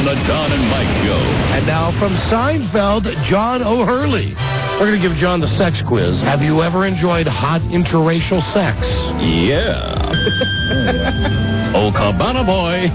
on the Don and Mike Show. And now from Seinfeld, John O'Hurley. We're going to give John the sex quiz. Have you ever enjoyed hot interracial sex? Yeah. Oh, Cabana boy.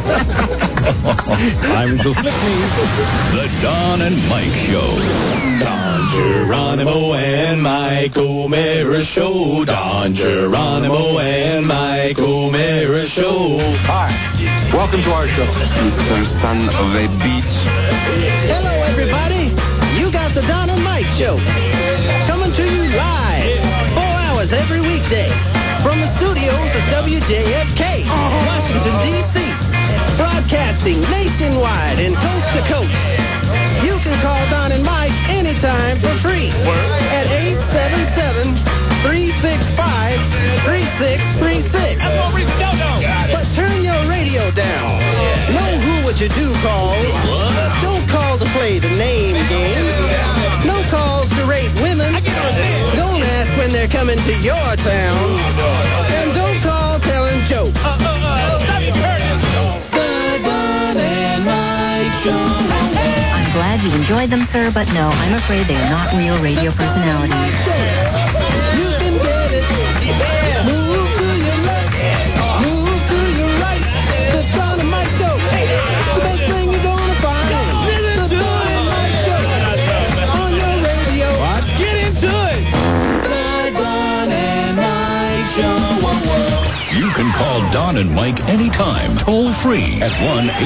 Time to flip me. The Don and Mike Show. Don Geronimo and Mike O'Mara Show. Don Geronimo and Mike O'Mara Show. Hi. Welcome to our show. Some son of a beach. Hello, everybody. You got the Don and Mike Show. Coming to you live. 4 hours every weekday. From the studios of WJFK, Washington, D.C. Broadcasting nationwide and coast to coast. You can call Don and Mike anytime for free at 877-365-3636. But turn your radio down. Know who what you do call. Don't call to play the name game. No calls to rape women. Don't ask when they're coming to your town. And don't call telling jokes. The Don and Mike Show. I'm glad you enjoyed them, sir, but no, I'm afraid they are not real radio personalities. You can get it. Move to your left. Move to your right. The Don and Mike Show. The best thing you're gonna find. The Don and Mike Show. On your radio. What? Get into it. The Don and Mike Show. You can call Don and Mike anytime, toll free at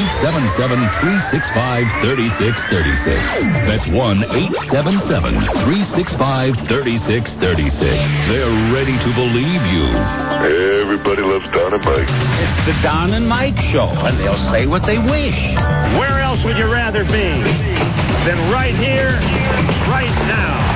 1-877-365-3636. That's 1-877-365-3636. They're ready to believe you. Everybody loves Don and Mike. It's the Don and Mike Show, and they'll say what they wish. Where else would you rather be than right here, right now?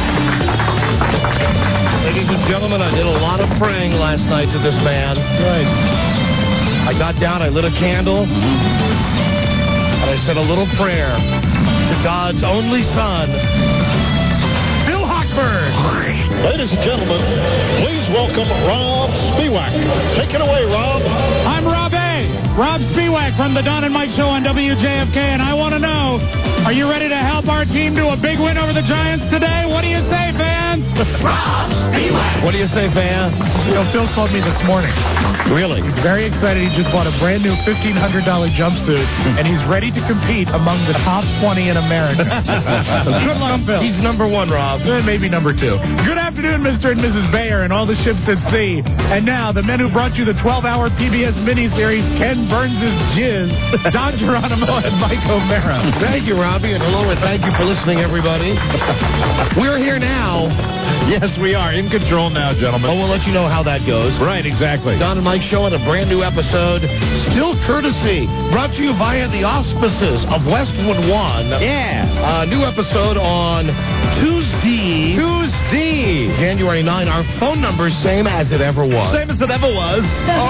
Ladies and gentlemen, I did a lot of praying last night to this man. Right. I got down, I lit a candle, and I said a little prayer to God's only son, Bill Hochberg. Ladies and gentlemen, please welcome Rob Spiewak. Take it away, Rob. I'm Rob A. Rob Spiewak from the Don and Mike Show on WJFK, and I want to know, are you ready to help our team do a big win over the Giants today? What do you say, fans? Rob Spiewak. What do you say, fans? You know, Phil called me this morning. Really? He's very excited. He just bought a brand new $1,500 jumpsuit, and he's ready to compete among the top 20 in America. Good luck, Phil. He's number one, Rob. Maybe number two. Good afternoon, Mr. and Mrs. Bayer, and all the ships at sea. And now, the men who brought you the 12-hour PBS miniseries, Ken Burns' Jizz, Don Geronimo and Mike O'Mara. Thank you, Robbie, and hello, and thank you for listening, everybody. We're here now. Yes, we are. In control now, gentlemen. Oh, we'll let you know how that goes. Right, exactly. Don and Mike Show on a brand new episode. Still courtesy. Brought to you via the auspices of Westwood One. Yeah. New episode on Tuesday. January 9. Our phone number is same as it ever was. Same as it ever was.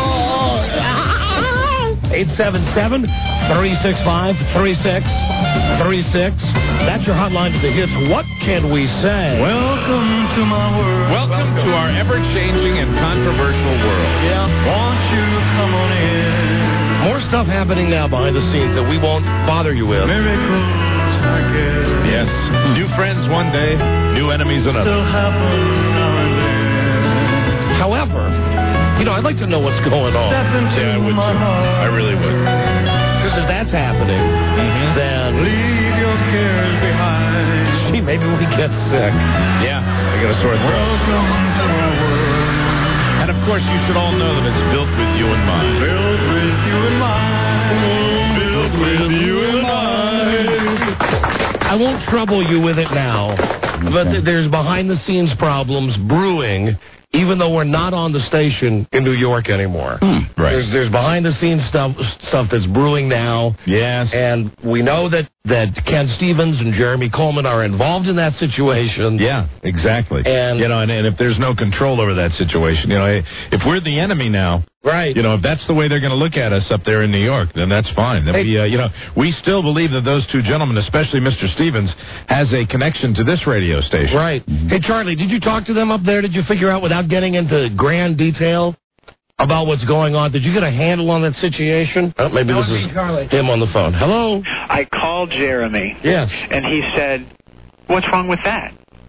877-365-3636. That's your hotline to the hits. What can we say? Welcome to my world. Welcome to our ever-changing and controversial world. Yeah. Won't you come on in? More stuff happening now behind the scenes that we won't bother you with. Miracles, I guess. Yes. New friends one day, new enemies another. Still happen now and then. However, you know, I'd like to know what's going on. Yeah, I would too. I really would. Because if that's happening, then leave your cares behind. Gee, maybe we get sick. Yeah, I got a sore throat. Welcome to our world. And of course, you should all know that it's built with you in mind. Built with you in mind. Built with you in mind. I won't trouble you with it now, but there's behind-the-scenes problems brewing, even though we're not on the station in New York anymore. Right. There's behind-the-scenes stuff that's brewing now. Yes. And we know that Ken Stevens and Jeremy Coleman are involved in that situation. Yeah, exactly. And, you know, and if there's no control over that situation, you know, if we're the enemy now, right? You know, if that's the way they're going to look at us up there in New York, then that's fine. Then you know, we still believe that those two gentlemen, especially Mr. Stevens, has a connection to this radio station. Right. Hey, Charlie, did you talk to them up there? Did you figure out without getting into grand detail? about what's going on. Did you get a handle on that situation? Oh, maybe this is him on the phone. Hello? I called Jeremy. Yes. And he said, what's wrong with that?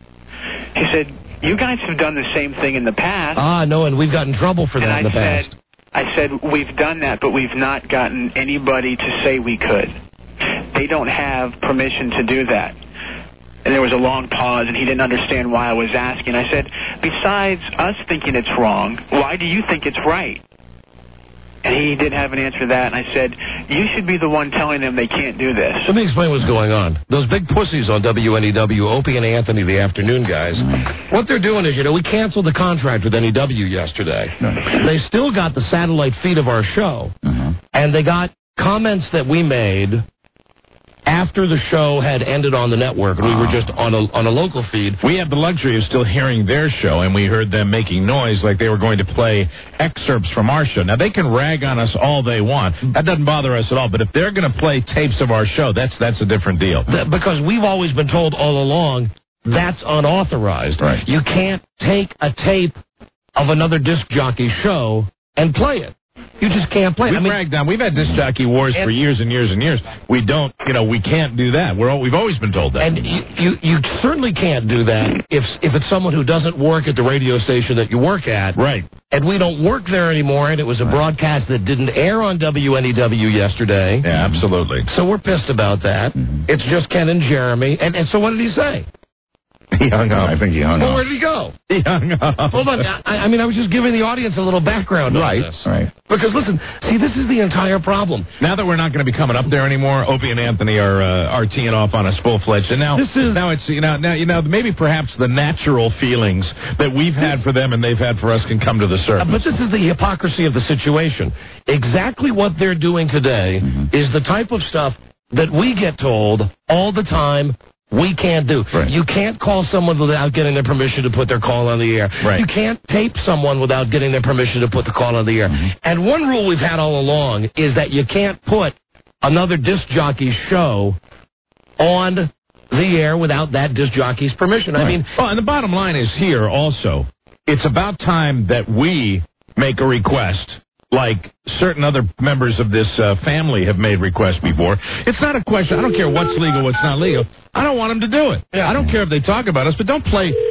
He said, you guys have done the same thing in the past. No, and we've gotten in trouble for that in the past. I said, we've done that, but we've not gotten anybody to say we could. They don't have permission to do that. And there was a long pause, and he didn't understand why I was asking. I said, besides us thinking it's wrong, why do you think it's right? And he didn't have an answer to that, and I said, you should be the one telling them they can't do this. Let me explain what's going on. Those big pussies on WNEW, Opie and Anthony, the afternoon guys, what they're doing is, we canceled the contract with NEW yesterday. They still got the satellite feed of our show, and they got comments that we made after the show had ended on the network, and we were just on a local feed. We had the luxury of still hearing their show, and we heard them making noise like they were going to play excerpts from our show. Now, they can rag on us all they want. That doesn't bother us at all. But if they're going to play tapes of our show, that's a different deal. Because we've always been told all along that's unauthorized. Right. You can't take a tape of another disc jockey show and play it. You just can't play. We've had disc jockey wars for years and years and years. We don't, we can't do that. We've always been told that. And you certainly can't do that if it's someone who doesn't work at the radio station that you work at. Right. And we don't work there anymore, and it was a broadcast that didn't air on WNEW yesterday. Yeah, absolutely. So we're pissed about that. It's just Ken and Jeremy. And so what did he say? He hung up. I think he hung up. Well, where did he go? He hung up. Hold on. I was just giving the audience a little background on this. Right. Because, listen, this is the entire problem. Now that we're not going to be coming up there anymore, Opie and Anthony are teeing off on us full-fledged. And now it's maybe perhaps the natural feelings that we've had for them and they've had for us can come to the surface. But this is the hypocrisy of the situation. Exactly what they're doing today is the type of stuff that we get told all the time we can't do. Right. You can't call someone without getting their permission to put their call on the air. Right. You can't tape someone without getting their permission to put the call on the air. And one rule we've had all along is that you can't put another disc jockey's show on the air without that disc jockey's permission. Right. And the bottom line is here also, it's about time that we make a request like certain other members of this family have made requests before. It's not a question. I don't care what's legal, what's not legal. I don't want them to do it. Yeah. I don't care if they talk about us, but don't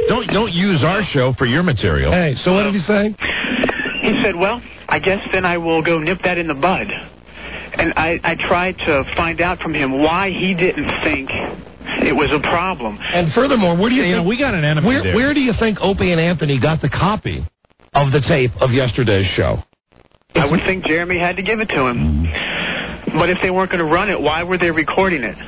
use our show for your material. Hey, so what did he say? He said, well, I guess then I will go nip that in the bud. And I tried to find out from him why he didn't think it was a problem. And furthermore, where do you think... we got an enemy there. Where do you think Opie and Anthony got the copy of the tape of yesterday's show? I would think Jeremy had to give it to him. But if they weren't going to run it, why were they recording it?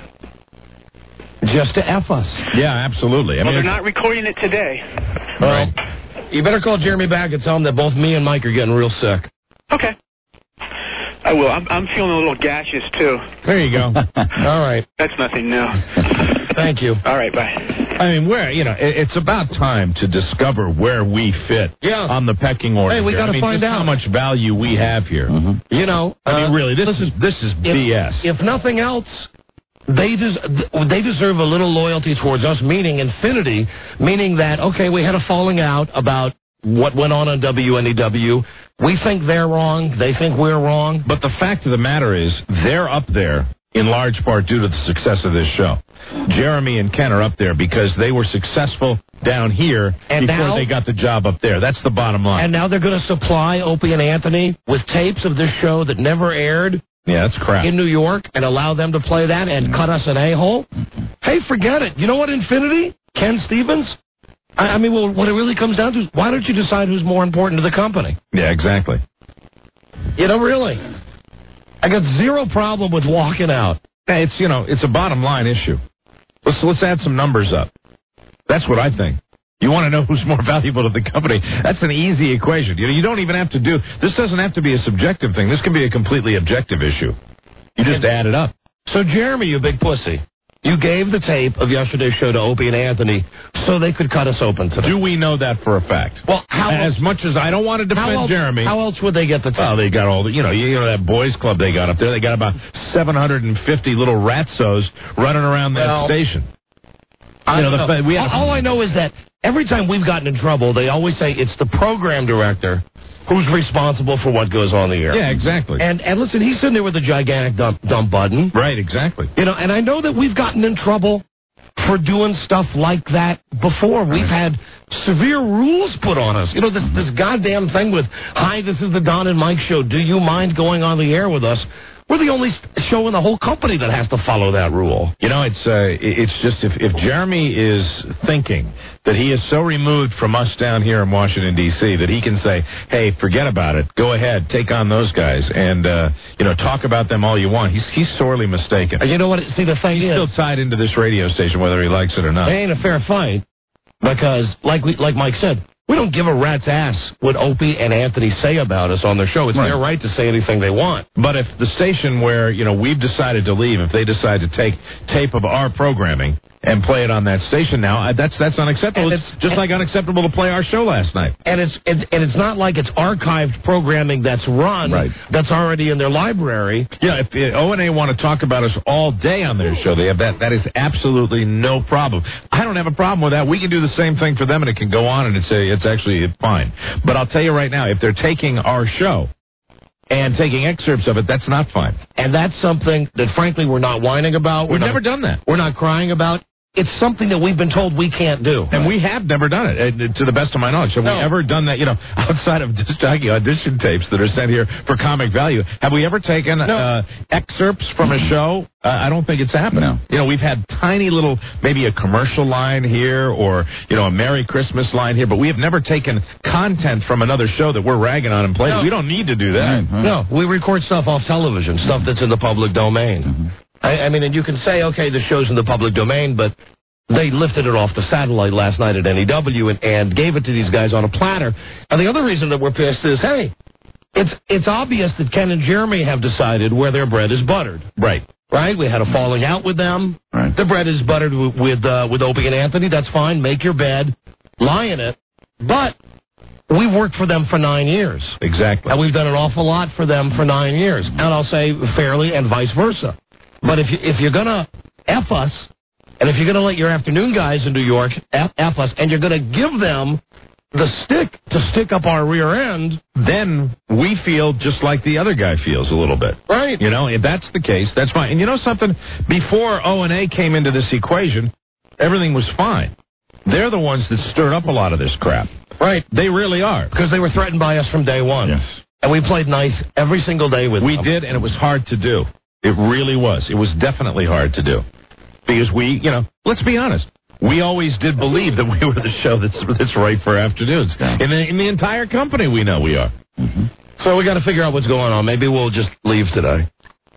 Just to F us. Yeah, absolutely. They're not recording it today. Well, you better call Jeremy back and tell him that both me and Mike are getting real sick. Okay. I will. I'm feeling a little gaseous, too. There you go. All right. That's nothing new. Thank you. All right, bye. It's about time to discover where we fit on the pecking order. Hey, we got to find out how much value we have here. Really, this is BS. If nothing else, they deserve a little loyalty towards us, meaning Infinity, meaning that, okay, we had a falling out about what went on WNEW. We think they're wrong. They think we're wrong. But the fact of the matter is, they're up there in large part due to the success of this show. Jeremy and Ken are up there because they were successful down here before they got the job up there. That's the bottom line. And now they're going to supply Opie and Anthony with tapes of this show that never aired. Yeah, that's crap. In New York, and allow them to play that and cut us an a-hole? Hey, forget it. You know what, Infinity? Ken Stevens? What it really comes down to is, why don't you decide who's more important to the company? Yeah, exactly. Really. I got zero problem with walking out. Hey, it's a bottom line issue. Let's add some numbers up. That's what I think. You want to know who's more valuable to the company? That's an easy equation. You don't even have to this doesn't have to be a subjective thing. This can be a completely objective issue. You just add it up. So, Jeremy, you big pussy, you gave the tape of yesterday's show to Opie and Anthony so they could cut us open today. Do we know that for a fact? Well, as much as I don't want to defend Jeremy. How else would they get the tape? Well, they got all the, that boys club they got up there. They got about 750 little ratzos running around that station. All I know is that every time we've gotten in trouble, they always say it's the program director who's responsible for what goes on the air. Yeah, exactly. And listen, he's sitting there with a gigantic dump button. Right, exactly. You know, and I know that we've gotten in trouble for doing stuff like that before. We've had severe rules put on us. You know, this goddamn thing with, hi, this is the Don and Mike show. Do you mind going on the air with us? We're the only show in the whole company that has to follow that rule. You know, it's just if Jeremy is thinking that he is so removed from us down here in Washington, D.C., that he can say, hey, forget about it. Go ahead. Take on those guys and, talk about them all you want. He's sorely mistaken. You know what? See, the thing He's still tied into this radio station, whether he likes it or not. It ain't a fair fight because, like Mike said, we don't give a rat's ass what Opie and Anthony say about us on their show. It's their right to say anything they want. But if the station where, we've decided to leave, if they decide to take tape of our programming and play it on that station now, that's unacceptable. It's just like unacceptable to play our show last night. And it's not like it's archived programming that's run, that's already in their library. Yeah, if O&A want to talk about us all day on their show, they have that is absolutely no problem. I don't have a problem with that. We can do the same thing for them, and it can go on, and it's actually fine. But I'll tell you right now, if they're taking our show and taking excerpts of it, that's not fine. And that's something that, frankly, we're not whining about. We've never done that. We're not crying about. It's something that we've been told we can't do. And we have never done it, to the best of my knowledge. Have we ever done that, outside of disc jockey audition tapes that are sent here for comic value? Have we ever taken excerpts from a show? I don't think it's happened. No. We've had tiny little, maybe a commercial line here or, a Merry Christmas line here, but we have never taken content from another show that we're ragging on and playing. No. We don't need to do that. No, we record stuff off television, stuff that's in the public domain. I mean, and you can say, okay, the show's in the public domain, but they lifted it off the satellite last night at NEW and gave it to these guys on a platter. And the other reason that we're pissed is, hey, it's obvious that Ken and Jeremy have decided where their bread is buttered. Right. We had a falling out with them. Right. The bread is buttered with Opie and Anthony. That's fine. Make your bed. Lie in it. But we've worked for them for 9 years. Exactly. And we've done an awful lot for them for 9 years. And I'll say fairly and vice versa. But if you're going to F us, and if you're going to let your afternoon guys in New York F us, and you're going to give them the stick to stick up our rear end, then we feel just like the other guy feels a little bit. Right. If that's the case, that's fine. And you know something? Before O&A came into this equation, everything was fine. They're the ones that stirred up a lot of this crap. Right. They really are. Because they were threatened by us from day one. Yes. And we played nice every single day with them. We did, and it was hard to do. It really was. It was definitely hard to do. Because we, let's be honest, we always did believe that we were the show that's right for afternoons. Yeah. In the entire company, we know we are. Mm-hmm. So we got to figure out what's going on. Maybe we'll just leave today.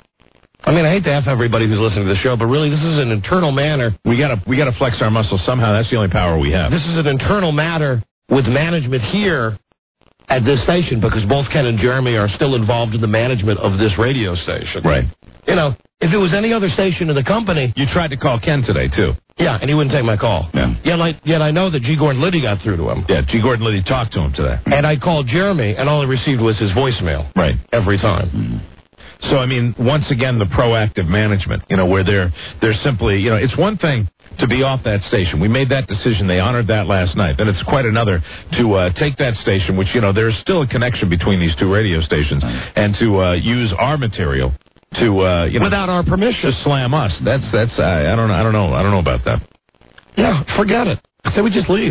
I mean, I hate to F everybody who's listening to the show, but really, this is an internal matter. We gotta flex our muscles somehow. That's the only power we have. This is an internal matter with management here at this station because both Ken and Jeremy are still involved in the management of this radio station. Right. If it was any other station in the company... You tried to call Ken today, too. Yeah, and he wouldn't take my call. Yeah. Yet I know that G. Gordon Liddy got through to him. Yeah, G. Gordon Liddy talked to him today. And I called Jeremy, and all I received was his voicemail. Right. Every time. Mm-hmm. So, I mean, once again, the proactive management, where they're simply, it's one thing to be off that station. We made that decision. They honored that last night. Then it's quite another to take that station, which, there's still a connection between these two radio stations, and to use our material to without our permission to slam us. That's I don't know about that. Yeah, forget it. I say we just leave.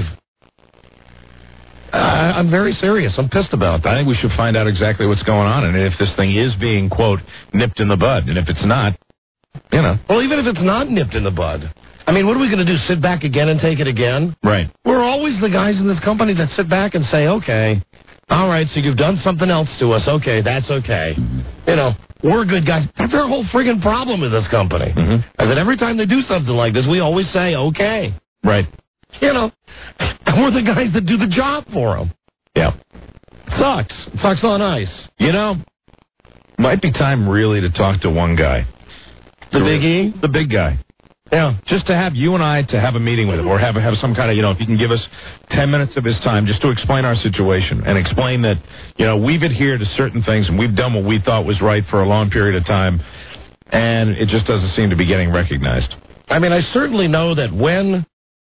I'm very serious. I'm pissed about that. I think we should find out exactly what's going on, and if this thing is being, quote, nipped in the bud, and if it's not, Well, even if it's not nipped in the bud, I mean, what are we going to do? Sit back again and take it again? Right. We're always the guys in this company that sit back and say, okay, all right, so you've done something else to us. Okay, that's okay. We're good guys. That's our whole friggin' problem with this company. Mm-hmm. Is that every time they do something like this, we always say, okay. Right. And we're the guys that do the job for them. Yeah. Sucks. It sucks on ice. Might be time really to talk to one guy. The Big E? The big guy. Yeah. Just to have you and I to have a meeting with him or have some kind of, if you can give us 10 minutes of his time just to explain our situation and explain that, we've adhered to certain things and we've done what we thought was right for a long period of time and it just doesn't seem to be getting recognized. I mean, I certainly know that when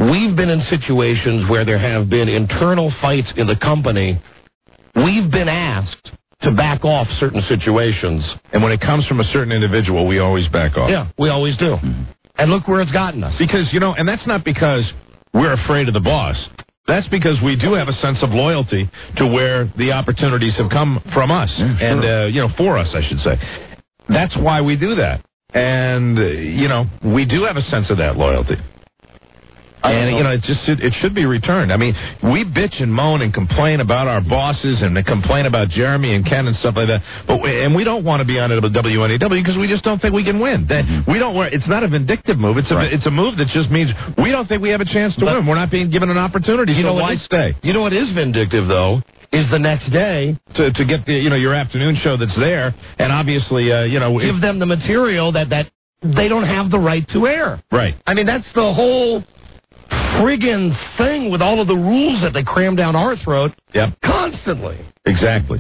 we've been in situations where there have been internal fights in the company. We've been asked to back off certain situations. And when it comes from a certain individual, we always back off. Yeah, we always do. And look where it's gotten us. Because, and that's not because we're afraid of the boss. That's because we do have a sense of loyalty to where the opportunities have come from us. And, for us, I should say. That's why we do that. And, we do have a sense of that loyalty. And, it should be returned. I mean, we bitch and moan and complain about our bosses and complain about Jeremy and Ken and stuff like that. And we don't want to be on WNEW because we just don't think we can win. It's not a vindictive move. It's a move that just means we don't think we have a chance to win. We're not being given an opportunity, so why stay? You know what is vindictive, though, is the next day to get your afternoon show that's there, and obviously, give them the material that they don't have the right to air. Right. I mean, that's the whole friggin' thing with all of the rules that they cram down our throat constantly. Exactly.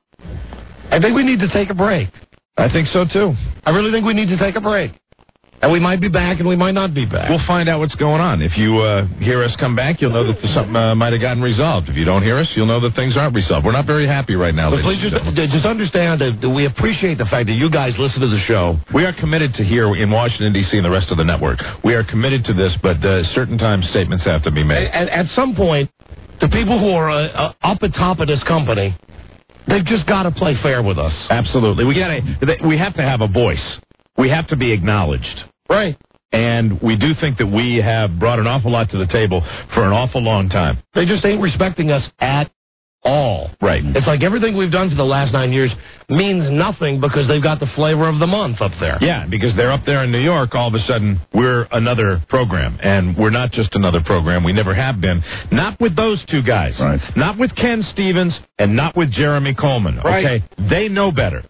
I think we need to take a break. I think so, too. I really think we need to take a break. And we might be back and we might not be back. We'll find out what's going on. If you hear us come back, you'll know that something might have gotten resolved. If you don't hear us, you'll know that things aren't resolved. We're not very happy right now. But please just understand that we appreciate the fact that you guys listen to the show. We are committed to here in Washington, D.C. and the rest of the network. We are committed to this, but certain times statements have to be made. At some point, the people who are up at top of this company, they've just got to play fair with us. Absolutely. We have to have a voice. We have to be acknowledged. Right. And we do think that we have brought an awful lot to the table for an awful long time. They just ain't respecting us at all. Right. It's like everything we've done for the last 9 years means nothing because they've got the flavor of the month up there. Yeah, because they're up there in New York, all of a sudden, we're another program. And we're not just another program. We never have been. Not with those two guys. Right. Not with Ken Stevens and not with Jeremy Coleman. Right. Okay? They know better.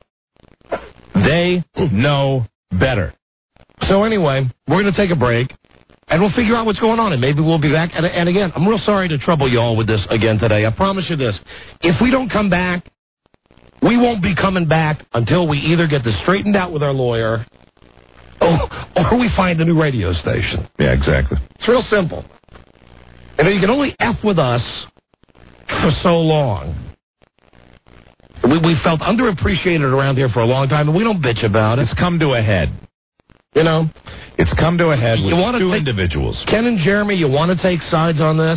They know better. So anyway, we're going to take a break, and we'll figure out what's going on, and maybe we'll be back. And again, I'm real sorry to trouble you all with this again today. I promise you this. If we don't come back, we won't be coming back until we either get this straightened out with our lawyer or we find a new radio station. Yeah, exactly. It's real simple. And you can only F with us for so long. We felt underappreciated around here for a long time, and we don't bitch about it. It's come to a head. It's come to a head with two individuals. Ken and Jeremy, you want to take sides on this?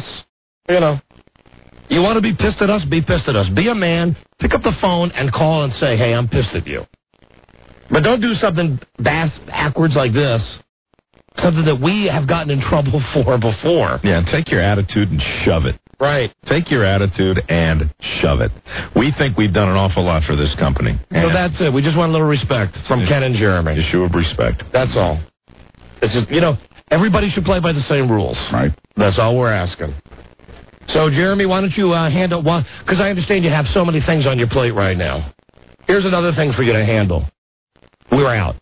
You want to be pissed at us? Be pissed at us. Be a man, pick up the phone and call and say, hey, I'm pissed at you. But don't do something backwards like this, something that we have gotten in trouble for before. Yeah, and take your attitude and shove it. Right. Take your attitude and shove it. We think we've done an awful lot for this company. So that's it. We just want a little respect from Ken and Jeremy. Issue of respect. That's all. It's just, everybody should play by the same rules. Right. That's all we're asking. So, Jeremy, why don't you handle one? Because I understand you have so many things on your plate right now. Here's another thing for you to handle. We're out.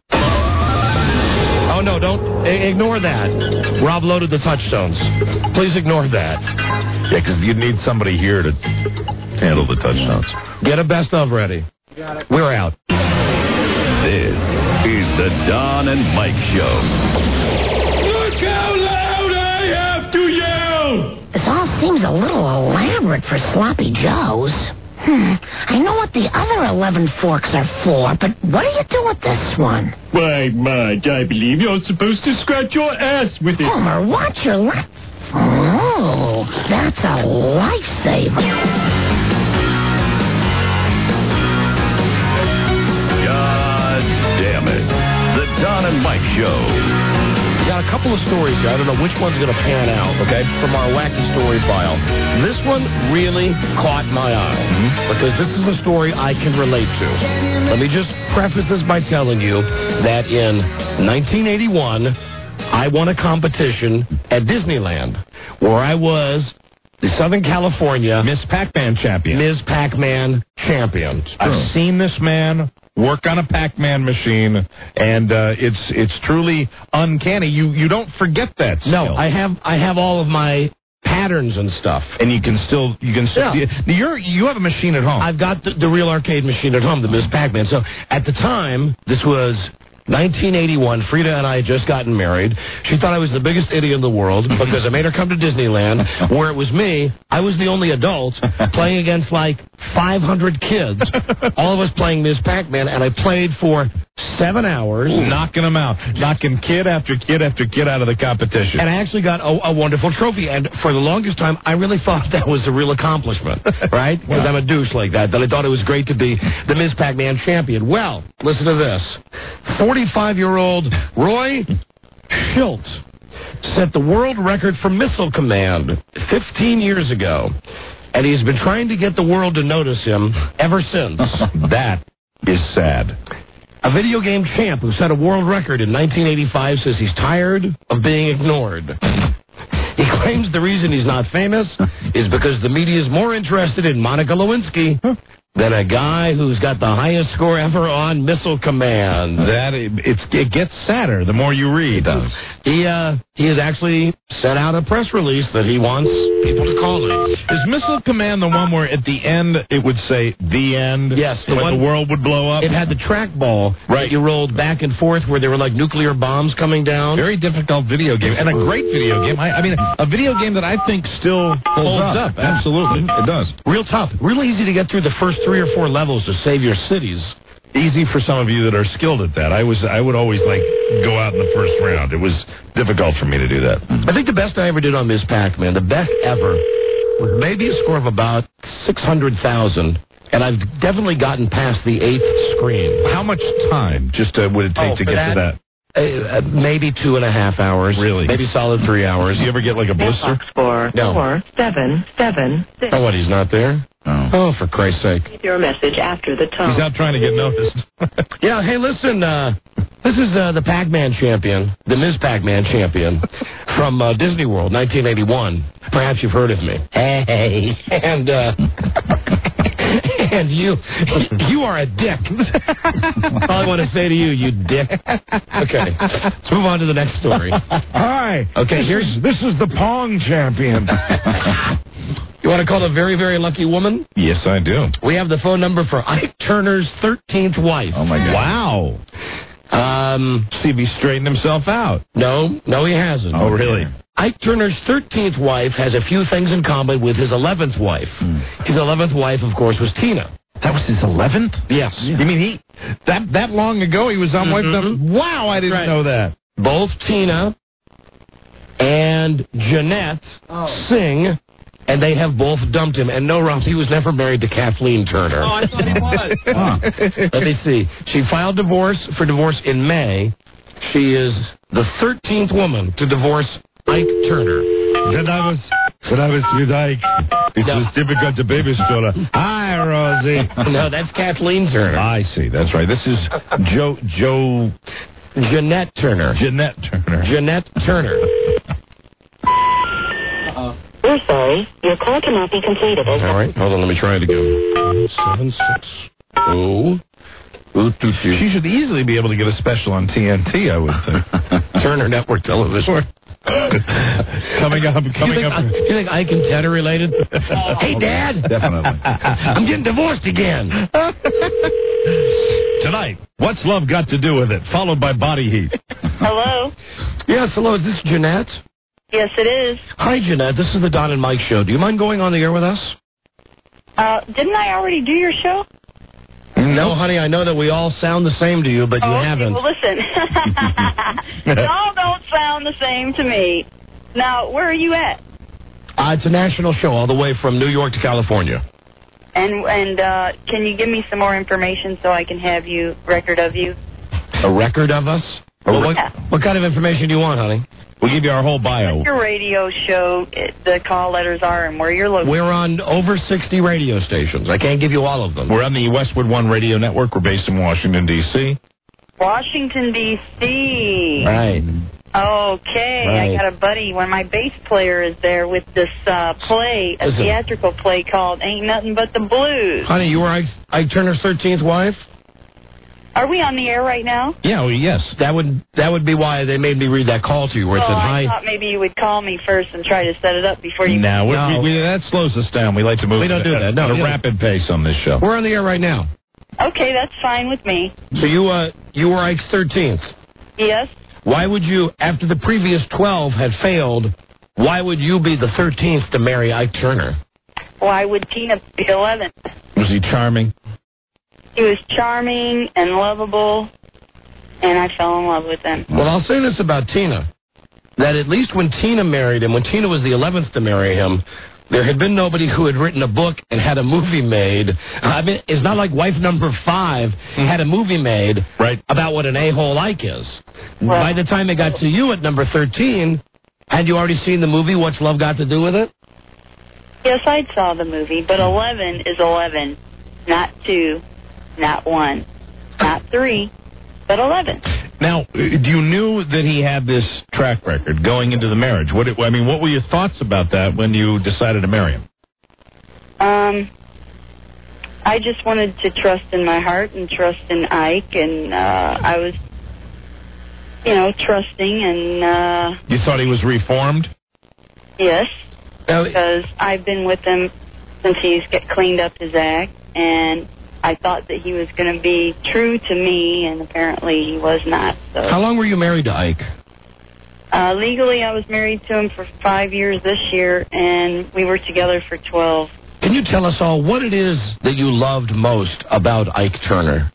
Oh, no, don't. Ignore that. Rob loaded the touchstones. Please ignore that. Yeah, because you'd need somebody here to handle the touchdowns. Get a best of ready. Got it. We're out. This is the Don and Mike Show. Look how loud I have to yell! This all seems a little elaborate for Sloppy Joe's. I know what the other 11 forks are for, but what do you do with this one? Why, Marge, I believe you're supposed to scratch your ass with it. Homer, watch your lap. Oh, that's a lifesaver. God damn it. The Don and Mike Show. We got a couple of stories here. I don't know which one's going to pan out, okay, from our wacky story file. This one really caught my eye because this is a story I can relate to. Let me just preface this by telling you that in 1981, I won a competition at Disneyland where I was the Southern California Miss Pac-Man champion. Miss Pac-Man champion. I've seen this man work on a Pac-Man machine, and it's truly uncanny. You don't forget that skill. No, I have all of my patterns and stuff, and you can still you have a machine at home. I've got the real arcade machine at home, the Miss Pac-Man. So at the time, this was 1981, Frida and I had just gotten married. She thought I was the biggest idiot in the world because I made her come to Disneyland, where it was me. I was the only adult playing against like 500 kids, all of us playing Ms. Pac-Man, and I played for 7 hours. Knocking them out. Knocking kid after kid after kid out of the competition. And I actually got a wonderful trophy. And for the longest time, I really thought that was a real accomplishment, right? Because I'm a douche like that I thought it was great to be the Ms. Pac-Man champion. Well, listen to this. 45-year-old Roy Schultz set the world record for missile command 15 years ago. And he's been trying to get the world to notice him ever since. That is sad. A video game champ who set a world record in 1985 says he's tired of being ignored. He claims the reason he's not famous is because the media is more interested in Monica Lewinsky than a guy who's got the highest score ever on Missile Command. It gets sadder the more you read. He has actually sent out a press release that he wants people to call him. Is Missile Command the one where at the end it would say the end? Yes. The world would blow up? It had the trackball that you rolled back and forth where there were like nuclear bombs coming down. Very difficult video game. And a great video game. I mean, a video game that I think still holds up. Absolutely. It does. Real tough. Real easy to get through the first 3 or 4 levels to save your cities. Easy for some of you that are skilled at that. I would always go out in the first round. It was difficult for me to do that. I think the best I ever did on Ms. Pac-Man, the best ever, was maybe a score of about 600,000. And I've definitely gotten past the 8th screen. How much time would it take to get to that? Maybe 2.5 hours. Really? Maybe solid 3 hours. Do you ever get like a blister? No. 4776. Oh, what? He's not there? Oh, for Christ's sake. Leave your message after the tone. He's not trying to get noticed. Yeah, hey, listen, this is the Pac-Man champion, the Ms. Pac-Man champion from Disney World, 1981. Perhaps you've heard of me. Hey. And you are a dick. All I want to say to you, you dick. Okay, let's move on to the next story. Hi. Okay, this is the Pong champion. You want to call a very, very lucky woman? Yes, I do. We have the phone number for Ike Turner's 13th wife. Oh, my God. Wow. See if he straightened himself out. No, he hasn't. Oh, really? Ike Turner's 13th wife has a few things in common with his 11th wife. His 11th wife, of course, was Tina. That was his 11th? Yes. You mean that long ago he was on wife number? Wow, I didn't know that. Both Tina and Jeanette sing, and they have both dumped him. And no, Ralph, he was never married to Kathleen Turner. Oh, I thought he was. Let me see. She filed for divorce in May. She is the 13th woman to divorce Ike Turner. When I was with Ike, it was difficult to babysit. Hi, Rosie. No, that's Kathleen Turner. I see. That's right. This is Jeanette Turner. Jeanette Turner. Jeanette Turner. We're sorry. Your call cannot be completed. All right. Hold on. Let me try it again. 760. She should easily be able to get a special on TNT, I would think. Turner Network Television. Coming up. Do you think Ike and Ted are related? Hey, Dad. Definitely. I'm getting divorced again. Tonight, what's love got to do with it? Followed by Body Heat. Hello? Yes, hello. Is this Jeanette? Yes, it is. Hi, Jeanette. This is the Don and Mike Show. Do you mind going on the air with us? Didn't I already do your show? No, honey, I know that we all sound the same to you, but you haven't. Well, listen. Y'all don't sound the same to me. Now, where are you at? It's a national show all the way from New York to California. And can you give me some more information so I can have record of you? A record of us? What kind of information do you want, honey? We'll give you our whole bio. Your radio show, the call letters are, and where you're located. We're on over 60 radio stations. I can't give you all of them. We're on the Westwood One Radio Network. We're based in Washington, D.C. Washington, D.C. Right. Okay. Right. I got a buddy. When my bass player is there with this play, a theatrical play called Ain't Nothing But the Blues. Honey, you were Ike Turner's 13th wife? Are we on the air right now? Yeah, well, yes. That would be why they made me read that call to you where it said hi. I thought maybe you would call me first and try to set it up before you... No, that slows us down. We like to move we don't do that. No, at a rapid pace on this show. We're on the air right now. Okay, that's fine with me. So you were Ike's 13th. Yes. Why would you, after the previous 12 had failed, why would you be the 13th to marry Ike Turner? Why would Tina be 11th? Was he charming? He was charming and lovable, and I fell in love with him. Well, I'll say this about Tina, that at least when Tina married him, when Tina was the 11th to marry him, there had been nobody who had written a book and had a movie made. I mean, it's not like wife number 5 had a movie made about what an a-hole Ike is. Well, by the time it got to you at number 13, had you already seen the movie, What's Love Got to Do with It? Yes, I saw the movie, but 11 is 11, not 2, not 1, not 3, but 11. Now, you knew that he had this track record going into the marriage. What were your thoughts about that when you decided to marry him? I just wanted to trust in my heart and trust in Ike, and I was, trusting, and... You thought he was reformed? Yes, because I've been with him since he's cleaned up his act, and I thought that he was going to be true to me, and apparently he was not. So. How long were you married to Ike? Legally, I was married to him for 5 years this year, and we were together for 12. Can you tell us all what it is that you loved most about Ike Turner?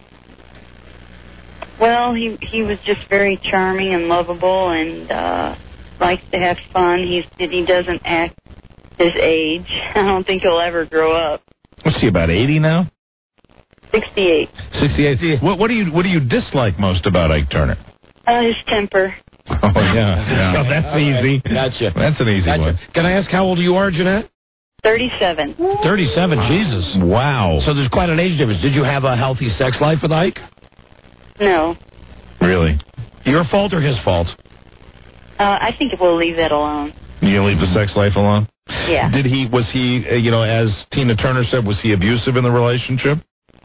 Well, he was just very charming and lovable, and likes to have fun. He doesn't act his age. I don't think he'll ever grow up. What's he, about 80 now? 68. 68. What do you dislike most about Ike Turner? His temper. Oh, yeah. Oh, that's easy. Gotcha. That's an easy one. Can I ask how old you are, Jeanette? 37. 37, Jesus. Wow. So there's quite an age difference. Did you have a healthy sex life with Ike? No. Really? Your fault or his fault? I think we'll leave that alone. You leave the sex life alone? Yeah. Was he, as Tina Turner said, was he abusive in the relationship?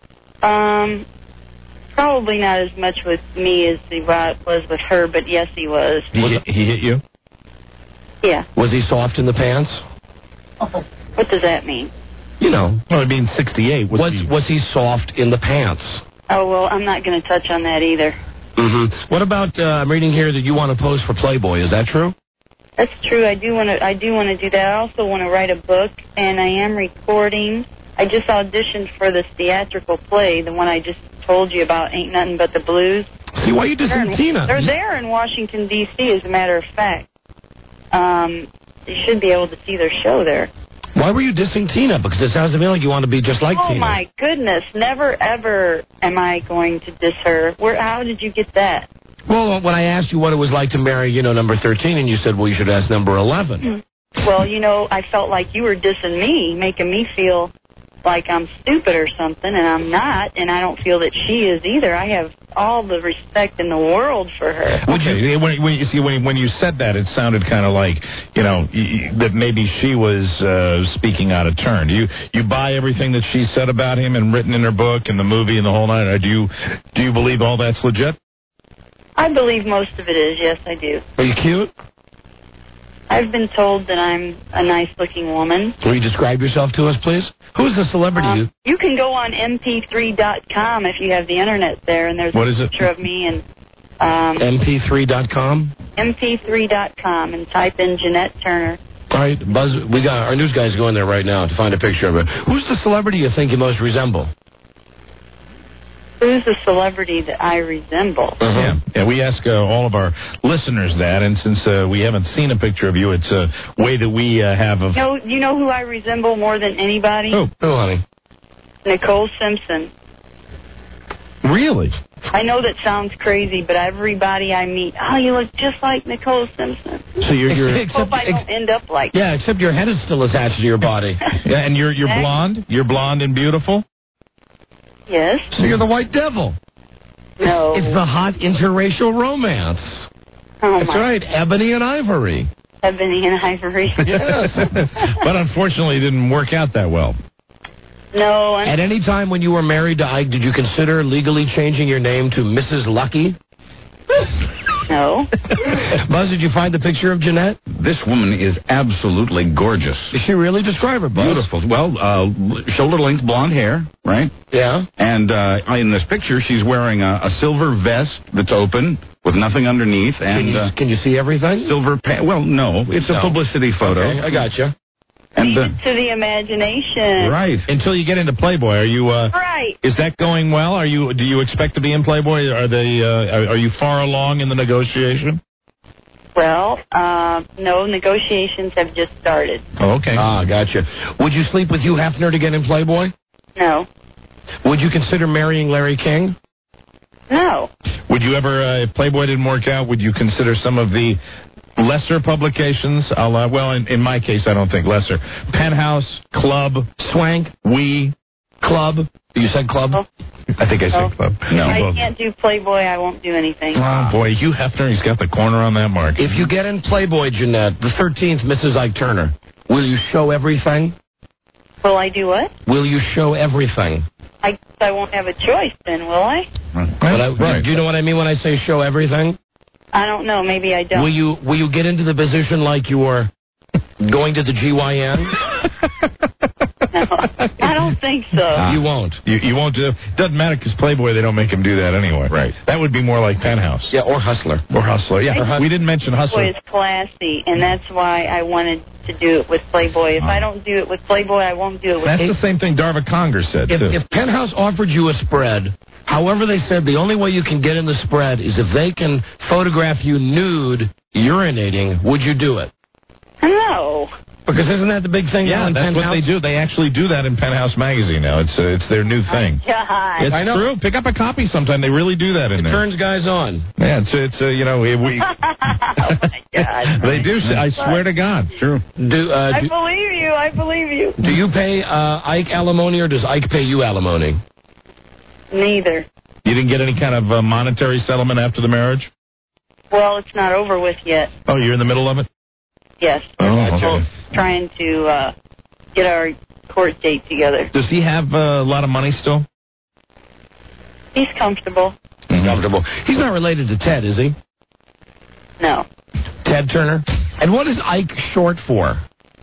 Probably not as much with me as he was with her, but yes, he was. He hit you? Yeah. Was he soft in the pants? What does that mean? Well, I mean, 68. Was he soft in the pants? Oh, well, I'm not going to touch on that either. Mm-hmm. What about, I'm reading here that you want to pose for Playboy. Is that true? That's true. I do want to do that. I also want to write a book, and I am recording. I just auditioned for this theatrical play, the one I just told you about, Ain't Nothing But the Blues. See, why you dissing Tina? They're there in Washington, D.C., as a matter of fact. You should be able to see their show there. Why were you dissing Tina? Because it sounds to me like you want to be just like Tina. Oh, my goodness. Never, ever am I going to diss her. How did you get that? Well, when I asked you what it was like to marry, number 13, and you said, well, you should ask number 11. Well, I felt like you were dissing me, making me feel like I'm stupid or something, and I'm not, and I don't feel that she is either. I have all the respect in the world for her. Okay, when you said that, it sounded kind of like, that maybe she was speaking out of turn. Do you buy everything that she said about him and written in her book and the movie and the whole night? Or do you believe all that's legit? I believe most of it is, yes, I do. Are you cute? I've been told that I'm a nice-looking woman. Will you describe yourself to us, please? Who's the celebrity? You can go on mp3.com if you have the internet there, and there's a picture of me. And mp3.com? mp3.com, and type in Jeanette Turner. All right, Buzz, we got our news guys going there right now to find a picture of her. Who's the celebrity you think you most resemble? Who's the celebrity that I resemble? Yeah, we ask all of our listeners that, and since we haven't seen a picture of you, it's a way that we have of... You know who I resemble more than anybody? Who, honey? Nicole Simpson. Really? I know that sounds crazy, but everybody I meet, you look just like Nicole Simpson. So you're hope I don't end up like that. Yeah, except your head is still attached to your body. Yeah, and you're blonde? You're blonde and beautiful? Yes. So you're the White Devil. No. It's the hot interracial romance. Oh, that's right, Ebony and Ivory. Ebony and Ivory. Yes. But unfortunately, it didn't work out that well. No. At any time when you were married to Ike, did you consider legally changing your name to Mrs. Lucky? No. Buzz, did you find the picture of Jeanette? This woman is absolutely gorgeous. Did she really describe her, Buzz? Beautiful. Well, shoulder-length blonde hair, right? Yeah. And in this picture, she's wearing a silver vest that's open with nothing underneath. And can you see everything? Silver pants. Well, no. It's a publicity photo. Okay, I gotcha. And Leave it to the imagination. Right. Until you get into Playboy, are you? Right. Is that going well? Do you expect to be in Playboy? Are you far along in the negotiation? Well, no, negotiations have just started. Oh, okay. Ah, gotcha. Would you sleep with Hugh Hefner to get in Playboy? No. Would you consider marrying Larry King? No. Would you ever, if Playboy didn't work out, would you consider some of the lesser publications? Well, in my case, I don't think lesser. Penthouse, Club, Swank, Club. You said Club? Oh. I think I said Club. No. If I can't do Playboy, I won't do anything. Oh, boy, Hugh Hefner, he's got the corner on that mark. If you get in Playboy, Jeanette, the 13th, Mrs. Ike Turner, will you show everything? Will I do what? Will you show everything? I won't have a choice then, will I? Right. Do you know what I mean when I say show everything? I don't know. Maybe I don't. Will you get into the position like you are going to the GYN? No, I don't think so. You won't. You won't do it. Doesn't matter because Playboy, they don't make him do that anyway. Right. That would be more like Penthouse. Yeah, or Hustler. Yeah, we didn't mention Hustler. Playboy is classy, and that's why I wanted to do it with Playboy. If I don't do it with Playboy, I won't do it with... That's the same thing Darva Conger said, too. If Penthouse offered you a spread, however they said the only way you can get in the spread is if they can photograph you nude urinating, would you do it? No. Because isn't that the big thing now in that's Penthouse? what they do. They actually do that in Penthouse magazine now. It's their new thing. God. It's true. Pick up a copy sometime. They really do that in there. Turns guys on. Yeah, it's you know, we... Oh, my God. They do. I swear to God. True. I believe you. Do you pay Ike alimony or does Ike pay you alimony? Neither. You didn't get any kind of monetary settlement after the marriage? Well, it's not over with yet. Oh, you're in the middle of it? Yes. Oh, We're okay. trying to get our court date together. Does he have a lot of money still? He's comfortable. Comfortable. He's not related to Ted, is he? No. Ted Turner? And what is Ike short for?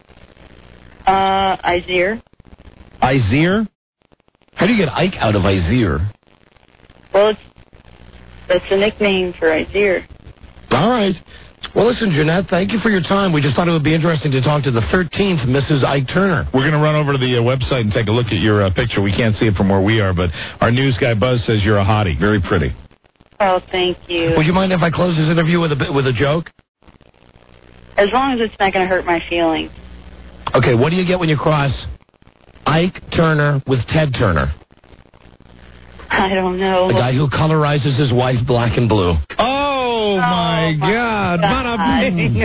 Izir. Izir? How do you get Ike out of Izir? Well, that's a nickname for Izir. All right. Well, listen, Jeanette, thank you for your time. We just thought it would be interesting to talk to the 13th Mrs. Ike Turner. We're going to run over to the website and take a look at your picture. We can't see it from where we are, but our news guy, Buzz, says you're a hottie. Very pretty. Oh, thank you. Would you mind if I close this interview with a joke? As long as it's not going to hurt my feelings. Okay, what do you get when you cross Ike Turner with Ted Turner? I don't know. The guy who colorizes his wife black and blue. Oh, my God. Bada bing.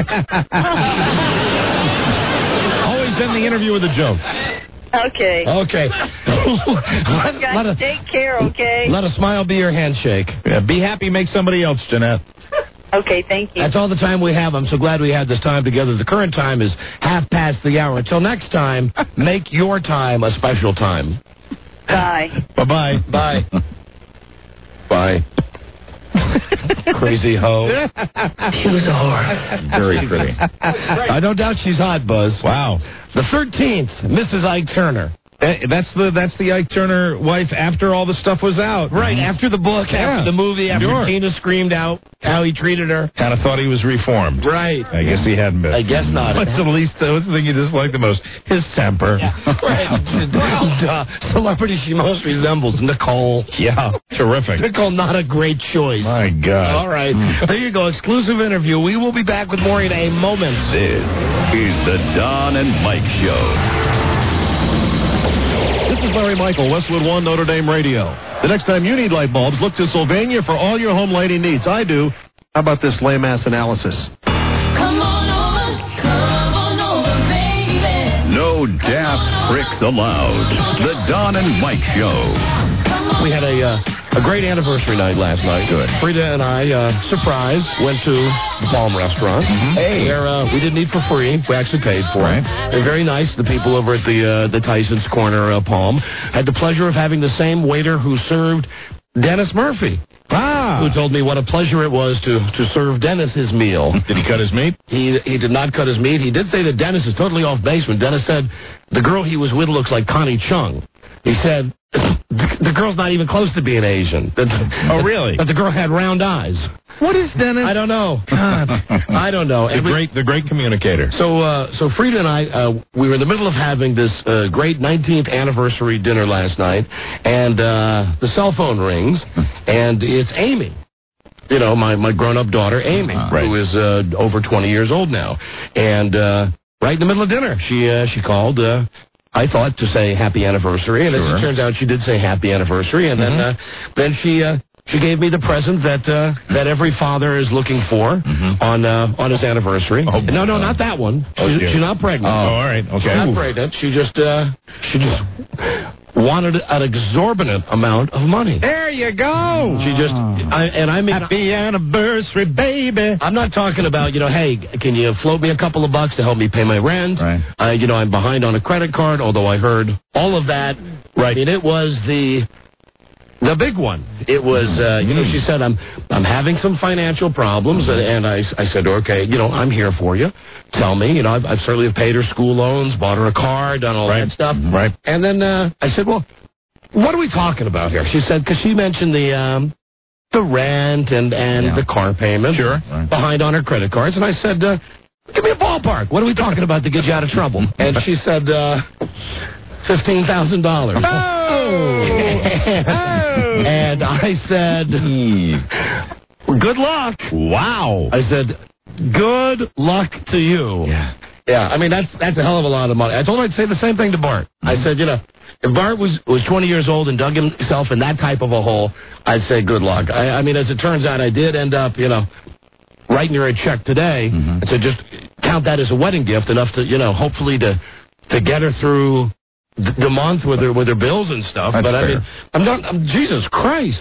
Always end the interview with a joke. Okay. Okay. Guys, take care, okay? Let a smile be your handshake. Yeah, be happy, make somebody else, Jeanette. Okay, thank you. That's all the time we have. I'm so glad we had this time together. The current time is 1:30. Until next time, make your time a special time. Bye. Bye-bye. Bye. Bye. Crazy hoe. She was a whore. Very pretty. I don't doubt she's hot, Buzz. Wow. The 13th, Mrs. Ike Turner. That's the Ike Turner wife after all the stuff was out. Right, after the book, after the movie, after Tina screamed out how he treated her. Kind of thought he was reformed. Right. I guess he hadn't been. I guess not. What's the thing you dislike the most? His temper. Right. Celebrity she most resembles, Nicole. Yeah, terrific. Nicole, not a great choice. My God. All right. There you go. Exclusive interview. We will be back with more in a moment. This is the Don and Mike Show. This is Larry Michael, Westwood One, Notre Dame Radio. The next time you need light bulbs, look to Sylvania for all your home lighting needs. I do. How about this lame-ass analysis? Come on over, baby. No daft pricks allowed. The Don and Mike Show. We had a great anniversary night last night. Good. Frida and I, surprise, went to the Palm Restaurant. Hey. Where we didn't eat for free. We actually paid for it. They're very nice. The people over at the Tyson's Corner Palm had the pleasure of having the same waiter who served Dennis Murphy. Ah. who told me what a pleasure it was to serve Dennis his meal. Did he cut his meat? He did not cut his meat. He did say that Dennis is totally off base when Dennis said the girl he was with looks like Connie Chung. He said the girl's not even close to being Asian. Oh, really? But the girl had round eyes. What is Dennis? I don't know. God, I don't know. The great communicator. So Frida and I, we were in the middle of having this great 19th anniversary dinner last night, and the cell phone rings, and it's Amy. You know, my grown-up daughter, Amy, who is over 20 years old now. And right in the middle of dinner, she called, I thought, to say happy anniversary, and as it turns out, she did say happy anniversary, and then she gave me the present that every father is looking for on his anniversary. Oh, no, not that one. She's not pregnant. Oh, all right, okay. She's not pregnant. She just wanted an exorbitant amount of money. There you go. She just, I mean, happy anniversary, baby. I'm not talking about, hey, can you float me a couple of bucks to help me pay my rent? Right. I'm behind on a credit card, although I heard all of that. Right. And it was the big one. It was, she said, I'm having some financial problems, and I said, okay, I'm here for you. Tell me, I've certainly paid her school loans, bought her a car, done all that stuff. Right. And then I said, well, what are we talking about here? She said, because she mentioned the rent and the car payment. Sure. Behind on her credit cards. And I said, give me a ballpark. What are we talking about to get you out of trouble? And she said, $15,000. And I said, good luck. Wow. I said, good luck to you. Yeah. I mean, that's a hell of a lot of money. I told her I'd say the same thing to Bart. I said, if Bart was 20 years old and dug himself in that type of a hole, I'd say good luck. I mean, as it turns out, I did end up, writing her a check today. And so just count that as a wedding gift, enough to, hopefully to get her through the month with her bills and stuff. That's but fair. I mean, I'm Jesus Christ,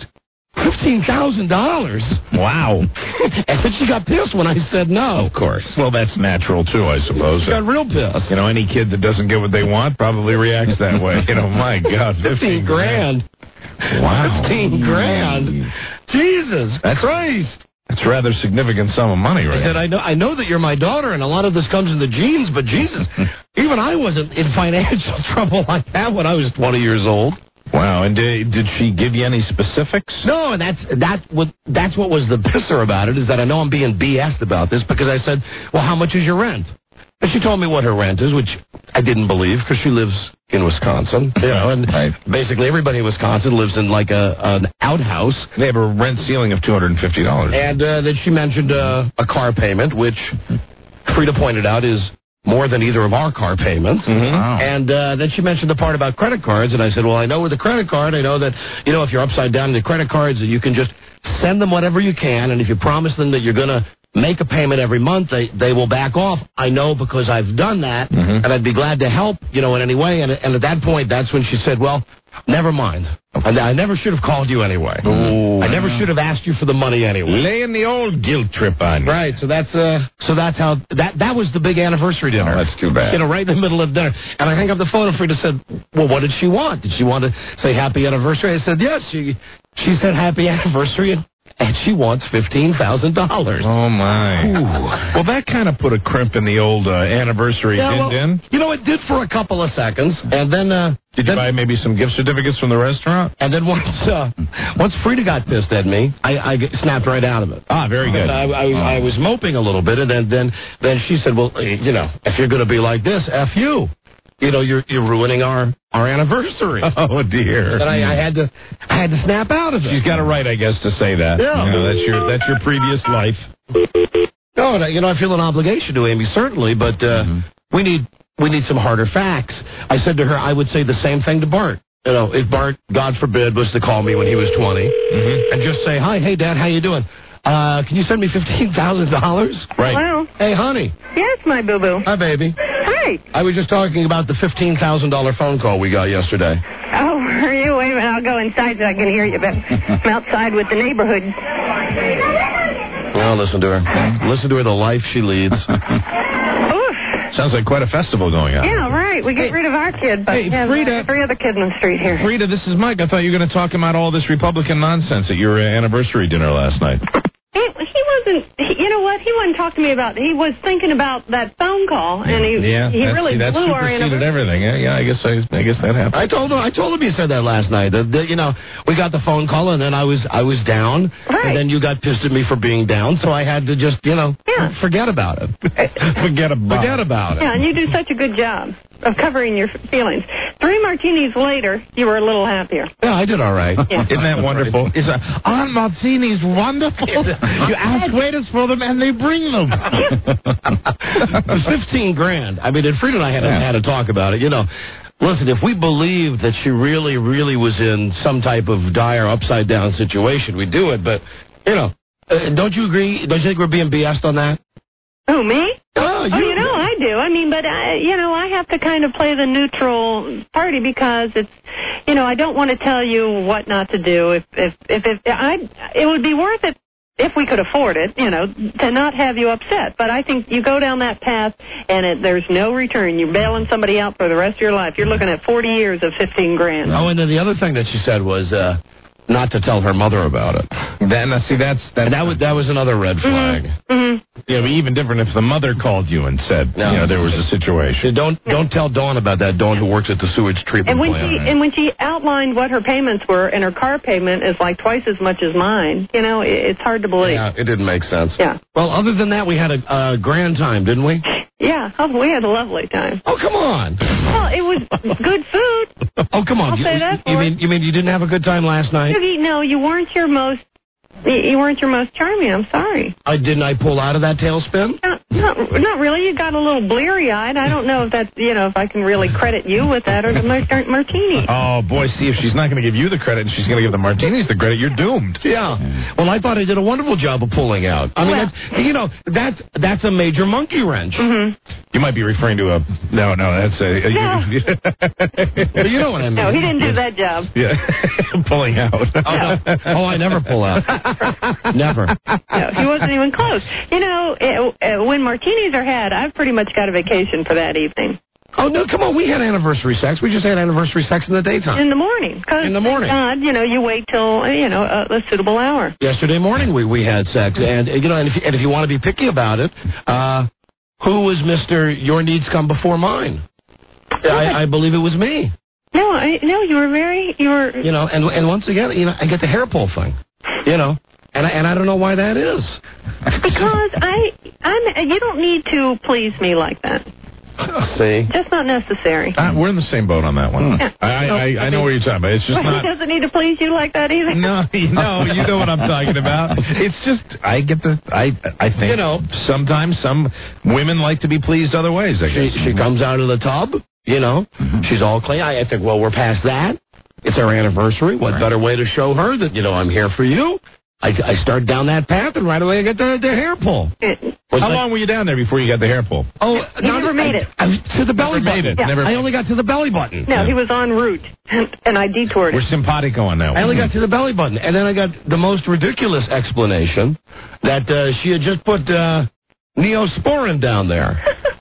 $15,000. Wow. And then she got pissed when I said no. Of course. Well, that's natural too, I suppose. She got real pissed. Any kid that doesn't get what they want probably reacts that way. My God, 15 grand. Wow. 15 grand. Jesus Christ. That's a rather significant sum of money, right? I said, I know that you're my daughter, and a lot of this comes in the genes, but Jesus, even I wasn't in financial trouble like that when I was 20 years old. Wow, and did she give you any specifics? No, and that's what was the pisser about it, is that I know I'm being BS'd about this, because I said, well, how much is your rent? And she told me what her rent is, which I didn't believe, because she lives in Wisconsin, and basically everybody in Wisconsin lives in like an outhouse. They have a rent ceiling of $250. And then she mentioned a car payment, which Frida pointed out is more than either of our car payments. Wow. And then she mentioned the part about credit cards, and I said, well, I know with the credit card, I know that, if you're upside down in the credit cards, that you can just send them whatever you can, and if you promise them that you're going to make a payment every month, they will back off. I know because I've done that, and I'd be glad to help, in any way. And at that point, that's when she said, well, never mind. I never should have called you anyway. I never should have asked you for the money anyway. Laying the old guilt trip on you. Right, so that's how, that was the big anniversary dinner. Oh, that's too bad. Right in the middle of dinner. And I hung up the phone and Frida said, well, what did she want? Did she want to say happy anniversary? I said, yes. She said happy anniversary, and she wants $15,000. Oh, my. Ooh. Well, that kind of put a crimp in the old anniversary din-din. It did for a couple of seconds, and then... Did you buy maybe some gift certificates from the restaurant? And then once Frida got pissed at me, I snapped right out of it. Ah, very good. I was moping a little bit, and then she said, well, if you're going to be like this, F you. You're ruining our anniversary. Oh dear! And I had to snap out of it. She's got a right, I guess, to say that. Yeah, that's your previous life. No, I feel an obligation to Amy, certainly, but we need some harder facts. I said to her, I would say the same thing to Bart. If Bart, God forbid, was to call me when he was 20, and just say, hi, hey, Dad, how you doing? Can you send me $15,000? Right. Hello? Hey, honey. Yes, my boo-boo. Hi, baby. Hi. I was just talking about the $15,000 phone call we got yesterday. Oh, are you? Wait a minute. I'll go inside so I can hear you. But I'm outside with the neighborhood. Well, listen to her. Listen to her, the life she leads. Oof. Sounds like quite a festival going on. Yeah, right. We get rid of our kid, but Hey, we have Frida. every other kid in the street here. Frida, this is Mike. I thought you were going to talk about all this Republican nonsense at your anniversary dinner last night. He wasn't, you know what? He wouldn't talk to me about, he was thinking about that phone call, and he really that blew our superseded anniversary. everything. Yeah, I guess that happened. I told him you said that last night. That, you know, we got the phone call, and then I was down, and then you got pissed at me for being down, so I had to just, forget about it. Forget about it. Yeah, and you do such a good job of covering your feelings. 3 martinis later, you were a little happier. Yeah, I did all right. Yeah. Isn't that wonderful? Aren't martinis wonderful? You ask waiters for them, and they bring them. $15,000. I mean, and Frida and I had to talk about it. You know, listen, if we believed that she really, really was in some type of dire upside down situation, we'd do it. But don't you agree? Don't you think we're being BS'd on that? Who, me? Oh, I do. I mean, but I have to kind of play the neutral party because it's, I don't want to tell you what not to do. It would be worth it if we could afford it, to not have you upset. But I think you go down that path and there's no return. You're bailing somebody out for the rest of your life. You're looking at 40 years of $15,000. Oh, and then the other thing that she said was not to tell her mother about it. That was another red flag. Mm-hmm. Yeah, but even different if the mother called you and said, there was a situation. Don't tell Dawn about that. Dawn, who works at the sewage treatment plant. And when she outlined what her payments were, and her car payment is like twice as much as mine, it's hard to believe. Yeah, it didn't make sense. Yeah. Well, other than that, we had a grand time, didn't we? Yeah, we had a lovely time. Oh, come on. Well, it was good food. Oh, come on. I'll say that for you mean you didn't have a good time last night? No, you weren't your most charming. I'm sorry. Didn't I pull out of that tailspin? Not really. You got a little bleary-eyed. I don't know if that's, if I can really credit you with that or the martini. Oh, boy, see, if she's not going to give you the credit and she's going to give the martinis the credit, you're doomed. Yeah. Well, I thought I did a wonderful job of pulling out. I mean, that's a major monkey wrench. Mm-hmm. You might be referring to No, that's a... But you know what I mean. No, he didn't do that job. Yeah, pulling out. Oh, I never pull out. Never. No, he wasn't even close. When martinis are had, I've pretty much got a vacation for that evening. Oh, no, come on. We had anniversary sex. We just had anniversary sex in the daytime. In the morning. In the morning. God, you wait till, a suitable hour. Yesterday morning we had sex. And, if you want to be picky about it, who was Mr. Your Needs Come Before Mine? I believe it was me. No, you were... And once again, I get the hair pull thing, and I don't know why that is. Because you don't need to please me like that. See? Just not necessary. We're in the same boat on that one. Yeah. I know what you're talking about. It's just not... He doesn't need to please you like that either. No, you know what I'm talking about. It's just, I think, sometimes some women like to be pleased other ways, I guess. She comes out of the tub, she's all clean. I think, well, we're past that. It's our anniversary. What better way to show her that, I'm here for you? I start down that path, and right away I get the hair pull. How long were you down there before you got the hair pull? Oh, he never made it. To the belly button. Yeah. I only got to the belly button. No, he was en route, and I detoured it. We're simpatico on that one. I only got to the belly button, and then I got the most ridiculous explanation that she had just put Neosporin down there.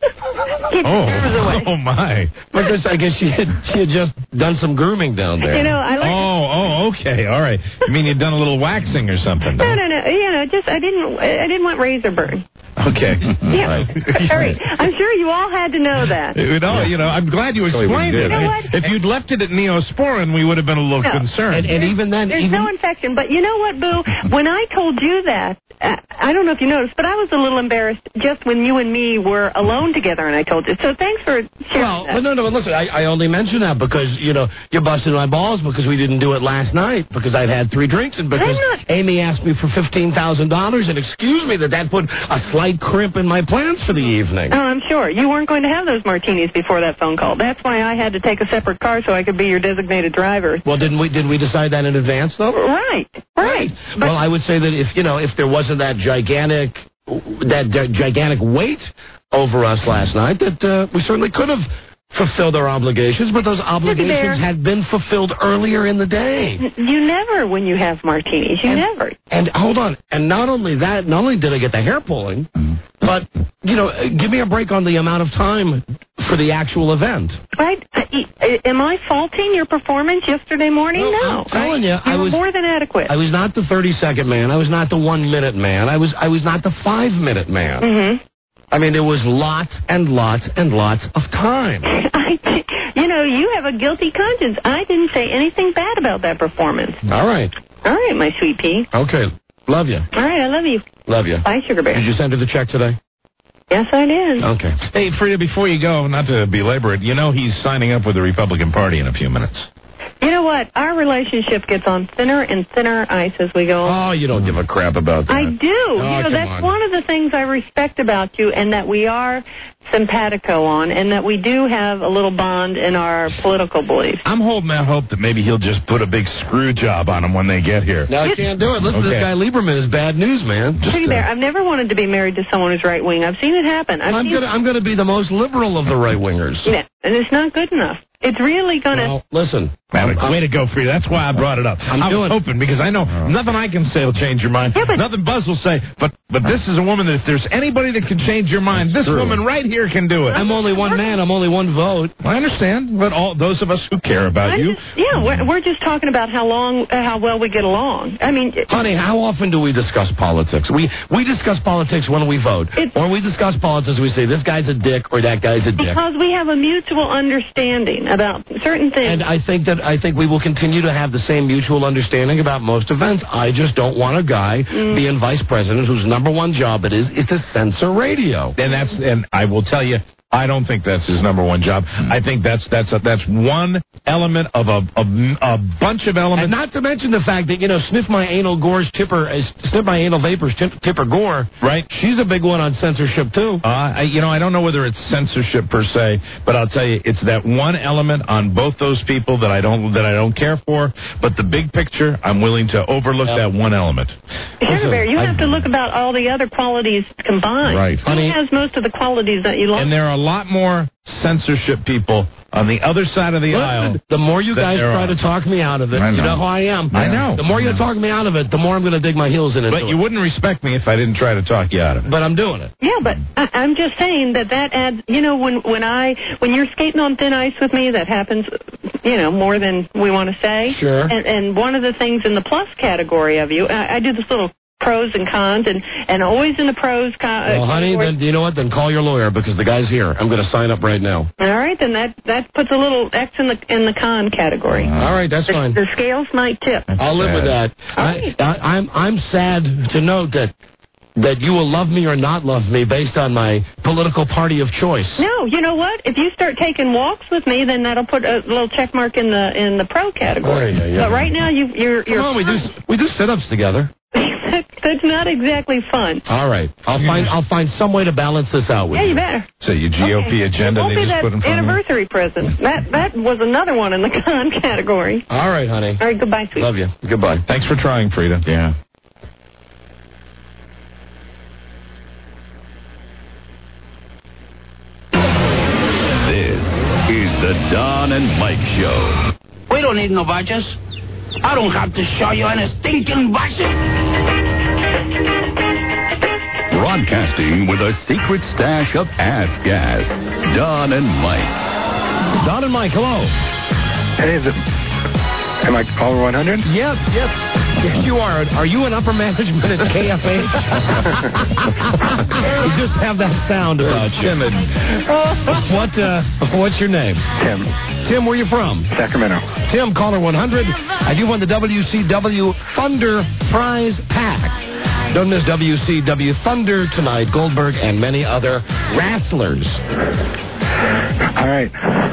Oh my! Because I guess she had just done some grooming down there. Okay, all right. You mean you'd done a little waxing or something? No. Just I didn't want razor burn. Okay. Yeah. Right. Sorry. I'm sure you all had to know that. I'm glad you explained it. If you'd left it at Neosporin, we would have been a little concerned. And even then, there's no infection. But you know what, Boo? When I told you that, I don't know if you noticed, but I was a little embarrassed just when you and me were alone together, and I told you. So thanks for sharing that. No. Listen, I only mention that because you're busting my balls because we didn't do it last night because I'd had 3 drinks and because Amy asked me for $15,000 and excuse me that put a slight crimp in my plans for the evening. Oh, I'm sure you weren't going to have those martinis before that phone call. That's why I had to take a separate car so I could be your designated driver. Well, did we decide that in advance though? Right. But, well, I would say that if there wasn't that gigantic weight over us last night, that we certainly could have fulfilled our obligations, but those obligations had been fulfilled earlier in the day. You never, when you have martinis, never. And hold on, and not only did I get the hair pulling, But, give me a break on the amount of time for the actual event. Right? Am I faulting your performance yesterday morning? No. I'm telling you, I was more than adequate. I was not the 30-second man. I was not the 1-minute man. I was not the 5-minute man. Mm-hmm. I mean, there was lots and lots and lots of time. You have a guilty conscience. I didn't say anything bad about that performance. All right, my sweet pea. Okay. Love you. All right, I love you. Love you. Bye, Sugar Bear. Did you send her the check today? Yes, I did. Okay. Hey, Frida, before you go, not to belabor it, he's signing up with the Republican Party in a few minutes. You know what? Our relationship gets on thinner and thinner ice as we go. Oh, you don't give a crap about that. I do. That's one of the things I respect about you, and that we are simpatico on, and that we do have a little bond in our political beliefs. I'm holding out hope that maybe he'll just put a big screw job on them when they get here. No, I can't do it. Listen, this guy Lieberman is bad news, man. Hey there, I've never wanted to be married to someone who's right wing. I've seen it happen. I'm going to be the most liberal of the right wingers. Yeah, and it's not good enough. It's really going to... Well, listen. Way to go, Frida. That's why I brought it up. I was hoping, because I know nothing I can say will change your mind. Yeah, nothing Buzz will say. But this is a woman that if there's anybody that can change your mind, this woman right here can do it. I'm only one man. I'm only one vote. I understand. But all those of us who care about you... we're just talking about how well we get along. I mean... Honey, how often do we discuss politics? We discuss politics when we vote. Or we discuss politics, we say this guy's a dick or that guy's a dick. Because we have a mutual understanding about certain things. And I think we will continue to have the same mutual understanding about most events. I just don't want a guy being vice president whose number one job is to censor radio. And I will tell you, I don't think that's his number one job. I think that's one element of a bunch of elements. And not to mention the fact that, sniff my anal vapors, Tipper Gore. Right. She's a big one on censorship, too. I don't know whether it's censorship per se, but I'll tell you, it's that one element on both those people that I don't care for. But the big picture, I'm willing to overlook that one element. Sugar Bear, you have to look about all the other qualities combined. Right. He has most of the qualities that you like. And there are a lot more censorship people on the other side of the aisle. The more you guys try to talk me out of it, you know who I am. I know. The more you talk me out of it, the more I'm going to dig my heels in it. But you wouldn't respect me if I didn't try to talk you out of it. But I'm doing it. Yeah, but I'm just saying that adds, when you're skating on thin ice with me, that happens, more than we want to say. Sure. And one of the things in the plus category of you, I do this little pros and cons, and always in the pros. Well, honey, then you know what? Then call your lawyer, because the guy's here. I'm going to sign up right now. All right, then that puts a little X in the con category. All right, that's fine. The scales might tip. I'll live with that. I'm sad to note that you will love me or not love me based on my political party of choice. No, you know what? If you start taking walks with me, then that'll put a little check mark in the pro category. Yeah. But right now you're Come on, we do sit-ups together. That's not exactly fun. All right, I'll find some way to balance this out with you. Yeah, you better. So your GOP agenda they just put in front of you? Anniversary present. That was another one in the con category. All right, honey. All right, goodbye, sweetie. Love you. Goodbye. Thanks for trying, Frida. Yeah. This is the Don and Mike Show. We don't need no badges. I don't have to show you any stinking badges. Broadcasting with a secret stash of ass gas. Don and Mike. Don and Mike, hello. Hey, am I caller 100? Yes, you are. Are you an upper management at KFH? You just have that sound about you. Timid. What's your name? Tim. Tim, where are you from? Sacramento. Tim, caller 100. You won the WCW Thunder Prize Pack. Don't miss WCW Thunder tonight. Goldberg and many other wrestlers. All right.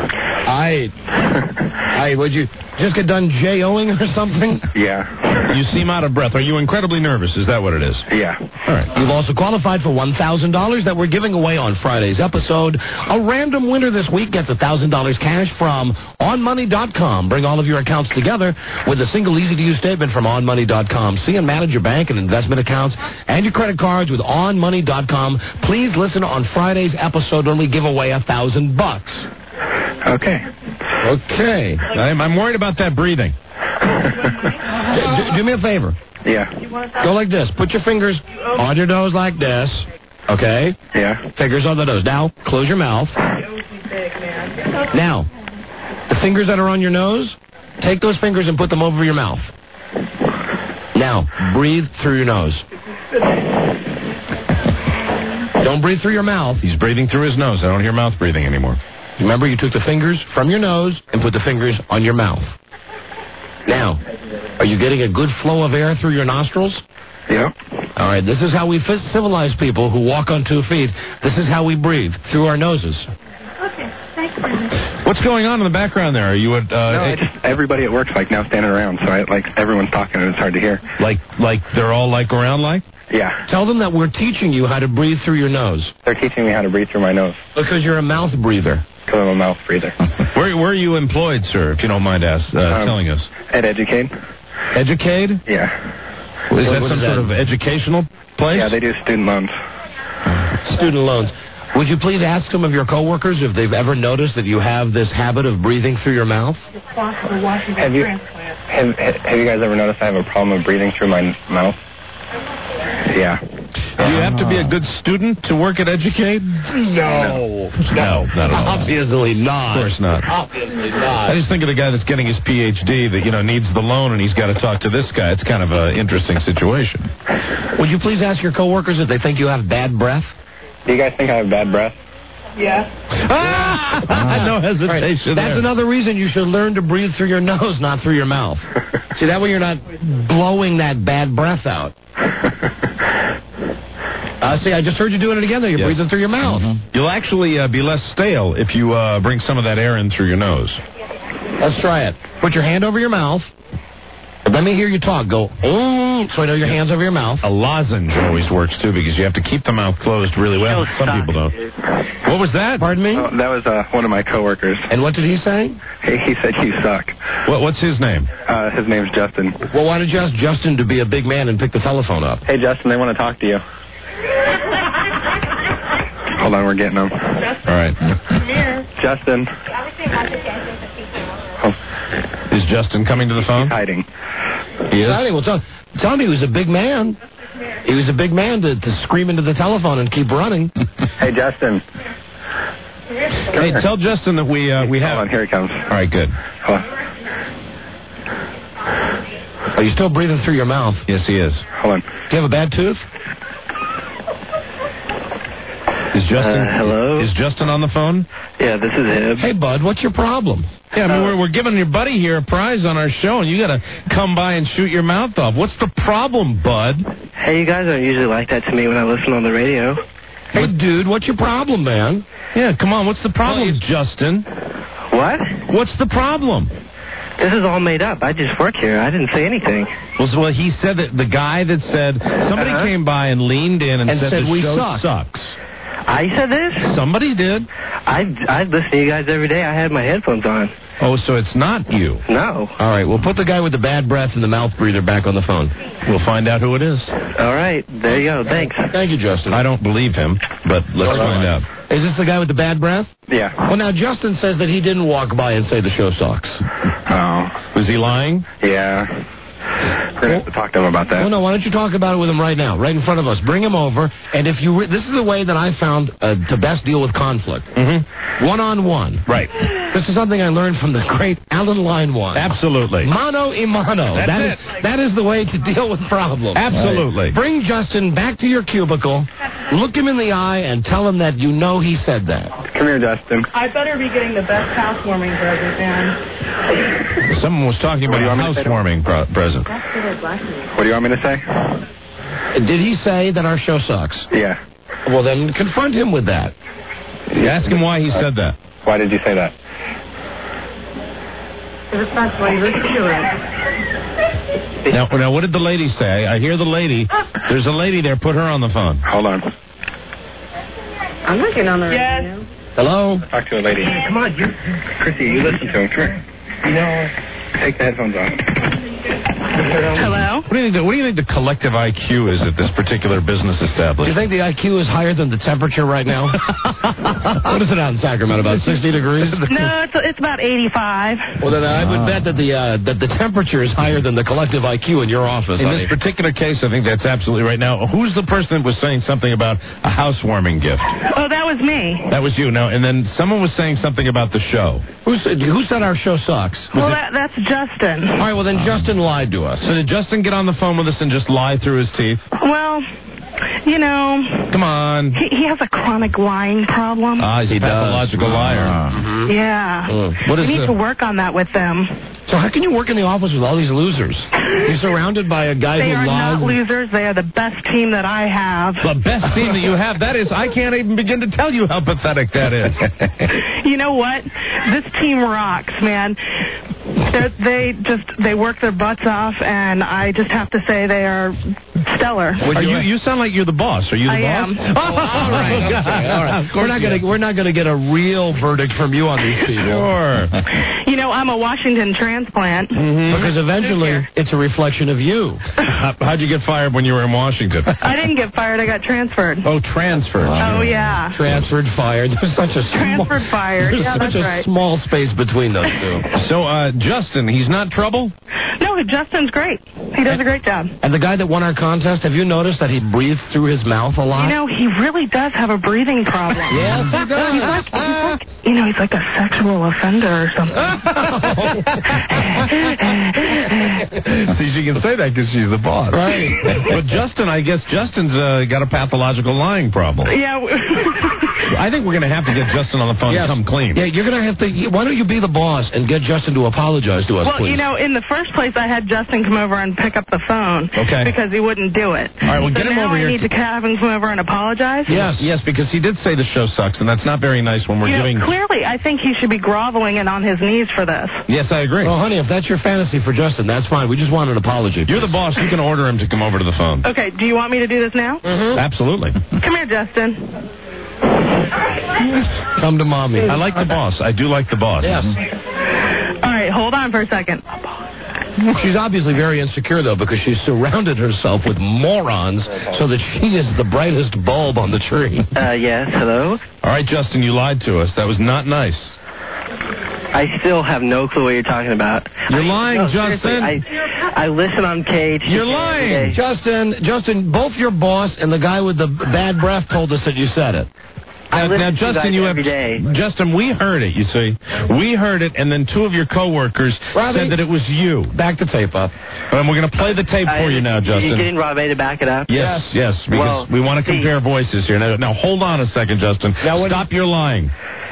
Would you just get done J-O-ing or something? Yeah. You seem out of breath. Are you incredibly nervous? Is that what it is? Yeah. All right. You've also qualified for $1,000 that we're giving away on Friday's episode. A random winner this week gets $1,000 cash from OnMoney.com. Bring all of your accounts together with a single easy-to-use statement from OnMoney.com. See and manage your bank and investment accounts and your credit cards with OnMoney.com. Please listen on Friday's episode when we give away $1,000. Okay. I'm worried about that breathing. Do me a favor. Yeah. Go like this. Put your fingers on your nose like this. Okay? Yeah. Fingers on the nose. Now, close your mouth. Now, the fingers that are on your nose, take those fingers and put them over your mouth. Now, breathe through your nose. Don't breathe through your mouth. He's breathing through his nose. I don't hear mouth breathing anymore. Remember, you took the fingers from your nose and put the fingers on your mouth. Now, are you getting a good flow of air through your nostrils? Yeah. All right, this is how we civilize people who walk on 2 feet. This is how we breathe, through our noses. Okay, thanks. What's going on in the background there? Are you at... no, everybody at work's like now standing around, so everyone's talking and it's hard to hear. Like they're all like around like? Yeah. Tell them that we're teaching you how to breathe through your nose. They're teaching me how to breathe through my nose. Because you're a mouth breather. Because I'm a mouth breather. Where are you employed, sir, if you don't mind telling us? At Educade. Educade? Yeah. Is that some sort of educational place? Yeah, they do student loans. Student loans. Would you please ask some of your coworkers if they've ever noticed that you have this habit of breathing through your mouth? Have you guys ever noticed I have a problem of breathing through my mouth? Yeah. Do you have to be a good student to work at Educade? No, not at all. Obviously not. Of course not. Obviously not. I just think of the guy that's getting his PhD that, needs the loan and he's got to talk to this guy. It's kind of an interesting situation. Would you please ask your coworkers if they think you have bad breath? Do you guys think I have bad breath? Yeah. No hesitation. That's another reason you should learn to breathe through your nose, not through your mouth. See, that way you're not blowing that bad breath out. See, I just heard you doing it again, though. You're breathing through your mouth. Mm-hmm. You'll actually be less stale if you bring some of that air in through your nose. Let's try it. Put your hand over your mouth. Let me hear you talk. Go, so I know your hand's over your mouth. A lozenge always works, too, because you have to keep the mouth closed really well. Some people don't. What was that? Pardon me? That was one of my coworkers. And what did he say? He said you suck. What's his name? His name's Justin. Well, why did you ask Justin to be a big man and pick the telephone up? Hey, Justin, they want to talk to you. Hold on, we're getting them. All right. Justin. Is Justin coming to the phone? He's hiding. He is? Hiding. Well, tell me he was a big man. He was a big man to scream into the telephone and keep running. Hey, Justin. Hey, tell Justin that we have... Hold on, here he comes. All right, good. Hold on. Are you still breathing through your mouth? Yes, he is. Hold on. Do you have a bad tooth? Is Justin... hello? Is Justin on the phone? Yeah, this is him. Hey, bud, what's your problem? Yeah, I mean, we're giving your buddy here a prize on our show, and you got to come by and shoot your mouth off. What's the problem, bud? Hey, you guys don't usually like that to me when I listen on the radio. Hey, dude, what's your problem, man? Yeah, come on, what's the problem, Justin? What? What's the problem? This is all made up. I just work here. I didn't say anything. Well, he said that the guy that said... Somebody came by and leaned in and said the we show suck. sucks. I said this? Somebody did. I listen to you guys every day. I had my headphones on. Oh, so it's not you. No. All right, we'll put the guy with the bad breath and the mouth breather back on the phone. We'll find out who it is. All right, there you go. Thanks. Thank you, Justin. I don't believe him, but let's find out. Is this the guy with the bad breath? Yeah. Well, now, Justin says that he didn't walk by and say the show sucks. Oh. Was he lying? Yeah. We're going to have to talk to him about that. Well, no, why don't you talk about it with him right now, right in front of us. Bring him over, and if you... this is the way that I found to best deal with conflict. Mm-hmm. One-on-one. Right. This is something I learned from the great Alan Line-One. Absolutely. Mano y mano. That is the way to deal with problems. Absolutely. Right. Bring Justin back to your cubicle, look him in the eye, and tell him that you know he said that. Come here, Justin. I better be getting the best housewarming present, man. Someone was talking about a housewarming present. What do you want me to say? Did he say that our show sucks? Yeah. Well, then confront him with that. Ask him why he said that. Why did you say that? That's why you listen to it. Now, what did the lady say? I hear the lady. There's a lady there. Put her on the phone. Hold on. I'm not getting on the radio. Yes. Hello? Talk to a lady. Come on, Chrissy, you listen to him. Come here. You know... Take the headphones off. Hello? What do you think the collective IQ is at this particular business Do you establishment? think the IQ is higher than the temperature right now? What is it out in Sacramento? About 60 degrees? No, it's about 85. Well, then I would bet that the temperature is higher than the collective IQ in your office. In this particular case, I think that's absolutely right. Now, who's the person that was saying something about a housewarming gift? Oh, that was me. That was you. Now, and then someone was saying something about the show. Who said our show sucks? Well, that's Justin. All right, well, then Justin lied to us. So did Justin get on the phone with us and just lie through his teeth? Well, you know... Come on. He has a chronic lying problem. He's a pathological liar. Yeah. What is we need to work on that with them. So how can you work in the office with all these losers? You're surrounded by a guy They who are lies. not losers. They are the best team that I have. The best team that you have, that is, I can't even begin to tell you how pathetic that is. You know what? This team rocks, man. They work their butts off, and I just have to say they are stellar. You sound like you're the boss. Are you the boss? am. All right. We're not gonna get a real verdict from you on these people. Sure. You know, I'm a Washington transplant. Because eventually it's a reflection of you. How'd you get fired when you were in Washington? I didn't get fired. I got transferred. Oh, transferred. Oh, yeah. Transferred, fired. There's such a Transferred, fired. There's Yeah, such that's a right. small space between those two. So, Justin, he's not trouble? No, Justin's great. He does a great job. And the guy that won our contest, have you noticed that he breathes through his mouth a lot? You know, he really does have a breathing problem. Yes, he does. He's like a sexual offender or something. See, she can say that because she's the boss. Right. But Justin, I guess Justin's got a pathological lying problem. Yeah. I think we're going to have to get Justin on the phone and come clean. Yeah, you're going to have to. Why don't you be the boss and get Justin to apologize to us, Well, please? you know, in the first place, I had Justin come over and pick up the phone. Okay. Because he wouldn't do it. All right, well, get him now over I here. need to have him come over and apologize? Yes, because he did say the show sucks, and that's not very nice when we're You know, giving... clearly, I think he should be groveling and on his knees for this. Yes, I agree. Well, honey, if that's your fantasy for Justin, that's fine. We just want an apology. You're the boss. You can order him to come over to the phone. Okay, do you want me to do this now? Absolutely. Come here, Justin. Come to mommy. I like the boss. I do like the boss. Yes. All right, hold on for a second. She's obviously very insecure, though, because she's surrounded herself with morons so that she is the brightest bulb on the tree. Yes, hello? All right, Justin, you lied to us. That was not nice. I still have no clue what you're talking about. You're lying, Justin. Seriously, I listen on Cage. You're lying. Justin, both your boss and the guy with the bad breath told us that you said it. Now, Justin, you have Justin. We heard it. You see, we heard it, and then two of your coworkers said that it was you. Back the tape up, and we're going to play the tape for you now, Justin. You're getting Rob A to back it up? Yes, because we want to compare voices here. Now, hold on a second, Justin. Stop your lying.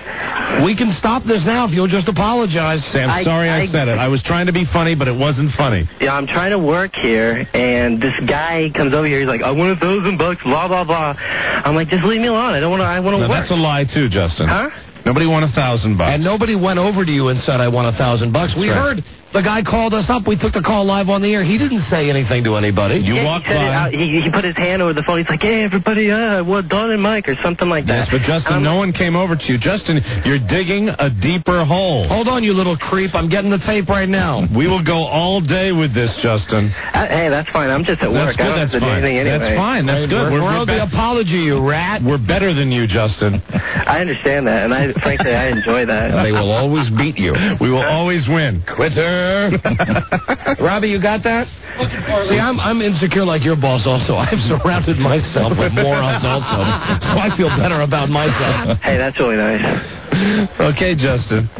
We can stop this now if you'll just apologize. I'm sorry I said it. I was trying to be funny, but it wasn't funny. Yeah, I'm trying to work here, and this guy comes over here. He's like, I want $1,000, blah, blah, blah. I'm like, just leave me alone. I want to work. That's a lie, too, Justin. Huh? Nobody won $1,000. And nobody went over to you and said, I want $1,000. We heard the guy called us up. We took the call live on the air. He didn't say anything to anybody. You walked by. He put his hand over the phone. He's like, hey, everybody, well, Don and Mike or something like that. Yes, but Justin, no one came over to you. Justin, you're digging a deeper hole. Hold on, you little creep. I'm getting the tape right now. We will go all day with this, Justin. Hey, that's fine. I'm just at work. That's good. I don't have to do anything anyway. That's fine. That's good. We're on the apology, you rat. We're better than you, Justin. I understand that, and frankly, I enjoy that. They will always beat you. We will always win. Quitter. Robbie, you got that? See, I'm insecure like your boss also. I've surrounded myself with morons also, so I feel better about myself. Hey, that's really nice. Okay, Justin.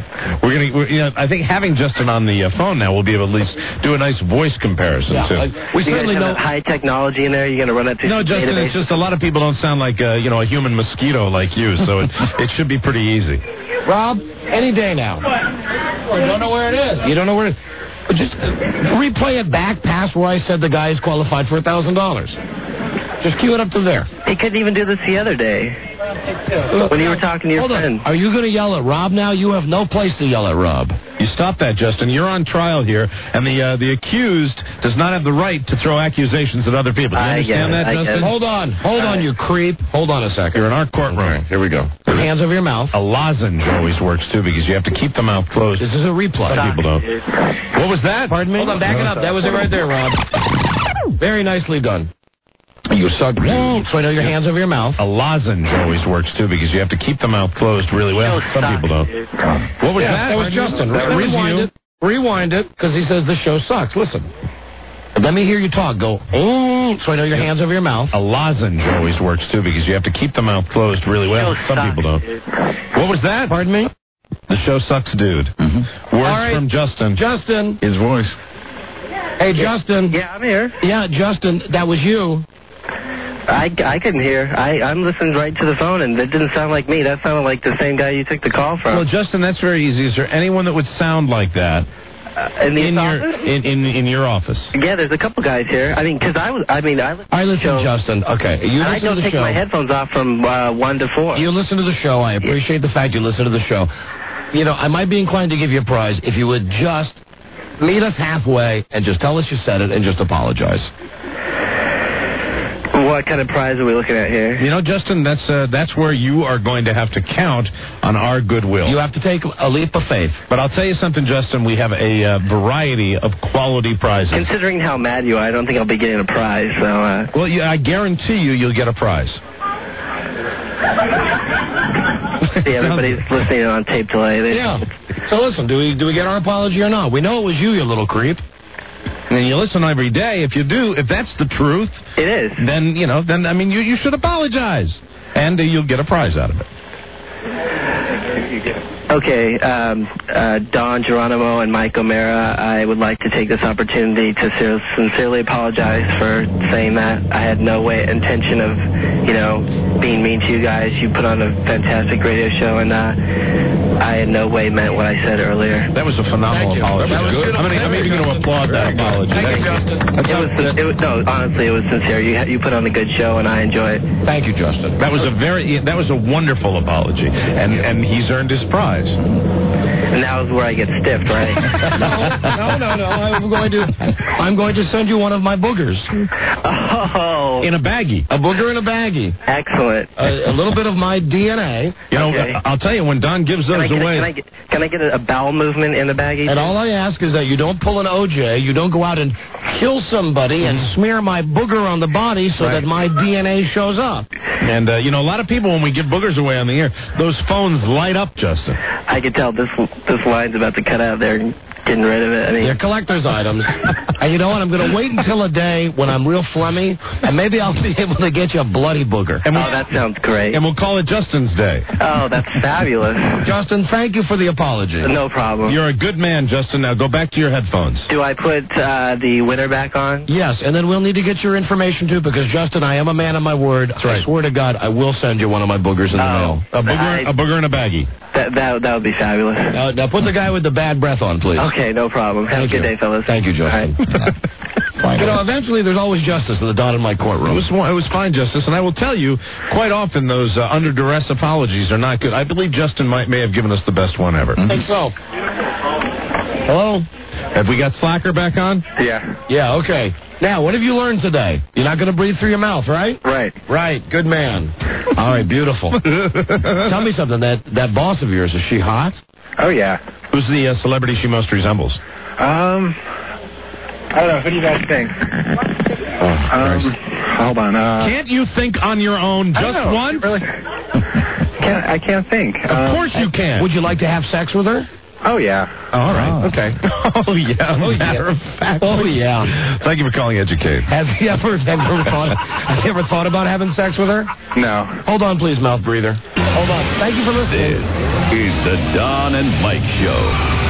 I think having Justin on the phone now, we'll be able to at least do a nice voice comparison too. We certainly know high technology in there. You're going to run it through. No, Justin. Database. It's just a lot of people don't sound like a human mosquito like you, so it should be pretty easy. Rob, any day now. You don't know where it is. You don't know where it is. Just replay it back past where I said the guy is qualified for $1,000. Just cue it up to there. He couldn't even do this the other day when you were talking to your friend. Are you going to yell at Rob now? You have no place to yell at Rob. You stop that, Justin. You're on trial here, and the accused does not have the right to throw accusations at other people. Do you understand that, Justin? Hold on, you creep. Hold on a second. You're in our courtroom. Okay, here we go. Hands over your mouth. A lozenge always works, too, because you have to keep the mouth closed. This is a replay. Some people don't. What was that? Pardon me? Hold on, back it up. That was it right there, Rob. Very nicely done. You suck. So I know your hands over your mouth. A lozenge always works, too, because you have to keep the mouth closed really well. Some people don't. What was that? That was Justin. Rewind it, because he says the show sucks. Listen. Let me hear you talk. Go, so I know your hands over your mouth. A lozenge always works, too, because you have to keep the mouth closed really well. Some people don't. What was that? Pardon me? The show sucks, dude. Words from Justin. Justin. His voice. Hey, Justin. Yeah, I'm here. Yeah, Justin, that was you. I couldn't hear. I'm listening right to the phone, and it didn't sound like me. That sounded like the same guy you took the call from. Well, Justin, that's very easy. Is there anyone that would sound like that in office? In your office? Yeah, there's a couple guys here. I mean, because I listen, Justin. Okay, you listen I don't to the take show. my headphones off from 1 to 4. You listen to the show. I appreciate the fact you listen to the show. You know, I might be inclined to give you a prize if you would just meet us halfway and just tell us you said it and just apologize. What kind of prize are we looking at here? You know, Justin, that's where you are going to have to count on our goodwill. You have to take a leap of faith. But I'll tell you something, Justin. We have a variety of quality prizes. Considering how mad you are, I don't think I'll be getting a prize. So. Well, I guarantee you'll get a prize. See, everybody's listening on tape delay. Yeah. So listen, do we get our apology or not? We know it was you little creep. And you listen every day. If you do, if that's the truth, it is. Then you should apologize, and you'll get a prize out of it. Okay, Don Geronimo and Mike O'Mara, I would like to take this opportunity to sincerely apologize for saying that. I had no intention of, being mean to you guys. You put on a fantastic radio show, and I in no way meant what I said earlier. That was a phenomenal apology. That was good. I'm even going to applaud that apology. Thank you, Justin. Honestly, it was sincere. You put on a good show, and I enjoy it. Thank you, Justin. That was a wonderful apology, and he's earned his prize. And that was where I get stiffed, right? No. I'm going to send you one of my boogers. Oh. In a baggie. A booger in a baggie. Excellent. A little bit of my DNA. Okay. I'll tell you, when Don gives those away... Can I get a bowel movement in the baggie? And all I ask is that you don't pull an OJ, you don't go out and kill somebody and smear my booger on the body so that my DNA shows up. And, a lot of people, when we give boogers away on the air, those phones light up, Justin. I can tell this line's about to cut out there. Getting rid of it. They're collector's items. And you know what? I'm going to wait until a day when I'm real flummy, and maybe I'll be able to get you a bloody booger. That sounds great. And we'll call it Justin's Day. Oh, that's fabulous. Justin, thank you for the apology. No problem. You're a good man, Justin. Now go back to your headphones. Do I put the winner back on? Yes, and then we'll need to get your information, too, because, Justin, I am a man of my word. That's right. I swear to God, I will send you one of my boogers in the mail. A booger in a baggie. That would be fabulous. Now put the guy with the bad breath on, please. Okay, no problem. Have a good day, fellas. Thank you, Justin. Eventually there's always justice in the Don and Mike courtroom. It was fine, Justice, and I will tell you, quite often those under duress apologies are not good. I believe Justin may have given us the best one ever. I think so. Hello? Have we got Slacker back on? Yeah. Yeah, okay. Now, what have you learned today? You're not going to breathe through your mouth, right? Right. Right. Good man. All right, beautiful. Tell me something. That boss of yours, is she hot? Oh, yeah. Who's the celebrity she most resembles? I don't know. Who do you guys think? Hold on. Can't you think on your own just once? Really? I can't think. Of course you can. Would you like to have sex with her? Oh, yeah. All right. Okay. Oh, yeah. Matter of fact. Oh, yeah. Thank you for calling Educate. Have you ever thought about having sex with her? No. Hold on, please, mouth breather. Hold on. Thank you for listening. This is the Don and Mike Show.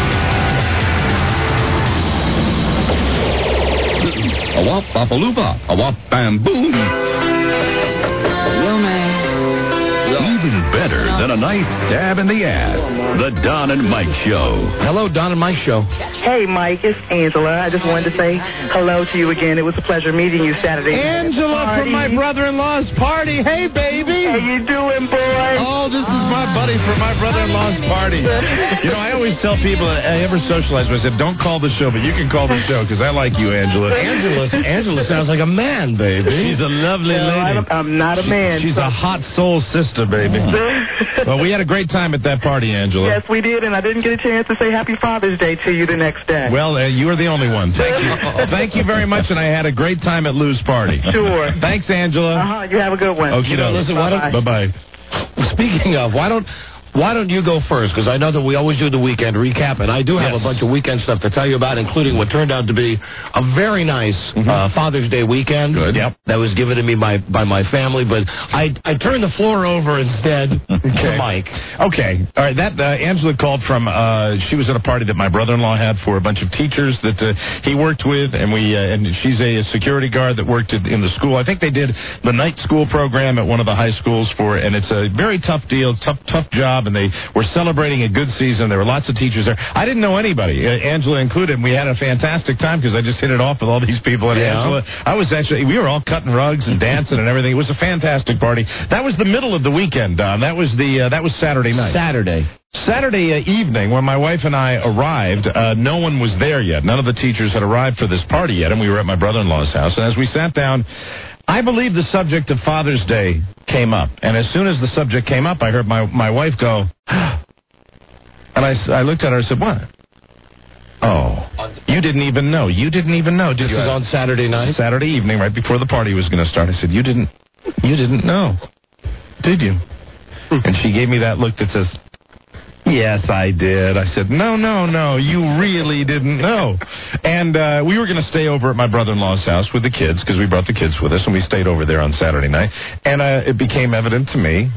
A wop, bop-a-loop-a, a wop, bam, boom. Real man. even better than a nice stab in the ass. The Don and Mike Show. Hello, Don and Mike Show. Hey, Mike, it's Angela. I just wanted to say hello to you again. It was a pleasure meeting you Saturday. Angela from my brother-in-law's party. Hey, baby. How you doing, boy? Oh, this is my buddy from my brother-in-law's party. You know, I always tell people that I ever socialize with, I said, don't call the show, but you can call the show because I like you, Angela. Angela sounds like a man, baby. She's a lovely lady. I'm not a man. She's a hot soul sister, baby. Well, we had a great time at that party, Angela. Yes, we did, and I didn't get a chance to say Happy Father's Day to you the next day. Well, you were the only one. Thank you. Thank you very much, and I had a great time at Lou's party. Sure. Thanks, Angela. You have a good one. Okay, listen, bye-bye. Speaking of, why don't you go first? Because I know that we always do the weekend recap, and I do have a bunch of weekend stuff to tell you about, including what turned out to be a very nice Father's Day weekend. Good. Yep. That was given to me by my family, but I turned the floor over instead to Mike. Okay. All right. That Angela called from. She was at a party that my brother-in-law had for a bunch of teachers that he worked with, and and she's a security guard that worked in the school. I think they did the night school program at one of the high schools and it's a very tough deal, tough job. And they were celebrating a good season. There were lots of teachers there. I didn't know anybody, Angela included, and we had a fantastic time because I just hit it off with all these people. And Angela, we were all cutting rugs and dancing and everything. It was a fantastic party. That was the middle of the weekend, Don. That was Saturday night. Saturday evening, when my wife and I arrived, no one was there yet. None of the teachers had arrived for this party yet, and we were at my brother-in-law's house. And as we sat down, I believe the subject of Father's Day came up. And as soon as the subject came up, I heard my wife go, and I looked at her and said, what? Oh, you didn't even know. You didn't even know, did you? This was on Saturday night? Saturday evening, right before the party was going to start. I said, you didn't know, did you? And she gave me that look that says, yes, I did. I said, no, you really didn't know. And we were going to stay over at my brother-in-law's house with the kids because we brought the kids with us, and we stayed over there on Saturday night. And it became evident to me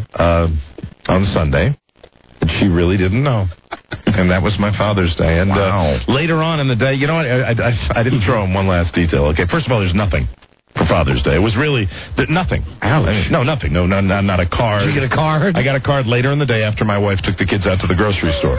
on Sunday that she really didn't know. And that was my Father's Day. And later on in the day, you know what? I didn't throw in one last detail. Okay, first of all, there's nothing for Father's Day. It was really nothing. Ouch. I mean, no, nothing. No, not a card. Did you get a card? I got a card later in the day after my wife took the kids out to the grocery store.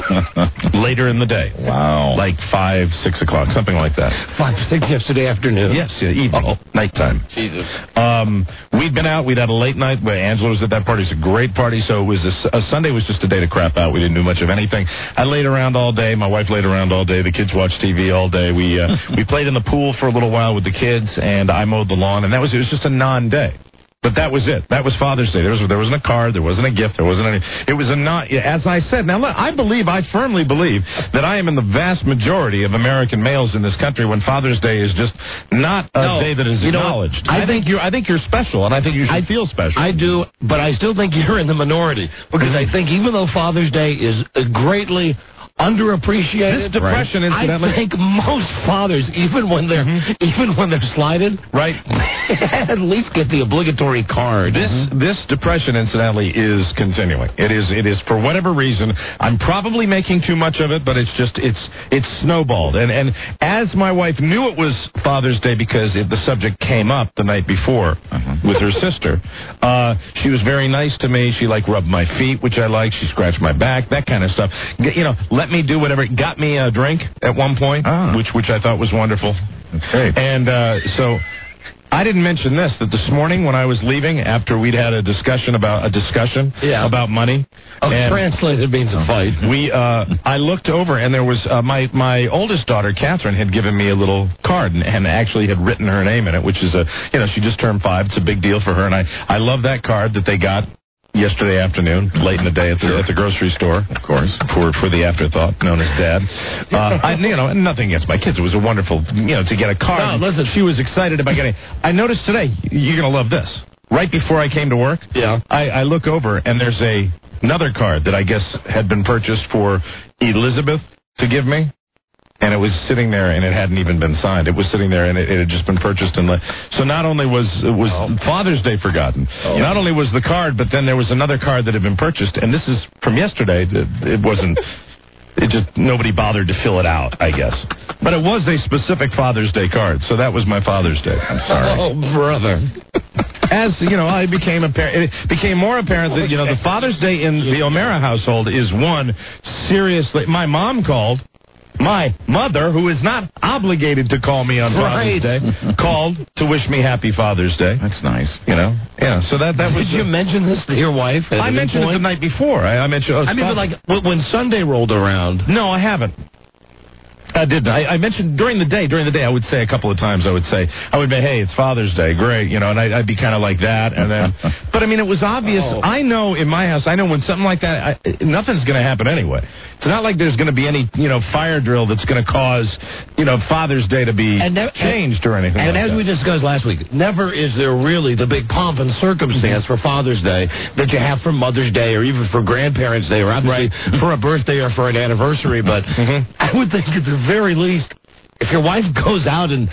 Later in the day. Wow. Like 5, 6 o'clock, something like that. 5, 6 yesterday afternoon. Yes, evening, nighttime. Jesus. We'd been out. We'd had a late night. Angela was at that party. It was a great party. So it was a Sunday was just a day to crap out. We didn't do much of anything. I laid around all day. My wife laid around all day. The kids watched TV all day. We played in the pool for a little while with the kids, and I mowed the lawn, and it was just a non-day. But that was it. That was Father's Day. There wasn't a card. There wasn't a gift. There wasn't any. It was a non. As I said, now I firmly believe that I am in the vast majority of American males in this country when Father's Day is just not a day that is acknowledged. I think you're special, and I think you should feel special. I do, but I still think you're in the minority because I think even though Father's Day is greatly underappreciated. This depression, incidentally, I think most fathers, even when they're slighted, right, at least get the obligatory card. This depression, incidentally, is continuing. It is for whatever reason. I'm probably making too much of it, but it's snowballed. And as my wife knew it was Father's Day because the subject came up the night before with her sister, she was very nice to me. She rubbed my feet, which I like. She scratched my back, that kind of stuff. Let me do whatever. Got me a drink at one point, which I thought was wonderful. Okay. And so I didn't mention this, that this morning when I was leaving, after we'd had a discussion about money. Translated means a fight. I looked over, and there was my oldest daughter, Catherine, had given me a little card and actually had written her name in it, which is she just turned 5. It's a big deal for her, and I love that card that they got yesterday afternoon, late in the day at the grocery store, of course, for the afterthought known as Dad. Nothing against my kids. It was a wonderful, to get a card. No, listen, she was excited about getting. I noticed today. You're gonna love this. Right before I came to work, I look over and there's another card that I guess had been purchased for Elizabeth to give me. And it was sitting there, and it hadn't even been signed. It was sitting there, and it had just been purchased. So not only was Father's Day forgotten, not only was the card, but then there was another card that had been purchased. And this is from yesterday. It wasn't. It just nobody bothered to fill it out, I guess. But it was a specific Father's Day card, so that was my Father's Day. I'm sorry. Oh, brother. As, it became more apparent that, the Father's Day in the O'Mara household is one seriously. My mom called. My mother, who is not obligated to call me on Father's Day, called to wish me Happy Father's Day. That's nice. Yeah, so that was... Did you mention this to your wife? I mentioned it the night before. I mentioned... when Sunday rolled around... No, I haven't. I didn't. I mentioned during the day, I would say a couple of times, I would say, hey, it's Father's Day, great, and I'd be kind of like that, and then, but it was obvious. I know in my house, when something like that, nothing's going to happen anyway. It's not like there's going to be any, fire drill that's going to cause, Father's Day to be changed or anything. And as we discussed last week, never is there really the big pomp and circumstance for Father's Day that you have for Mother's Day or even for Grandparents' Day or obviously for a birthday or for an anniversary, but I would think at the very least, if your wife goes out and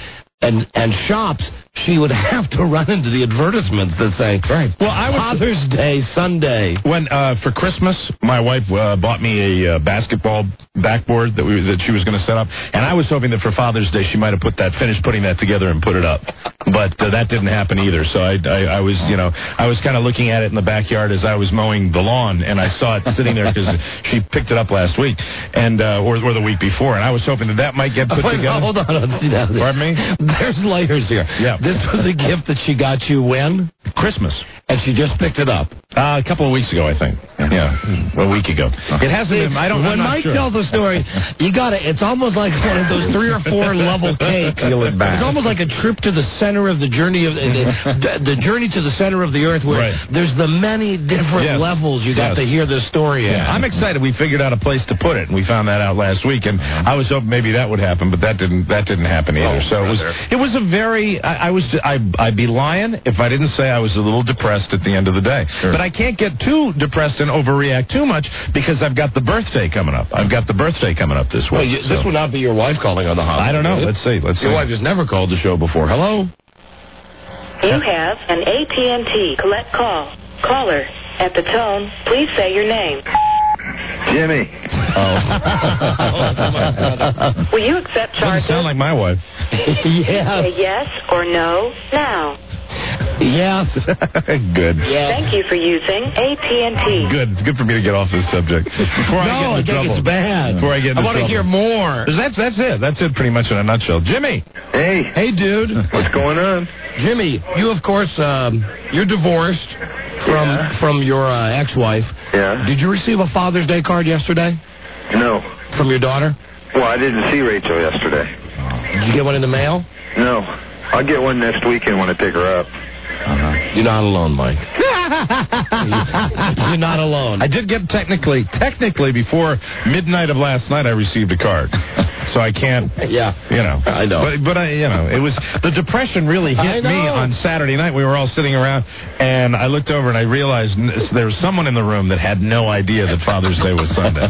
shops, she would have to run into the advertisements that say, Father's Day, Sunday. When for Christmas, my wife bought me a basketball backboard that she was going to set up, and I was hoping that for Father's Day she might have finished putting that together and put it up, but that didn't happen either. So I was I was kind of looking at it in the backyard as I was mowing the lawn, and I saw it sitting there because she picked it up last week and or the week before, and I was hoping that might get put together. Hold on. Pardon me? There's layers here. Yeah. This was a gift that she got you when? Christmas. And she just picked it up. A couple of weeks ago, I think. Yeah, a week ago. It hasn't been. When Mike tells the story, you got it. It's almost like one of those 3 or 4 level cakes. It's almost like a trip to the center of the journey of the journey to the center of the earth, where there's the many different levels you got to hear this story in. I'm excited. We figured out a place to put it, and we found that out last week. And I was hoping maybe that would happen, but that didn't happen either. So it was a very. I'd be lying if I didn't say I was a little depressed at the end of the day. Sure. But I can't get too depressed and overreact too much because I've got the birthday coming up. This week. Well, this would not be your wife calling on the hotline. I don't know. Let's see. Your wife has never called the show before. Hello? You have an AT&T collect call. Caller, at the tone, please say your name. Jimmy. Will you accept charges? Doesn't sound like my wife. Yeah. Say yes or no now. Yes. Good. Yes. Thank you for using AT&T. Good. It's good for me to get off this subject. Before I get into trouble. It's bad. Before I get into I want to hear more. That's it. That's it pretty much in a nutshell. Jimmy. Hey. Hey, dude. What's going on? Jimmy, you, of course, you're divorced from your ex-wife. Yeah. Did you receive a Father's Day card yesterday? No. From your daughter? Well, I didn't see Rachel yesterday. Did you get one in the mail? No. I'll get one next weekend when I pick her up. You're not alone, Mike. You're not alone. I did get technically before midnight of last night, I received a card. So I can't. Yeah. I know. But it was the depression really hit me on Saturday night. We were all sitting around, and I looked over and I realized there was someone in the room that had no idea that Father's Day was Sunday.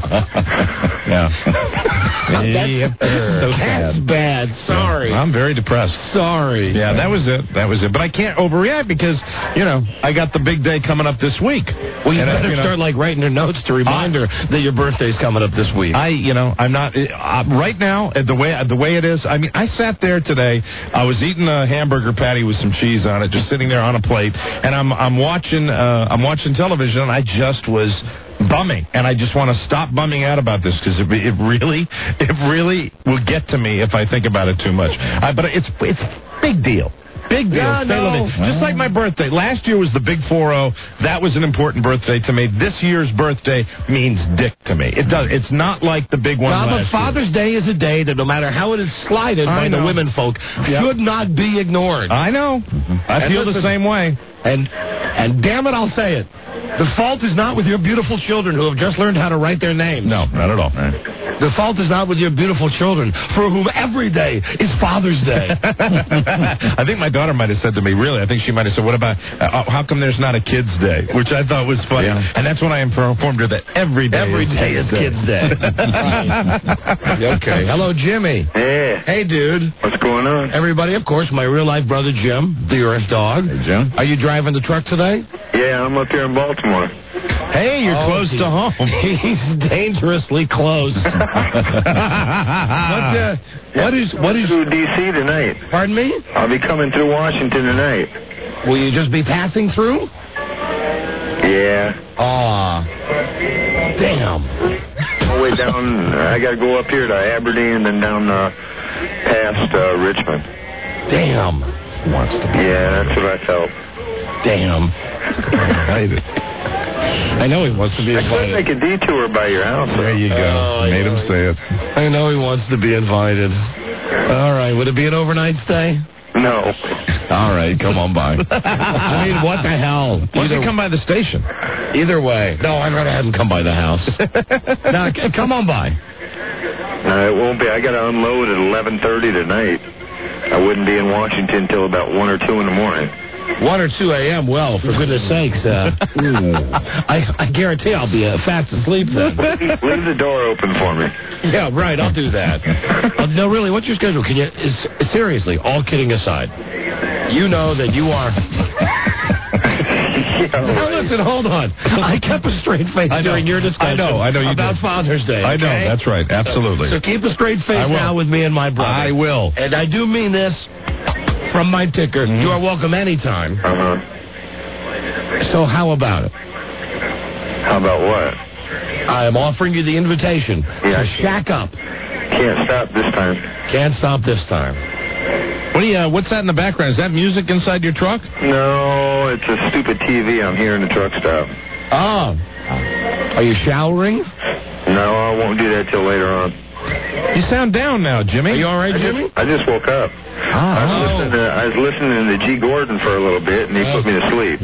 That's bad. Sorry. I'm very depressed. Sorry. Yeah, that was it. But I can't overreact because, I got the big day coming up this week. Well, you better start writing her notes to remind her that your birthday's coming up this week. I'm not right now the way it is. I mean, I sat there today. I was eating a hamburger patty with some cheese on it, just sitting there on a plate, and I'm watching television, and I just was bumming, and I just want to stop bumming out about this because it really will get to me if I think about it too much. But it's big deal. Big deal. Yeah, no. Just like my birthday. Last year was the big 40. That was an important birthday to me. This year's birthday means dick to me. It does. It's not like the big one last year. Father's Day is a day that no matter how it is slighted by the women folk, should not be ignored. I know. I feel the same way. And damn it, I'll say it. The fault is not with your beautiful children who have just learned how to write their names. No, not at all. The fault is not with your beautiful children, for whom every day is Father's Day. I think my daughter might have said to me, really, I think she might have said, what about, how come there's not a Kids' Day? Which I thought was funny. Yeah. And that's when I informed her that every day is Kids' Day. Okay. Hello, Jimmy. Hey. Hey, dude. What's going on? Everybody, of course, my real-life brother, Jim, the Earth Dog. Hey, Jim. Are you driving the truck today? Yeah, I'm up here in Baltimore. Hey, you're close to home. He's dangerously close. What is through D.C. tonight? Pardon me? I'll be coming through Washington tonight. Will you just be passing through? Yeah. Aw. Damn. All the way down, I got to go up here to Aberdeen, then down past Richmond. Damn. Wants to be. Yeah, that's what I felt. Damn. I know he wants to be I could invited. make a detour by your house. There you go. Made him say it. I know he wants to be invited. All right. Would it be an overnight stay? No. All right, come on by. I mean, what the hell? Why don't you come by the station? Either way. No, I'd rather have him come by the house. No, come on by. No, it won't be. I got to unload at 11:30 tonight. I wouldn't be in Washington till about 1 or 2 in the morning. 1 or 2 a.m. Well, for goodness sakes. I guarantee I'll be fast asleep then. Leave the door open for me. Yeah, right. I'll do that. No, really, what's your schedule? Can you, seriously, all kidding aside, you know that you are... Now, listen, hold on. I kept a straight face during your discussion I know you about did. Father's Day. I know, okay? that's right. Absolutely. So keep a straight face now with me and my brother. I will. And I do mean this from my ticker. Mm-hmm. You are welcome anytime. Uh-huh. So how about it? How about what? I am offering you the invitation to shack up. Can't stop this time. Can't stop this time. What's that in the background? Is that music inside your truck? No, it's a stupid TV I'm hearing the truck stop. Oh. Are you showering? No, I won't do that till later on. You sound down now, Jimmy. Are you all right, Jimmy? I just woke up. I was listening to G. Gordon for a little bit, and he put me to sleep.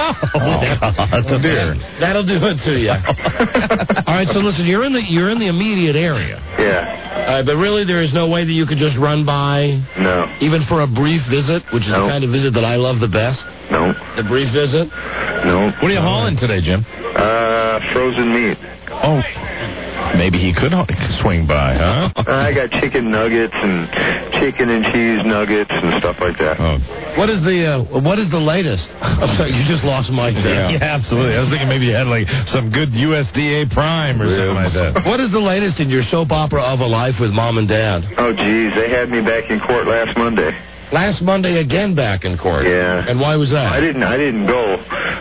Oh, dear. That'll do it to you. All right, so listen, you're in the immediate area. Yeah. But really, there is no way that you could just run by. No. Even for a brief visit, which is the kind of visit that I love the best. No. The brief visit. No. What are you hauling today, Jim? Frozen meat. Oh. Maybe he could swing by, huh? I got chicken nuggets and chicken and cheese nuggets and stuff like that. Oh. What is the latest? I'm sorry, you just lost Mike there. Yeah, absolutely. I was thinking maybe you had like some good USDA Prime or something like that. What is the latest in your soap opera of a life with Mom and Dad? Oh, geez, they had me back in court last Monday. Last Monday again back in court. Yeah. And why was that? I didn't go.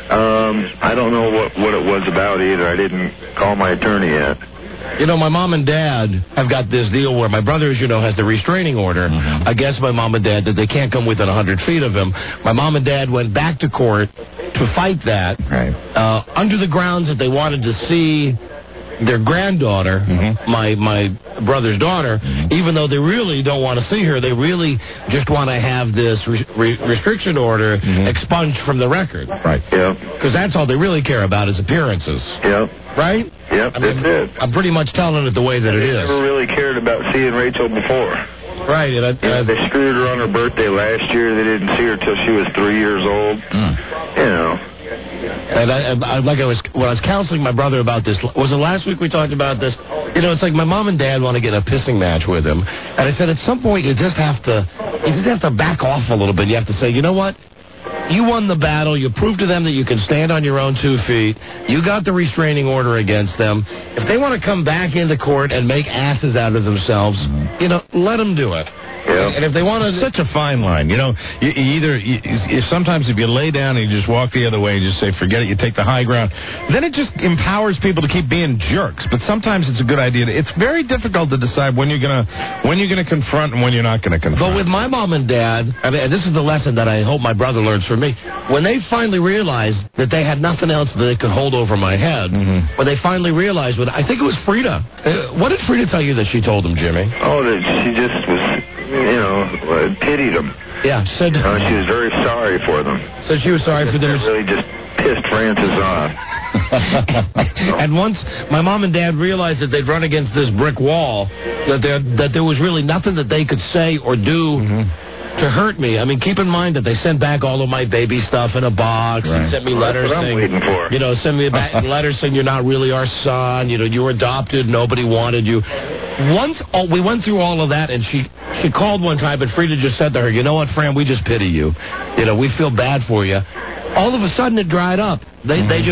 I don't know what it was about either. I didn't call my attorney yet. You know, my mom and dad have got this deal where my brother, as you know, has the restraining order against my mom and dad that they can't come within 100 feet of him. My mom and dad went back to court to fight that under the grounds that they wanted to see their granddaughter, my brother's daughter, even though they really don't want to see her. They really just want to have this restriction order expunged from the record. Right. Yeah. Because that's all they really care about is appearances. Yeah. Right? Yep, that's it. I'm pretty much telling it the way that it is. I never really cared about seeing Rachel before. Right. And they screwed her on her birthday last year. They didn't see her till she was 3 years old. You know. And when I was counseling my brother about this, was it last week we talked about this? You know, it's like my mom and dad want to get in a pissing match with him, and I said at some point you just have to back off a little bit. You have to say, you know what? You won the battle. You proved to them that you can stand on your own 2 feet. You got the restraining order against them. If they want to come back into court and make asses out of themselves, you know, let them do it. Yeah. And if they want to... It's such a fine line. You know, sometimes if you lay down and you just walk the other way and just say, forget it, you take the high ground, then it just empowers people to keep being jerks. But sometimes it's a good idea. It's very difficult to decide when you're gonna confront and when you're not going to confront. But with my mom and dad, I mean, and this is the lesson that I hope my brother learns from me, when they finally realized that they had nothing else that they could hold over my head, when they finally realized, I think it was Frida. What did Frida tell you that she told them, Jimmy? Oh, that she just was... pitied them. Yeah, said... she was very sorry for them. So she was sorry for them. That really just pissed Francis off. And once my mom and dad realized that they'd run against this brick wall, that there was really nothing that they could say or do to hurt me. I mean, keep in mind that they sent back all of my baby stuff in a box and sent me letters That's what I'm waiting for. You know, send me back letters saying you're not really our son. You know, you were adopted. Nobody wanted you. Once we went through all of that, and she called one time, and Frida just said to her, you know what, Fran, we just pity you. You know, we feel bad for you. All of a sudden, it dried up. They just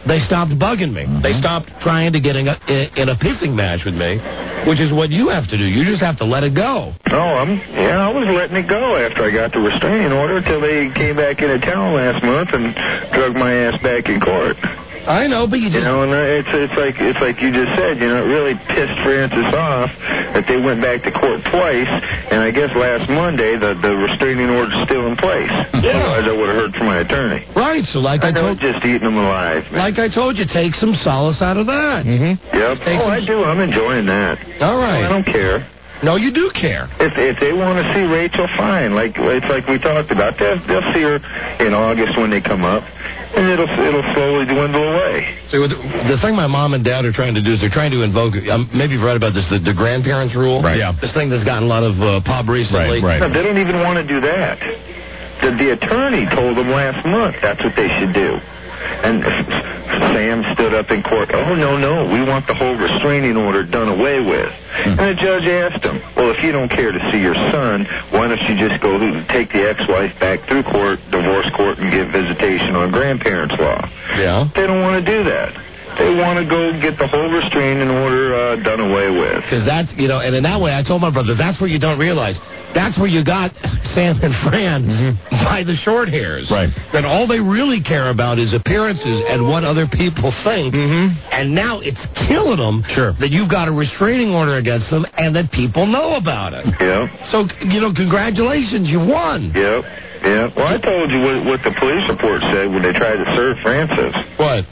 they stopped bugging me. They stopped trying to get in a pissing match with me, which is what you have to do. You just have to let it go. Oh, I was letting it go after I got the restraining order till they came back into town last month and drug my ass back in court. I know, but you just... and it's like you just said, it really pissed Francis off that they went back to court twice, and I guess last Monday the restraining order's still in place. Yeah. Otherwise I would have heard from my attorney. Right, so like I told... just eating them alive, man. Like I told you, take some solace out of that. Mm-hmm. Yep. I do. I'm enjoying that. All right. I don't care. No, you do care. If they want to see Rachel, fine. It's like we talked about. They'll see her in August when they come up, and it'll slowly dwindle away. So the thing my mom and dad are trying to do is they're trying to invoke, maybe you've read about this, the grandparents rule. Right. Yeah. This thing that's gotten a lot of pub recently. Right. No, they don't even want to do that. The attorney told them last month that's what they should do. And Sam stood up in court. Oh, no, we want the whole restraining order done away with. And the judge asked him, well, if you don't care to see your son, why don't you just go take the ex-wife back through court, divorce court, and get visitation on grandparents' law? Yeah. They don't want to do that. They want to go get the whole restraining order done away with. Because that's, and in that way, I told my brother, that's where you don't realize. That's where you got Sam and Fran by the short hairs. Right. That all they really care about is appearances and what other people think. And now it's killing them that you've got a restraining order against them and that people know about it. Yeah. So, congratulations, you won. Yep. Yeah. Well, I told you what the police report said when they tried to serve Francis. What?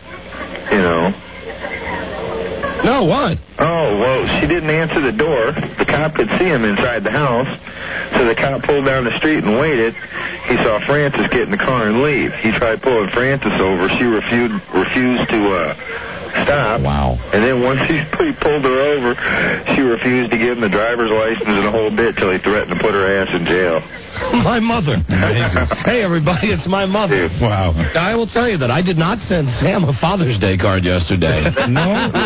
No, what? Oh, well, she didn't answer the door. The cop could see him inside the house. So the cop pulled down the street and waited. He saw Francis get in the car and leave. He tried pulling Francis over. She refused to stop. Wow. And then once he pulled her over, she refused to give him the driver's license and a whole bit till he threatened to put her ass in jail. My mother. Hey, everybody, it's my mother. Wow. I will tell you that I did not send Sam a Father's Day card yesterday. No?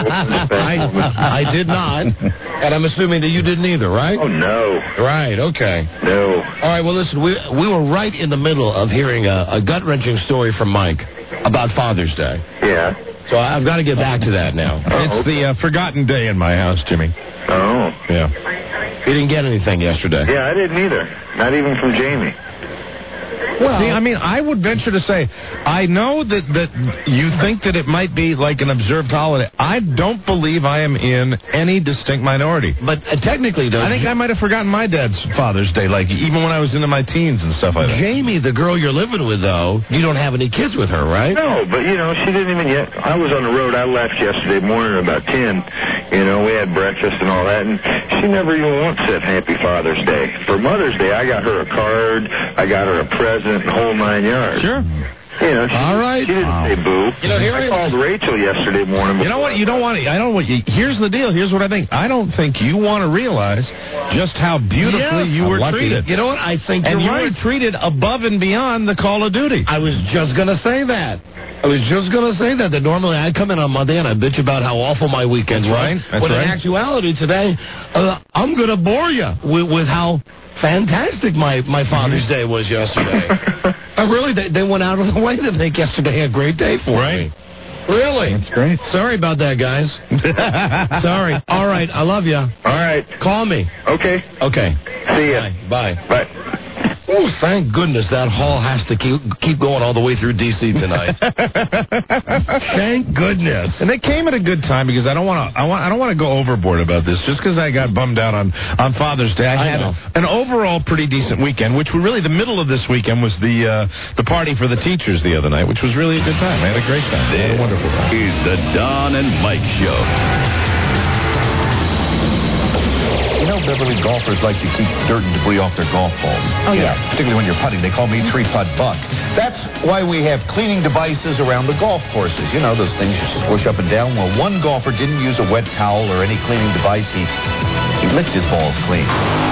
I did not. And I'm assuming that you didn't either, right? Oh, no. Right, okay. No. All right, well, listen, we were right in the middle of hearing a gut-wrenching story from Mike about Father's Day. Yeah. So I've got to get back to that now. It's the forgotten day in my house, Jimmy. Oh. Yeah. You didn't get anything yesterday. Yeah, I didn't either. Not even from Jamie. Well, see, I would venture to say, I know that you think that it might be like an observed holiday. I don't believe I am in any distinct minority. But technically, though, I think I might have forgotten my dad's Father's Day, like even when I was into my teens and stuff like that. Jamie, the girl you're living with, though, you don't have any kids with her, right? No, but, she didn't even yet. I was on the road. I left yesterday morning about 10. We had breakfast and all that, and she never even once said Happy Father's Day. For Mother's Day, I got her a card, I got her a present, the whole 9 yards. Sure. All right. She didn't say boo. I called Rachel yesterday morning. You know what? You don't want to. Here's the deal. Here's what I think. I don't think you want to realize just how beautifully you were treated. You know what? I think and you're you right. were treated above and beyond the Call of Duty. I was just going to say that. That normally I come in on Monday and I bitch about how awful my weekends were. Right. But in actuality today, I'm going to bore you with how fantastic my Father's Day was yesterday. They went out of the way to make yesterday a great day for me. Really? That's great. Sorry about that, guys. Sorry. All right, I love you. All right. Call me. Okay. See ya. Bye. Bye. Oh, thank goodness that hall has to keep going all the way through D.C. tonight. Thank goodness. And they came at a good time because I don't want to go overboard about this. Just because I got bummed out on Father's Day, I had an overall pretty decent weekend. Which were really the middle of this weekend was the party for the teachers the other night, which was really a good time. I had a great time. I had a wonderful time. Is the Don and Mike Show. Beverly golfers like to keep dirt and debris off their golf balls. Oh, yeah. Particularly when you're putting. They call me 3-putt Buck. That's why we have cleaning devices around the golf courses. Those things you squish up and down. Well, one golfer didn't use a wet towel or any cleaning device. He licked his balls clean.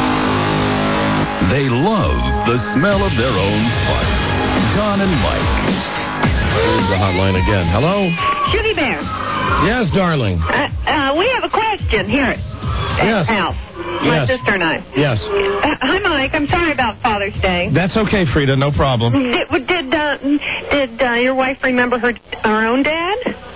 They love the smell of their own putt. Don and Mike. Here's the hotline again. Hello? Judy Bear. Yes, darling. We have a question here at house. My sister and I. Yes. Hi, Mike. I'm sorry about Father's Day. That's okay, Frida. No problem. Did your wife remember her own dad?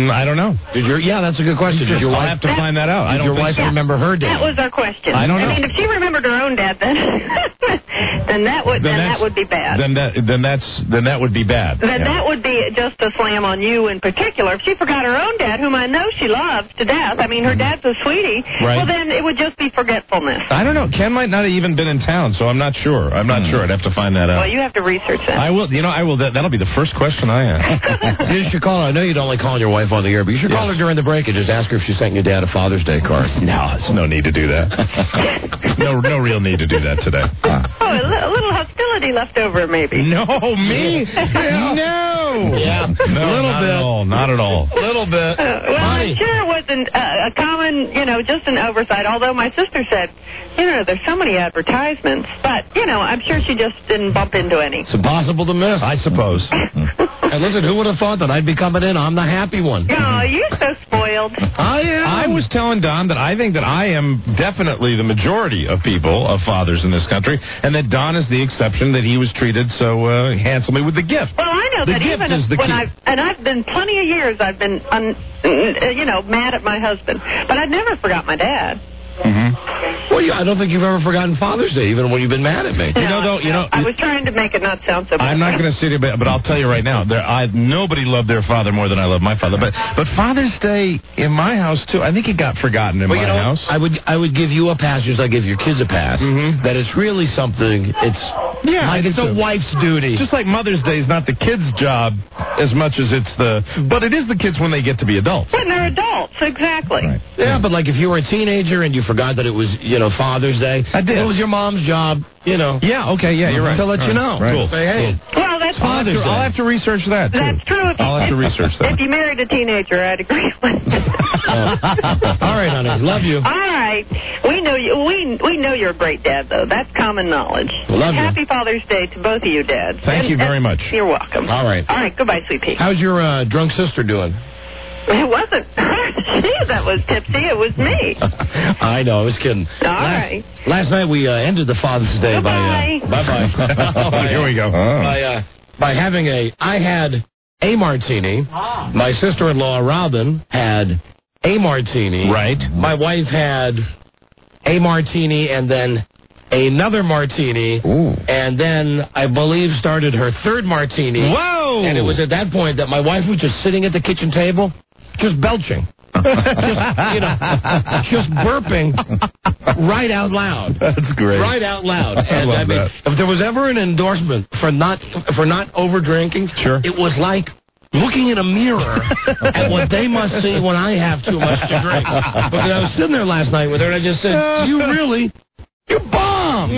I don't know. Yeah, that's a good question. Did your wife have to find that out. Did your wife remember her dad? That was our question. I don't know. I mean, if she remembered her own dad, then that would be bad. Then that would be bad. That would be just a slam on you in particular. If she forgot her own dad, whom I know she loves to death, I mean, her dad's a sweetie, Right. well, then it would just be forgetfulness. I don't know. Ken might not have even been in town, so I'm not sure. I'd have to find that out. Well, you have to research that. I will. I will. That'll be the first question I ask. You should call her. I know you don't like calling your wife on the air, but you should call her during the break and just ask her if she sent your dad a Father's Day card. No, there's no need to do that. no real need to do that today. Oh, a little hostility left over, maybe. No, me? No. Yeah, no, a little bit. Not at all. A little bit. Well, I'm sure it wasn't a common, just an oversight, although my sister said, there's so many advertisements, but, I'm sure she just didn't bump into any. It's impossible to miss, I suppose. And listen, who would have thought that I'd be coming in? I'm the happy one. Oh, you're so spoiled. I am. I was telling Don that I think that I am definitely the majority of people, of fathers in this country, and that Don is the exception, that he was treated so handsomely with the gift. Well, I know The that gift even is the when key. I've been plenty of years, I've been, mad at my husband, but I never forgot my dad. Mm-hmm. Well, I don't think you've ever forgotten Father's Day, even when you've been mad at me. I was trying to make it not sound so bad. I'm not going to sit here, but I'll tell you right now, nobody loved their father more than I love my father. But Father's Day in my house too, I think it got forgotten in my house. I would give you a pass, just like I give your kids a pass. Mm-hmm. That it's really something. It's a wife's duty. Just like Mother's Day is not the kids' job as much as but it is the kids when they get to be adults. When they're adults, exactly. Right. Yeah, but like if you were a teenager and you forgot that it was, Father's Day, I did. It was your mom's job, Yeah, okay, yeah, you're right. To let you know. Right. Cool. Say, hey. Well, that's Father's Day. I'll have to research that, too. That's true. I'll have to research that. If you married a teenager, I'd agree with you. All right, honey. Love you. All right. We know you. We know you're a great dad, though. That's common knowledge. Love you. Happy Father's Day to both of you, dads. Thank you very much. You're welcome. All right. All right. Goodbye, sweet pea. How's your drunk sister doing? It wasn't she that was tipsy. It was me. I know. I was kidding. All right. Last night we ended the Father's Day by bye-bye. Here we go. By having I had a martini. My sister-in-law, Robin, had a martini. Right. My wife had a martini and then another martini. Ooh. And then I believe started her third martini. Whoa! And it was at that point that my wife was just sitting at the kitchen table, just belching. just burping right out loud. That's great. Right out loud. And I love that. If there was ever an endorsement for not over drinking, sure, it was like looking in a mirror at what they must see when I have too much to drink. Because I was sitting there last night with her and I just said, "You bombed."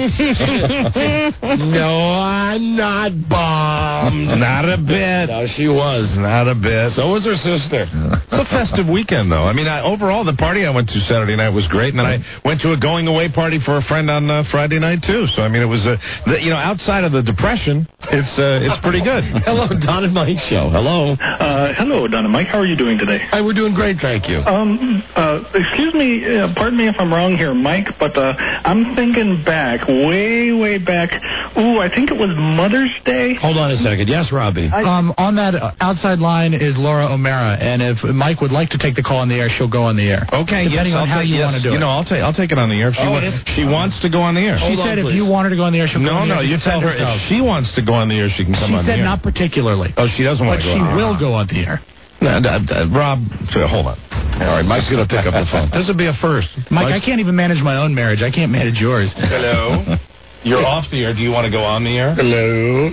No, I'm not bombed. Not a bit. No, she was. Not a bit. So was her sister. It's a festive weekend, though. I mean, overall, the party I went to Saturday night was great, and then I went to a going-away party for a friend on Friday night, too. So, I mean, it was, outside of the depression, it's pretty good. Hello, Don and Mike Show. Hello. Hello, Don and Mike. How are you doing today? Hi, we're doing great, thank you. Excuse me, pardon me if I'm wrong here, Mike, but I'm thinking back, way back. Ooh, I think it was Mother's Day. Hold on a second. Yes, Robbie. On that outside line is Laura O'Mara, and if Mike would like to take the call on the air, she'll go on the air. Okay, depending on how you want to do it. I'll take it on the air if she wants to go on the air. She said if you want her to go on the air, she'll go on the air. No, you tell her if she wants to go on the air, she can come on the air. She said not particularly. Oh, she doesn't want to go on the air. But she will go on the air. Rob, hold on. All right, Mike's going to pick up the phone. This will be a first. Mike, I can't even manage my own marriage. I can't manage yours. Hello? You're off the air. Do you want to go on the air? Hello?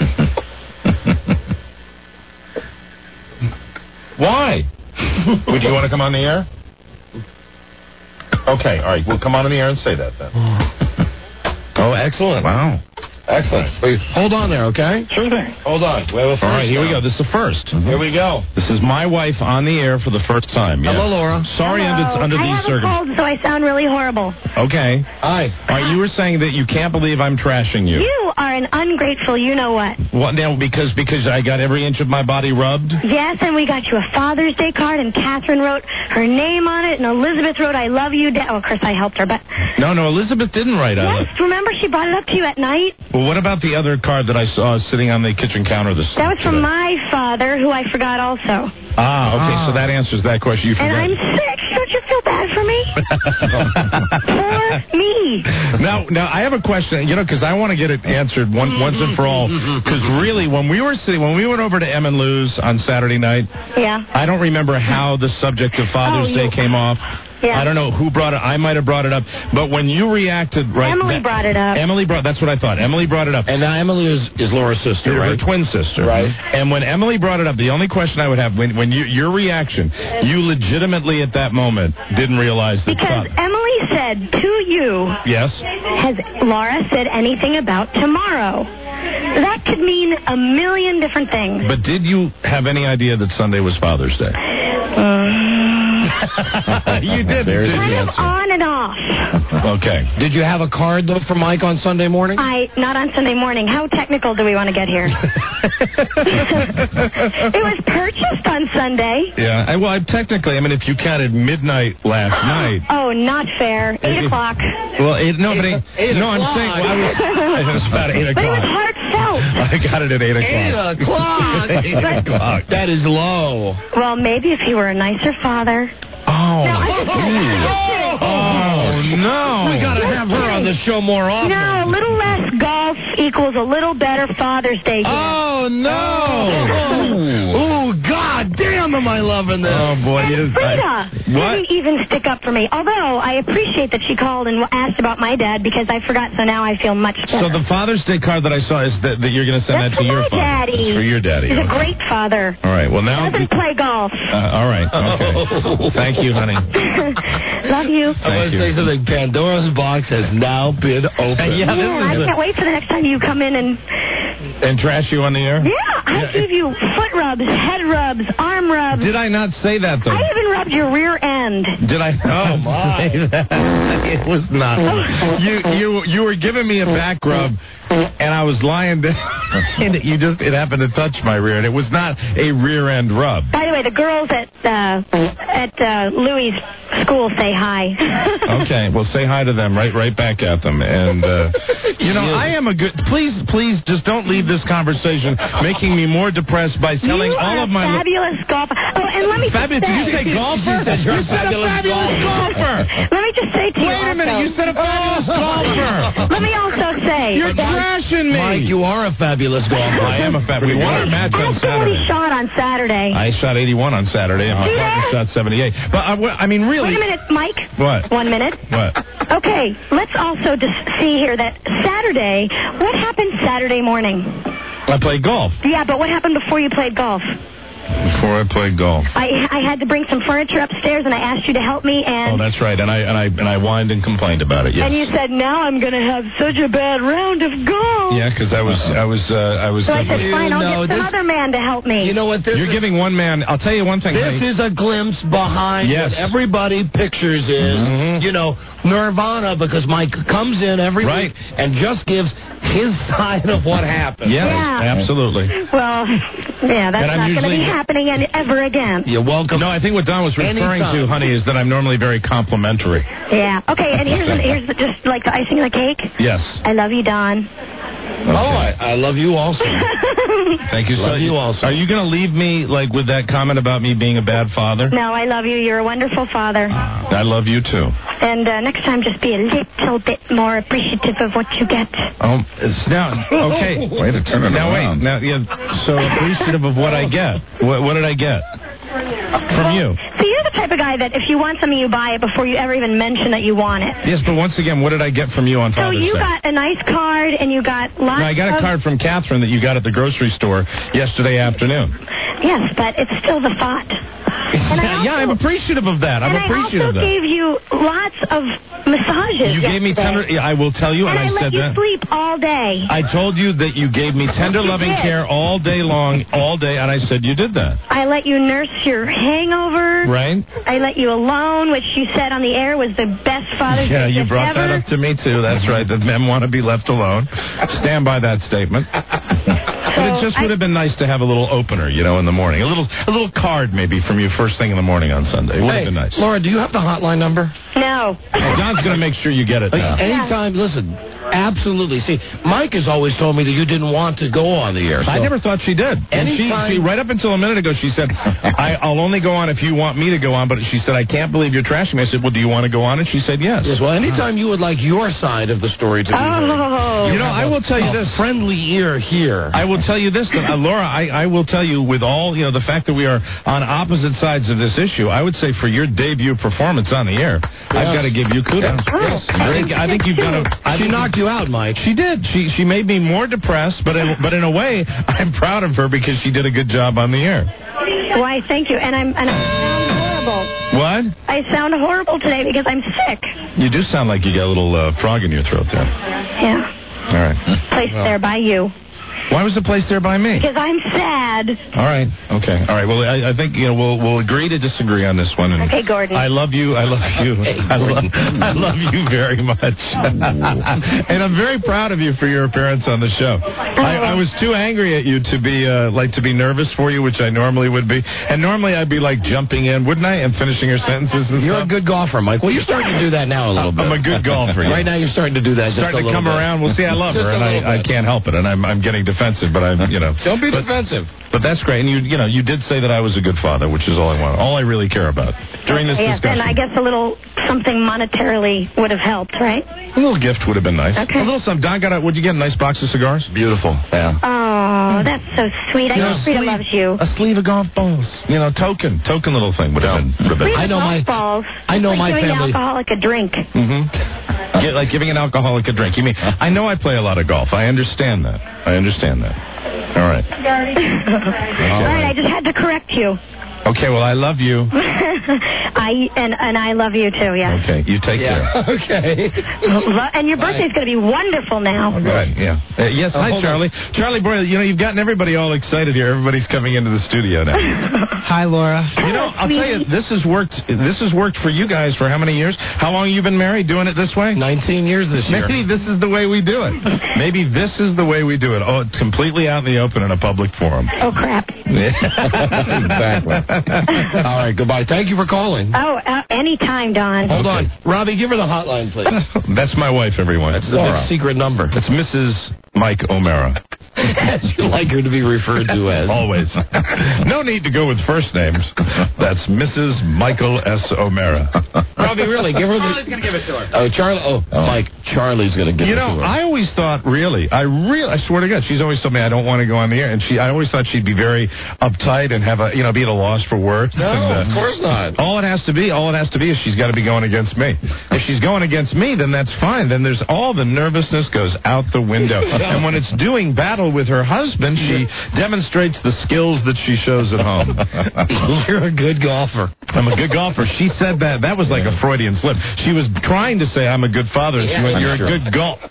Why? Would you want to come on the air? Okay, all right. We'll come on the air and say that then. Oh, excellent. Wow. Excellent. Wait, hold on there, okay? Sure thing. Hold on. We have a first. All right, here we go. This is the first. Here we go. This is my wife on the air for the first time. Yes. Hello, Laura. Sorry under these circumstances. I have a cold, so I sound really horrible. Okay. Hi. All right, you were saying that you can't believe I'm trashing you. You are an ungrateful you-know-what. What now? Because I got every inch of my body rubbed? Yes, and we got you a Father's Day card, and Catherine wrote her name on it, and Elizabeth wrote, "I love you, Dad." Oh, of course, I helped her, but... No, Elizabeth didn't write on it. Yes, remember she brought it up to you at night? Well, what about the other card that I saw sitting on the kitchen counter That was from my father, who I forgot also. Okay, so that answers that question. You And forgot. I'm sick. Don't you feel bad for me? For me. Now, I have a question, because I want to get it answered once and for all. Because really, when we went over to Em and Lou's on Saturday night, Yeah. I don't remember how the subject of Father's Day came off. Yeah. I don't know who brought it. I might have brought it up. But when you reacted, right? Emily brought it up. That's what I thought. Emily brought it up. And now Emily is Laura's sister, right? Her twin sister. Right. And when Emily brought it up, the only question I would have, when your reaction, you legitimately at that moment didn't realize that. Because Emily said to you, Yes. has Laura said anything about tomorrow? That could mean a million different things. But did you have any idea that Sunday was Father's Day? You did. Kind of on and off. Okay. Did you have a card, though, for Mike on Sunday morning? Not on Sunday morning. How technical do we want to get here? It was purchased on Sunday. Yeah. Well, technically, if you counted midnight last night. Oh, not fair. 8 o'clock. Well, I'm saying, it was about 8 o'clock. But it was heartfelt. I got it at 8 o'clock. 8 o'clock. That is low. Well, maybe if he were a nicer father. Oh. No, no. We got to have her on the show more often. No, a little less golf equals a little better Father's Day gift. Oh, no. Oh, God damn, am I loving this. Oh, boy. And Frida didn't even stick up for me. Although I appreciate that she called and asked about my dad because I forgot, so now I feel much better. So the Father's Day card that I saw is that you're going to send That's that to your for my father. daddy. It's for your daddy. He's a great father. All right. Well, now. Doesn't play golf. All right. Okay. Thank you, honey. Love you. I want to say something. Pandora's box has now been opened. Yeah, I can't wait for the next time you come in and trash you on the air? Yeah, I gave you foot rubs, head rubs, arm rubs. Did I not say that, though? I even rubbed your rear end. Did I? Oh, my. It was not. You were giving me a back rub, and I was lying down, and it happened to touch my rear end. It was not a rear end rub. By the way, the girls at Louis' school say hi. Okay, well, say hi to them, right back at them. And, I am a good... Please, just don't leave this conversation making me more depressed by telling all of my... fabulous golfer. Oh, and let me Fabulous? Did you say golfer? You said a fabulous golfer. Let me just say to you Wait a minute, you said a fabulous golfer. Let me also say... You're trashing me. Mike, you are a fabulous golfer. I am a fabulous... We won our match on Ask him what he Saturday. shot on Saturday. I shot 81 on Saturday, and my partner shot 78. But, really... Wait a minute, Mike. What? 1 minute. What? Okay, let's also just see here that Saturday, what happened Saturday morning? I played golf. Yeah, but what happened before you played golf? Before I played golf. I had to bring some furniture upstairs, and I asked you to help me, and... Oh, that's right. And I whined and complained about it, yes. And you said, now I'm going to have such a bad round of golf. Yeah, because I was So I said, fine, I'll get some other man to help me. You know what? You're giving one man... I'll tell you one thing. This is a glimpse behind what everybody pictures is, Nirvana, because Mike comes in every week and just gives his side of what happened. Yeah, absolutely. Well, yeah, that's And I'm not going to be usually- happening ever again. You're welcome. No, I think what Don was referring to, honey, is that I'm normally very complimentary. Yeah. Okay, and here's just like the icing on the cake. Yes. I love you, Don. Okay. Oh, I love you also. Thank you. Love you also. Are you going to leave me with that comment about me being a bad father? No, I love you. You're a wonderful father. I love you too. And next time, just be a little bit more appreciative of what you get. Oh, it's now okay. Way to turn it around. Wait. Now, so appreciative of what I get. What did I get from you? So you're the type of guy that if you want something, you buy it before you ever even mention that you want it. Yes, but once again, what did I get from you on So Father's you Day? got a nice card, and you got lots No, I got a card from Catherine that you got at the grocery store yesterday afternoon. Yes, but it's still the thought. Yeah, I'm appreciative of that. I'm appreciative of I also that. gave you lots of massages. You gave me tender... Yeah, I will tell you, and I I let said you that. sleep all day. I told you that you gave me tender, You loving did. care all day long, all day, and I said you did that. I let you nurse your hangover. Right? I let you alone, which you said on the air was the best Father's Yeah, Day you gift brought ever. that up to me, too. That's right, that men want to be left alone. Stand by that statement. But it just would have been nice to have a little opener, in the morning. A little card, maybe, from you first thing in the morning on Sunday. It would have been nice. Laura, do you have the hotline number? No. Hey, John's going to make sure you get it now. Anytime, listen, Absolutely. See, Mike has always told me that you didn't want to go on the air. So. I never thought she did. And she, right up until a minute ago, she said, I'll only go on if you want me to go on. But she said, I can't believe you're trashing me. I said, well, do you want to go on? And she said, yes. Yes, well, anytime you would like your side of the story to be heard. You know, I will tell you this. Friendly ear here. I will tell you this, Laura, I will tell you with all, the fact that we are on opposite sides of this issue, I would say for your debut performance on the air, I've got to give you kudos. Yes. I think you've done She knocked you out, Mike. She did. She made me more depressed, but in a way, I'm proud of her because she did a good job on the air. Why, thank you. And I sound horrible. What? I sound horrible today because I'm sick. You do sound like you got a little frog in your throat there. Yeah. All right. Placed there by you. Why was it placed there by me? Because I'm sad. All right. Okay. All right. Well, I think we'll agree to disagree on this one. And okay, Gordon. I love you. I love you. Hey, I love you very much. And I'm very proud of you for your appearance on the show. I was too angry at you to be nervous for you, which I normally would be. And normally I'd be like jumping in, wouldn't I, and finishing your sentences and You're stuff. a good golfer, Mike. Well, you're starting to do that now a little bit. I'm a good golfer. Right now you're starting to do that. Starting to come around. Well, see, I love her, and I can't help it, and I'm getting defensive, but I'm, Don't be defensive. But that's great, and you did say that I was a good father, which is all I want, all I really care about during this discussion. And I guess a little something monetarily would have helped, right? A little gift would have been nice. Okay. A little something. Don would you get a nice box of cigars? Beautiful. Yeah. Oh, that's so sweet. I know Frida loves you. A sleeve of golf balls. Token little thing would have been. I know my balls. I know my giving family. An alcoholic a drink. Mm-hmm. Like giving an alcoholic a drink. You mean I know I play a lot of golf. I understand that. All right. All right. I just had to correct you. Okay, well, I love you. I love you too, yes. Okay, you take care. Okay. And your birthday's going to be wonderful now. Right, yeah. Yes, hi, Charlie. Charlie, boy, you've gotten everybody all excited here. Everybody's coming into the studio now. Hi, Laura. I'll tell you, this has worked for you guys for how many years? How long have you been married doing it this way? 19 years this year. Maybe this is the way we do it. Maybe this is the way we do it. Oh, it's completely out in the open in a public forum. Oh, crap. Exactly. All right, goodbye. Thank you for calling. Oh, anytime, Don. Hold on. Robbie, give her the hotline, please. That's my wife, everyone. That's the secret number. It's Mrs. Mike O'Mara. As you like her to be referred to as. Always. No need to go with first names. That's Mrs. Michael S. O'Mara. Robbie, really, give her the... Charlie's going to give it to her. Oh, Charlie. Oh, Mike, Charlie's going to give it to her. I always thought, I swear to God, she's always told me I don't want to go on the air, and I always thought she'd be very uptight and have be at a loss for words. No, and, of course not. All it has to be is she's got to be going against me. If she's going against me, then that's fine. Then there's all the nervousness goes out the window. And when it's doing battle with her husband, she demonstrates the skills that she shows at home. You're a good golfer. I'm a good golfer. She said that. That was like a Freudian slip. She was trying to say I'm a good father, and she went, you're a good golfer.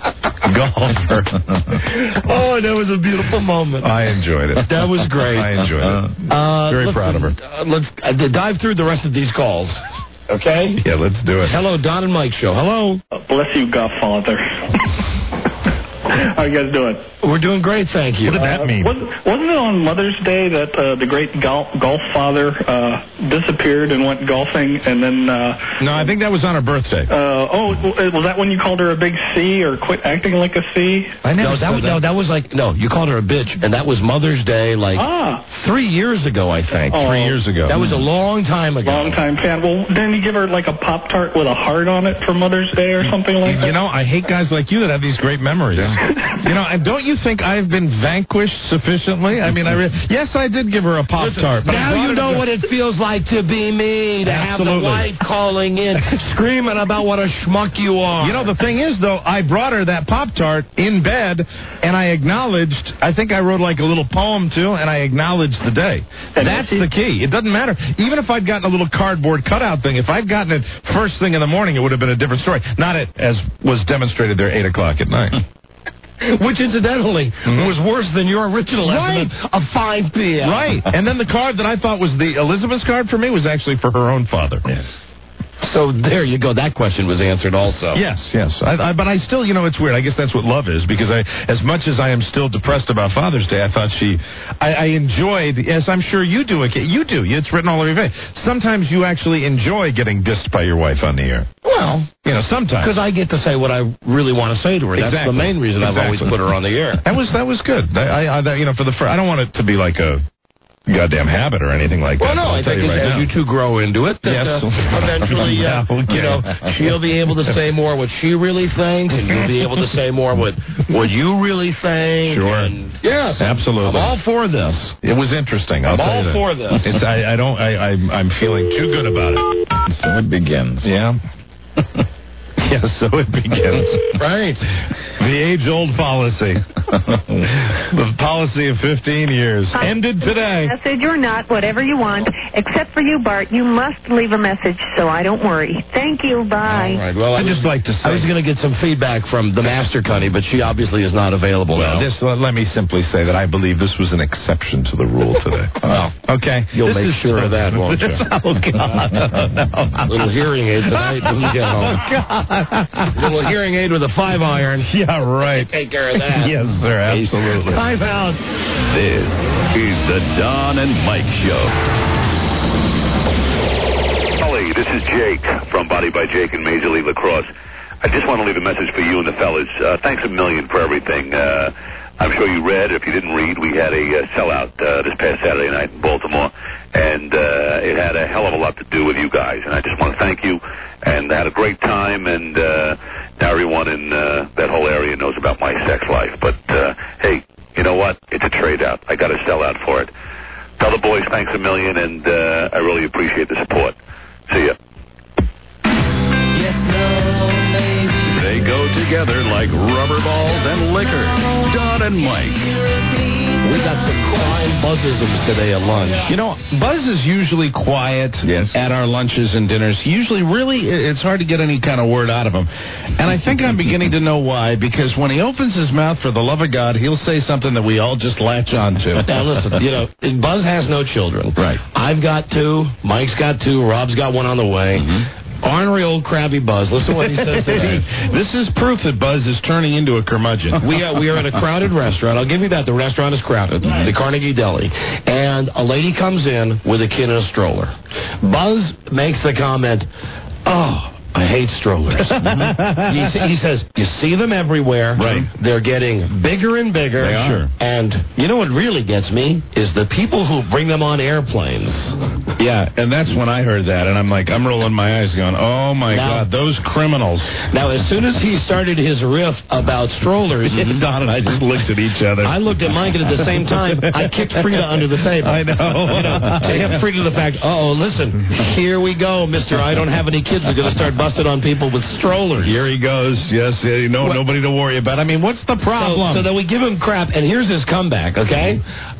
Oh, that was a beautiful moment. I enjoyed it. That was great. I enjoyed it. Very proud of her. Let's dive through the rest of these calls. Okay? Yeah, let's do it. Hello, Don and Mike Show. Hello. Bless you, Godfather. How you guys doing? We're doing great, thank you. What did that mean? Wasn't it on Mother's Day that the great golf father disappeared and went golfing, and then... No, I think that was on her birthday. Was that when you called her a big C or quit acting like a C? That was like... No, you called her a bitch, and that was Mother's Day 3 years ago, I think. 3 years ago. That was a long time ago. Long time fan. Well, didn't you give her like a Pop-Tart with a heart on it for Mother's Day or something like that? I hate guys like you that have these great memories. And don't you think I've been vanquished sufficiently? I mean, yes, I did give her a Pop-Tart. But now you know what it feels like to be me, to have the wife calling in, screaming about what a schmuck you are. The thing is, though, I brought her that Pop-Tart in bed, and I acknowledged, I think I wrote like a little poem, too, and I acknowledged the day. That's the key. It doesn't matter. Even if I'd gotten a little cardboard cutout thing, if I'd gotten it first thing in the morning, it would have been a different story. Not as was demonstrated there 8 o'clock at night. Which, incidentally, was worse than your original estimate of 5 p.m. Right. And then the card that I thought was the Elizabeth's card for me was actually for her own father. Yes. So there you go. That question was answered also. Yes. But I still, it's weird. I guess that's what love is, because as much as I am still depressed about Father's Day, I thought I enjoyed, as I'm sure you do. You do. It's written all over your face. Sometimes you actually enjoy getting dissed by your wife on the air. Well, Well, sometimes. Because I get to say what I really want to say to her. That's the main reason I've always put her on the air. That was good. I don't want it to be like a goddamn habit or anything like that. Well, no, I think as you two grow into it, that, eventually, she'll be able to say more what she really thinks, and you'll be able to say more what you really think. Sure. Yes, absolutely. I'm all for this. It was interesting. I'm all for this. I'm feeling too good about it. So it begins. Yeah. Yes, so it begins. Right. The age-old policy. The policy of 15 years. Ended today. Message or not, whatever you want. Except for you, Bart. You must leave a message so I don't worry. Thank you. Bye. All right. Well, I'd just like to say... I was going to get some feedback from the Master Cunny, but she obviously is not available now. Let me simply say that I believe this was an exception to the rule today. Okay. You'll make sure of that, won't you? Oh, God. No. Little hearing aid tonight when you get home. Oh, God. Little hearing aid with a 5-iron. Yeah, right. Take care of that. Yes, sir, absolutely. Time out. This is the Don and Mike Show. Holly, this is Jake from Body by Jake and Major League Lacrosse. I just want to leave a message for you and the fellas. Thanks a million for everything. I'm sure you read. If you didn't read, we had a sellout this past Saturday night in Baltimore, and it had a hell of a lot to do with you guys. And I just want to thank you, and I had a great time, and now everyone in that whole area knows about my sex life. But, hey, you know what? It's a trade-out. I got to sell out for it. Tell the boys thanks a million, and I really appreciate the support. See ya. They go together like rubber balls and liquor. Don and Mike. We got some crime buzzisms today at lunch. Buzz is usually quiet at our lunches and dinners. Usually, really, it's hard to get any kind of word out of him. And I think I'm beginning to know why, because when he opens his mouth, for the love of God, he'll say something that we all just latch on to. Now, listen, Buzz has no children. Right. I've got 2. Mike's got 2. Rob's got 1 on the way. Mm-hmm. Ornery old crabby Buzz. Listen to what he says today. This is proof that Buzz is turning into a curmudgeon. We are at a crowded restaurant. I'll give you that. The restaurant is crowded. The Carnegie Deli. And a lady comes in with a kid in a stroller. Buzz makes the comment, "Oh, I hate strollers." He says, "You see them everywhere. Right. They're getting bigger and bigger. They are. And you know what really gets me is the people who bring them on airplanes." Yeah, and that's when I heard that, and I'm rolling my eyes going, oh, my God, those criminals. Now, as soon as he started his riff about strollers, Don and I just looked at each other. I looked at Mike, and at the same time, I kicked Frida under the table. I know. To hit Frida the fact, listen, here we go, mister, I don't have any kids. We're going to start busted on people with strollers. Here he goes. Yes, nobody to worry about. I mean, what's the problem? So then we give him crap, and here's his comeback, okay?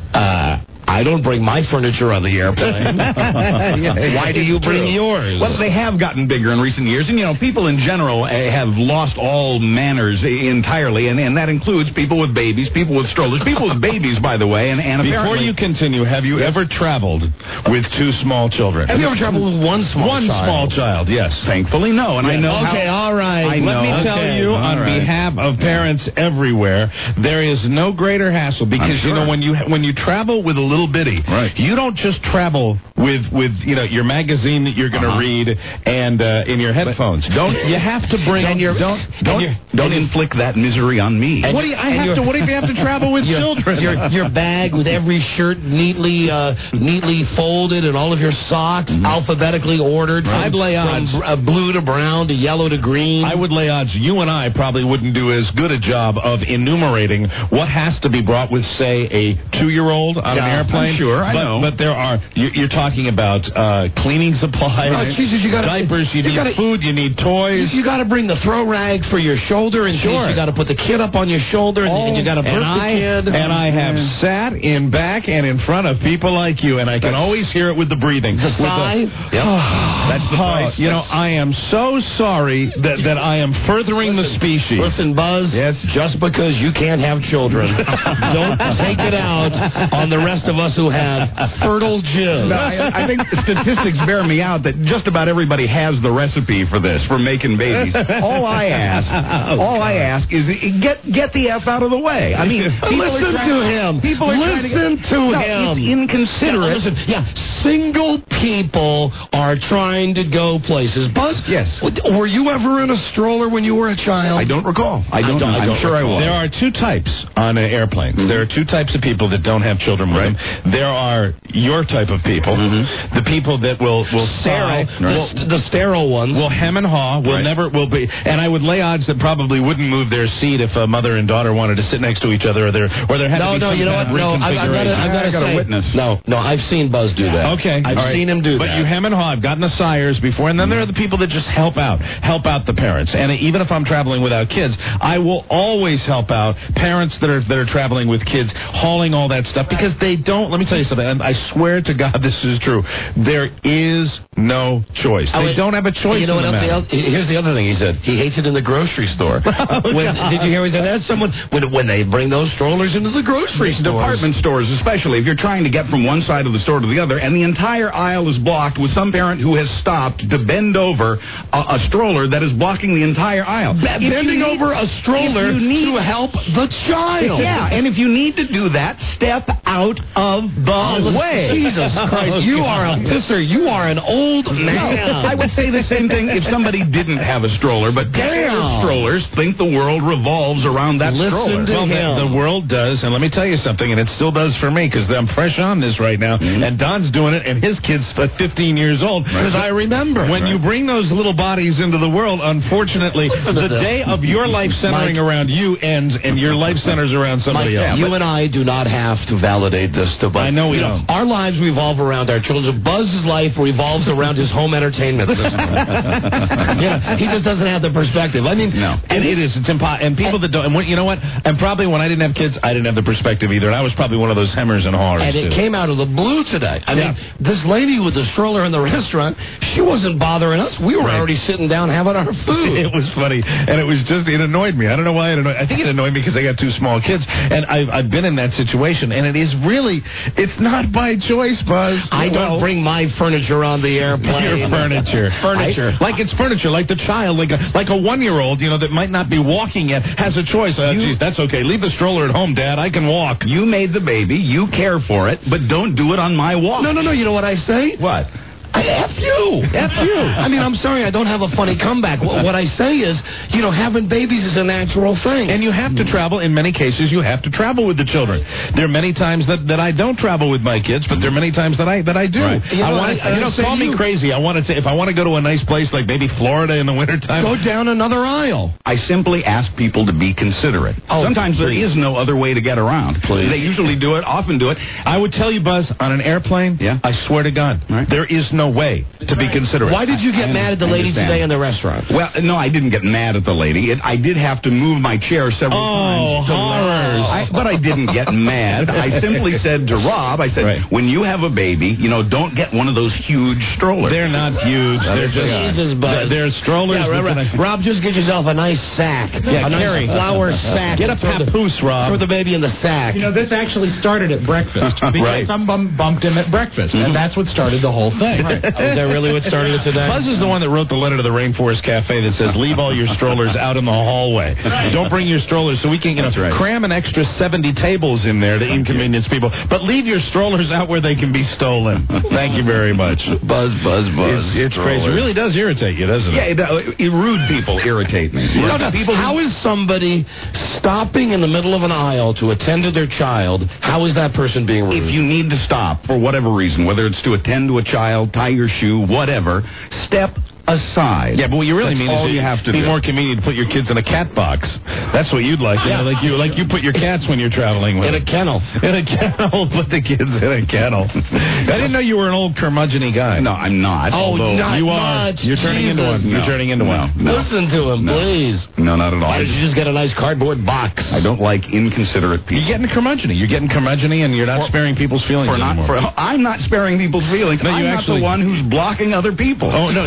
I don't bring my furniture on the airplane. Why do you bring yours? Well, they have gotten bigger in recent years, and, people in general have lost all manners entirely, and that includes people with babies, people with strollers, people with babies, by the way, and apparently... Before you continue, have you ever traveled with 2 small children? Have you ever traveled with one small child? One small child, yes. Thankfully, no, and I know Okay, all right. Let me tell you, on behalf of parents everywhere, there is no greater hassle, because, when you travel with a little bitty, you don't just travel with your magazine that you're going to read and in your headphones. You have to bring don't inflict that misery on me. What if you have to travel with children? Your bag with every shirt neatly folded and all of your socks alphabetically ordered. I'd lay odds from blue to brown to yellow to green. I would lay odds you and I probably wouldn't do as good a job of enumerating what has to be brought with, say, a 2-year-old on an airplane. I'm sure, I know. But there are, you're talking about cleaning supplies, diapers, you need food, you need toys. You got to bring the throw rag for your shoulder, and you got to put the kid up on your shoulder, and you got to birth the kid. And I have sat in back and in front of people like you, and I can always hear it with the breathing. The sigh? That's the price. I am so sorry that I am furthering the species. Listen, Buzz, just because you can't have children, don't take it out on the rest of us who have fertile jizz. No, I think the statistics bear me out that just about everybody has the recipe for this, for making babies. All I ask is get the F out of the way. I mean, listen to him. People are listen to him. It's inconsiderate. Single people are trying to go places. Buzz, yes. Were you ever in a stroller when you were a child? I don't recall. I'm sure I was. There are two types on airplanes. There are two types of people that don't have children with them. There are your type of people, the people that will sterile, the sterile ones, will hem and haw, will be, and I would lay odds that probably wouldn't move their seat if a mother and daughter wanted to sit next to each other, or there had to be some you know what? No, I've got a witness. No, I've seen Buzz do that. Okay, I've seen him do that. But you hem and haw. I've gotten the sires before, and then there are the people that just help out the parents. And even if I'm traveling without kids, I will always help out parents that are traveling with kids, hauling all that stuff, because they don't. Let me tell you something, and I swear to God this is true. There is no choice. They don't have a choice. You know what else? Here's the other thing he said. He hates it in the grocery store. Did you hear he said that? Someone when they bring those strollers into the grocery stores. Department stores, especially if you're trying to get from one side of the store to the other, and the entire aisle is blocked with some parent who has stopped to bend over a stroller that is blocking the entire aisle. Bending over a stroller to help the child. Yeah, and if you need to do that, step out of the way. Jesus Christ, you are a pisser. You are an old man. I would say the same thing if somebody didn't have a stroller, but strollers think the world revolves around that stroller. Well, the world does, and let me tell you something, and it still does for me, because I'm fresh on this right now, and Don's doing it, and his kid's 15 years old, because I remember when you bring those little bodies into the world, unfortunately, the day of your life centering around you ends, and your life centers around somebody else. You and I do not have to validate this to Buzz. I know we don't. Our lives revolve around our children. Buzz's life revolves around his home entertainment system. He just doesn't have the perspective. I mean, and it is. It's impossible. And people that don't. And you know what? And probably when I didn't have kids, I didn't have the perspective either. And I was probably one of those hemmers and hawers. And it came out of the blue today. I mean, this lady with the stroller in the restaurant, she wasn't bothering us. We were already sitting down having our food. It was funny, and it annoyed me. I don't know why it annoyed. I think it annoyed me because I got two small kids, and I've been in that situation, and it is really, it's not by choice, Buzz. I don't bring my furniture on the airplane. Your furniture. Like it's furniture, like the child, like a 1-year-old, that might not be walking yet, has a choice. Geez, that's okay. Leave the stroller at home, Dad. I can walk. You made the baby. You care for it, but don't do it on my walk. No. You know what I say? What? F you. I mean, I'm sorry, I don't have a funny comeback. What I say is, having babies is a natural thing. And you have to travel. In many cases, you have to travel with the children. There are many times that I don't travel with my kids, but there are many times that I do. Right. Call me crazy. I want to say, if I want to go to a nice place like maybe Florida in the wintertime, go down another aisle. I simply ask people to be considerate. Sometimes there is no other way to get around. Please. They usually often do it. I would tell you, Buzz, on an airplane, I swear to God, there is no way to be considerate. Why did you get mad at the lady today in the restaurant? Well, no, I didn't get mad at the lady. I did have to move my chair several times. Horrors. But I didn't get mad. I simply said to Rob, when you have a baby, don't get one of those huge strollers. They're not huge. They're strollers. Yeah, Rob, just get yourself a nice sack. Yeah, a nice flour sack. Get a papoose, Rob. Throw the baby in the sack. This actually started at breakfast. Because some bumped him at breakfast. And that's what started the whole thing. Is that really what started it today? Buzz is the one that wrote the letter to the Rainforest Cafe that says, leave all your strollers out in the hallway. Don't bring your strollers so we can cram an extra 70 tables in there to inconvenience people. But leave your strollers out where they can be stolen. Thank you very much. Buzz. It's crazy. It really does irritate you, doesn't it? Yeah, rude people irritate me. How is somebody stopping in the middle of an aisle to attend to their child? How is that person being rude? If you need to stop for whatever reason, whether it's to attend to a child, tie your shoe, whatever, step aside. Yeah, but what you really mean all is you have to be do. more convenient to put your kids in a cat box. That's what you'd like. Yeah. Like you put your cats when you're traveling with in a kennel. In a kennel. Put the kids in a kennel. I didn't know you were an old curmudgeon-y guy. No, I'm not. Oh, not you are. much. You're turning into one. You're turning into one. No. Listen to him, please. No, not at all. Why don't you just get a nice cardboard box? I don't like inconsiderate people. You're getting curmudgeon-y. You're getting curmudgeon-y, and you're not sparing people's feelings anymore. I'm not sparing people's feelings. I'm not the one who's blocking other people. Oh, no. See, what you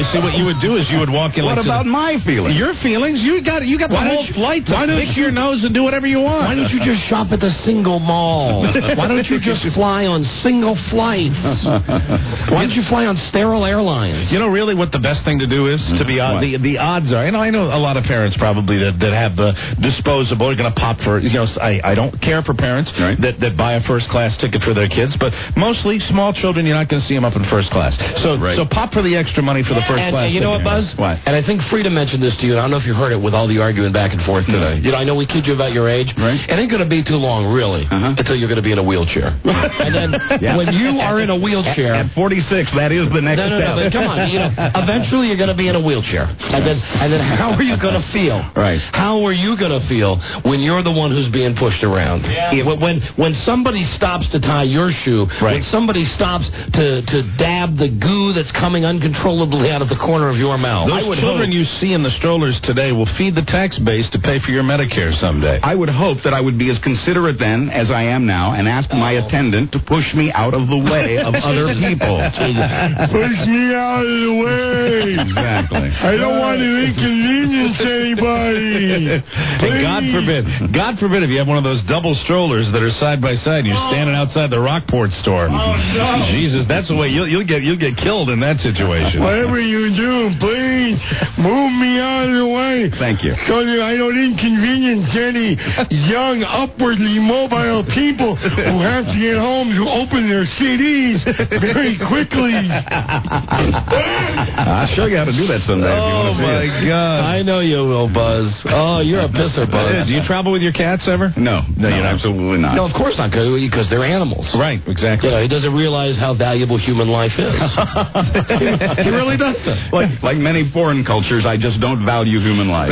would do is you would walk in. What like about my feelings? Your feelings? You got the whole flight to pick your nose and do whatever you want. Why don't you just shop at the single mall? Why don't you just fly on single flights? Why don't you fly on sterile airlines? You know, really, what the best thing to do is to be the odds are. I know a lot of parents probably that have the disposable are going to pop for. I don't care for parents that buy a first class ticket for their kids, but mostly small children, you're not going to see them up in first class. So pop for the extra money for the first class. And you know what, Buzz? What? And I think Frida mentioned this to you, and I don't know if you heard it with all the arguing back and forth today. I know we kid you about your age. Right. It ain't going to be too long, really, until you're going to be in a wheelchair. And then when you are in a wheelchair... At 46, that is the next step. No, but come on. Eventually you're going to be in a wheelchair. And then how are you going to feel? Right. How are you going to feel when you're the one who's being pushed around? Yeah. When somebody stops to tie your shoe, when somebody stops to dab the goo that's coming uncontrollably out of the corner of your mouth. Those children you see in the strollers today will feed the tax base to pay for your Medicare someday. I would hope that I would be as considerate then as I am now and ask my attendant to push me out of the way of other people. Push me out of the way. Exactly. I don't want to inconvenience anybody. And God forbid if you have one of those double strollers that are side by side and you're standing outside the Rockport store. Oh, no. Jesus, that's the way you'll get killed in that situation. Whatever you do, please move me out of the way. Thank you. So that I don't inconvenience any young, upwardly mobile people who have to get home to open their CDs very quickly. I'll show you how to do that someday if you want to see it. Oh, my God. I know you will, Buzz. Oh, you're a pisser, Buzz. Do you travel with your cats ever? No, absolutely not. No, of course not, because they're animals. Right, exactly. He doesn't realize how valuable human life is. He really doesn't. Like many foreign cultures, I just don't value human life.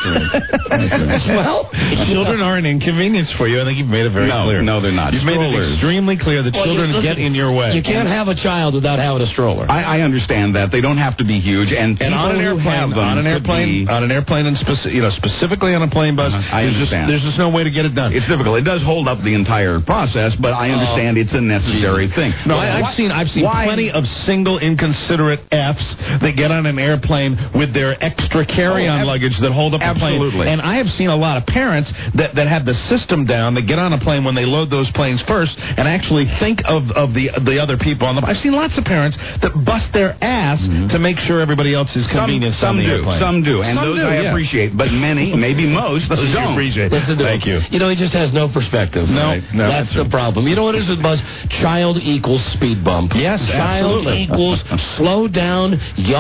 Well, children are an inconvenience for you. I think you've made it very clear. No, they're not. You've made it extremely clear that children get in your way. You can't have a child without having a stroller. I understand that. They don't have to be huge. And on an airplane, and specifically on a plane bus, I understand. There's just no way to get it done. It's difficult. It does hold up the entire process, but I understand it's a necessary thing. No, I've seen plenty of single inconsiderate Fs that get on an airplane with their extra carry-on luggage that hold up the plane. Absolutely. And I have seen a lot of parents that have the system down, that get on a plane when they load those planes first and actually think of the other people on them. I've seen lots of parents that bust their ass to make sure everybody else is convenienced on the airplane. Some do, and those I appreciate, but many, maybe most, don't. Appreciate. Thank you. He just has no perspective. No, that's the problem. You know what it is with Buzz? Child equals speed bump. Yes, Child absolutely. equals slow down,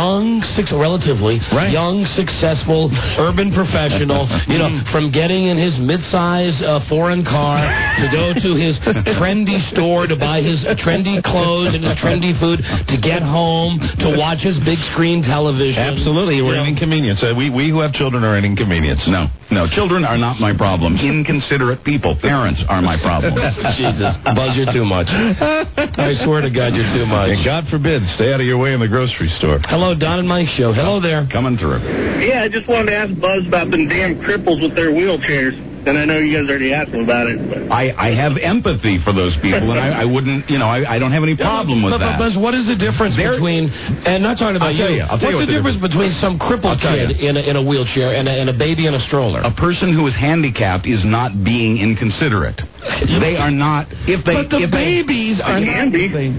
relatively young, successful, urban professional. From getting in his mid-size foreign car to go to his trendy store to buy his trendy clothes and his trendy food, to get home to watch his big screen television. Absolutely, we're an inconvenience. We who have children are an inconvenience. No, children are not my problem. Inconsiderate people, parents, are my problem. Jesus, Buzz, you're too much. I swear to God, you're too much. And God forbid, stay out of your way in the grocery store. Hello, Don and Mike Show. Hello there. Coming through. Yeah, I just wanted to ask Buzz about them damn cripples with their wheelchairs. And I know you guys already asked him about it. But I have empathy for those people, and I wouldn't, I don't have any problem with that. But Buzz, what is the difference between, and not talking about you, I'll tell you what's the difference between some crippled kid in a wheelchair and a baby in a stroller? A person who is handicapped is not being inconsiderate. They are not. But the babies are not.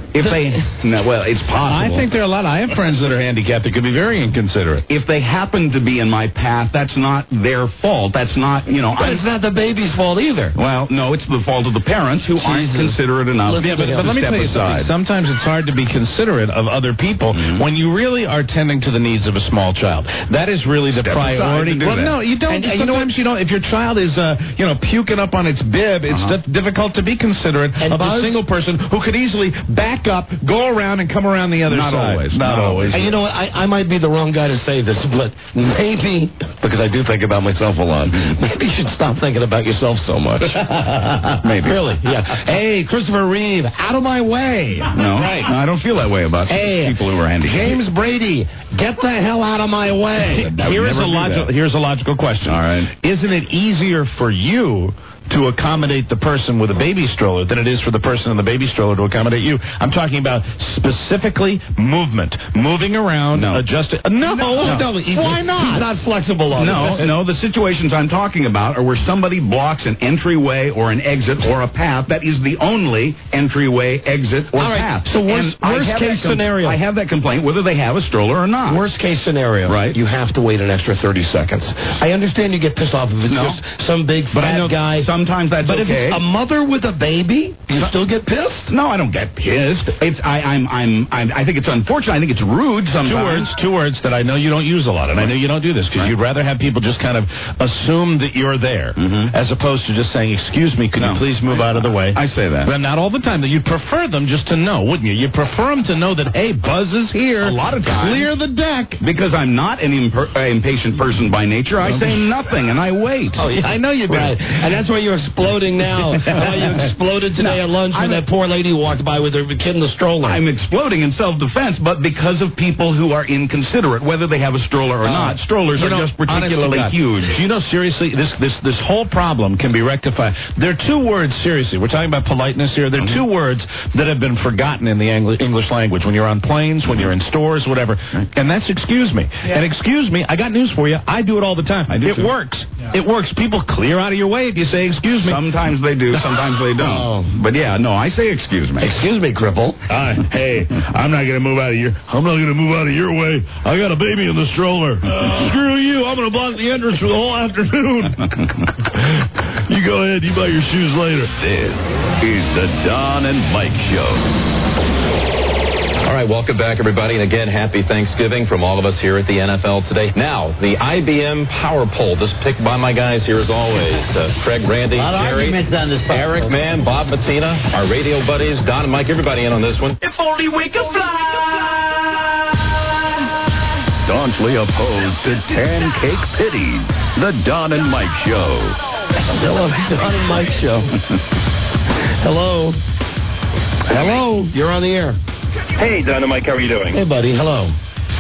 Well, it's possible. I think there are a lot. I have friends that are handicapped that could be very inconsiderate. If they happen to be in my path, that's not their fault. That's not, But it's not the baby's fault either. Well, no, it's the fault of the parents who aren't considerate enough to but let me tell you something. Sometimes it's hard to be considerate of other people when you really are tending to the needs of a small child. That is really the priority. No, you don't. Sometimes you don't. If your child is, puking up on its bib, it's difficult to be considerate of a single person who could easily back up, go around, and come around the other side. Not always. And you know what? I might be the wrong guy to say this, but maybe, because I do think about myself a lot, maybe you should stop thinking about yourself so much. Maybe. Really? Yeah. Hey, Christopher Reeve, out of my way. No, right. No, I don't feel that way about people who are handicapped. James Brady, get the hell out of my way. Here's a logical question. All right. Isn't it easier for you to accommodate the person with a baby stroller than it is for the person in the baby stroller to accommodate you. I'm talking about specifically movement, moving around, adjusting. No. Why not? He's not flexible on it. No, the situations I'm talking about are where somebody blocks an entryway or an exit or a path that is the only entryway, exit, or path. So worst case scenario. I have that complaint whether they have a stroller or not. Worst case scenario. Right. You have to wait an extra 30 seconds. I understand you get pissed off if it's just some big fat guy. Sometimes that's but okay. But if it's a mother with a baby, you still get pissed? No, I don't get pissed. I think it's unfortunate. I think it's rude sometimes. Two words that I know you don't use a lot, and I know you don't do this because you'd rather have people just kind of assume that you're there as opposed to just saying, excuse me, could you please move out of the way? I say that. But not all the time. You'd prefer them just to know, wouldn't you? You'd prefer them to know that, hey, Buzz is here. A lot of times. Clear the deck. Because I'm not an impatient person by nature. I say nothing, and I wait. Oh, yeah, I know you do. Right. And that's why you're exploding now. How you exploded today at lunch when that poor lady walked by with her kid in the stroller. I'm exploding in self-defense, but because of people who are inconsiderate, whether they have a stroller or not. Strollers are just particularly huge. You know, seriously, this whole problem can be rectified. There are two words, seriously. We're talking about politeness here. There are two words that have been forgotten in the English language when you're on planes, when you're in stores, whatever. And that's excuse me. Yeah. And excuse me, I got news for you. I do it all the time. It works. Yeah. It works. People clear out of your way if you say excuse me. Sometimes they do. Sometimes they don't. But yeah, no, I say excuse me. Excuse me, cripple. Hey, I'm not going to move out of your way. I got a baby in the stroller. Screw you. I'm going to block the entrance for the whole afternoon. You go ahead. You buy your shoes later. This is the Don and Mike Show. All right, welcome back, everybody. And again, happy Thanksgiving from all of us here at the NFL today. Now, the IBM Power Poll, just picked by my guys here as always. Craig, Randy, Jerry, Eric, man, Bob Bettina, our radio buddies, Don and Mike, everybody in on this one. If only we could fly! Staunchly opposed to Tan Cake Pitties, the Don and Mike Show. Hello, Don and Mike Show. Hello. Hello. You're on the air. Hey, Don and Mike, how are you doing? Hey, buddy. Hello.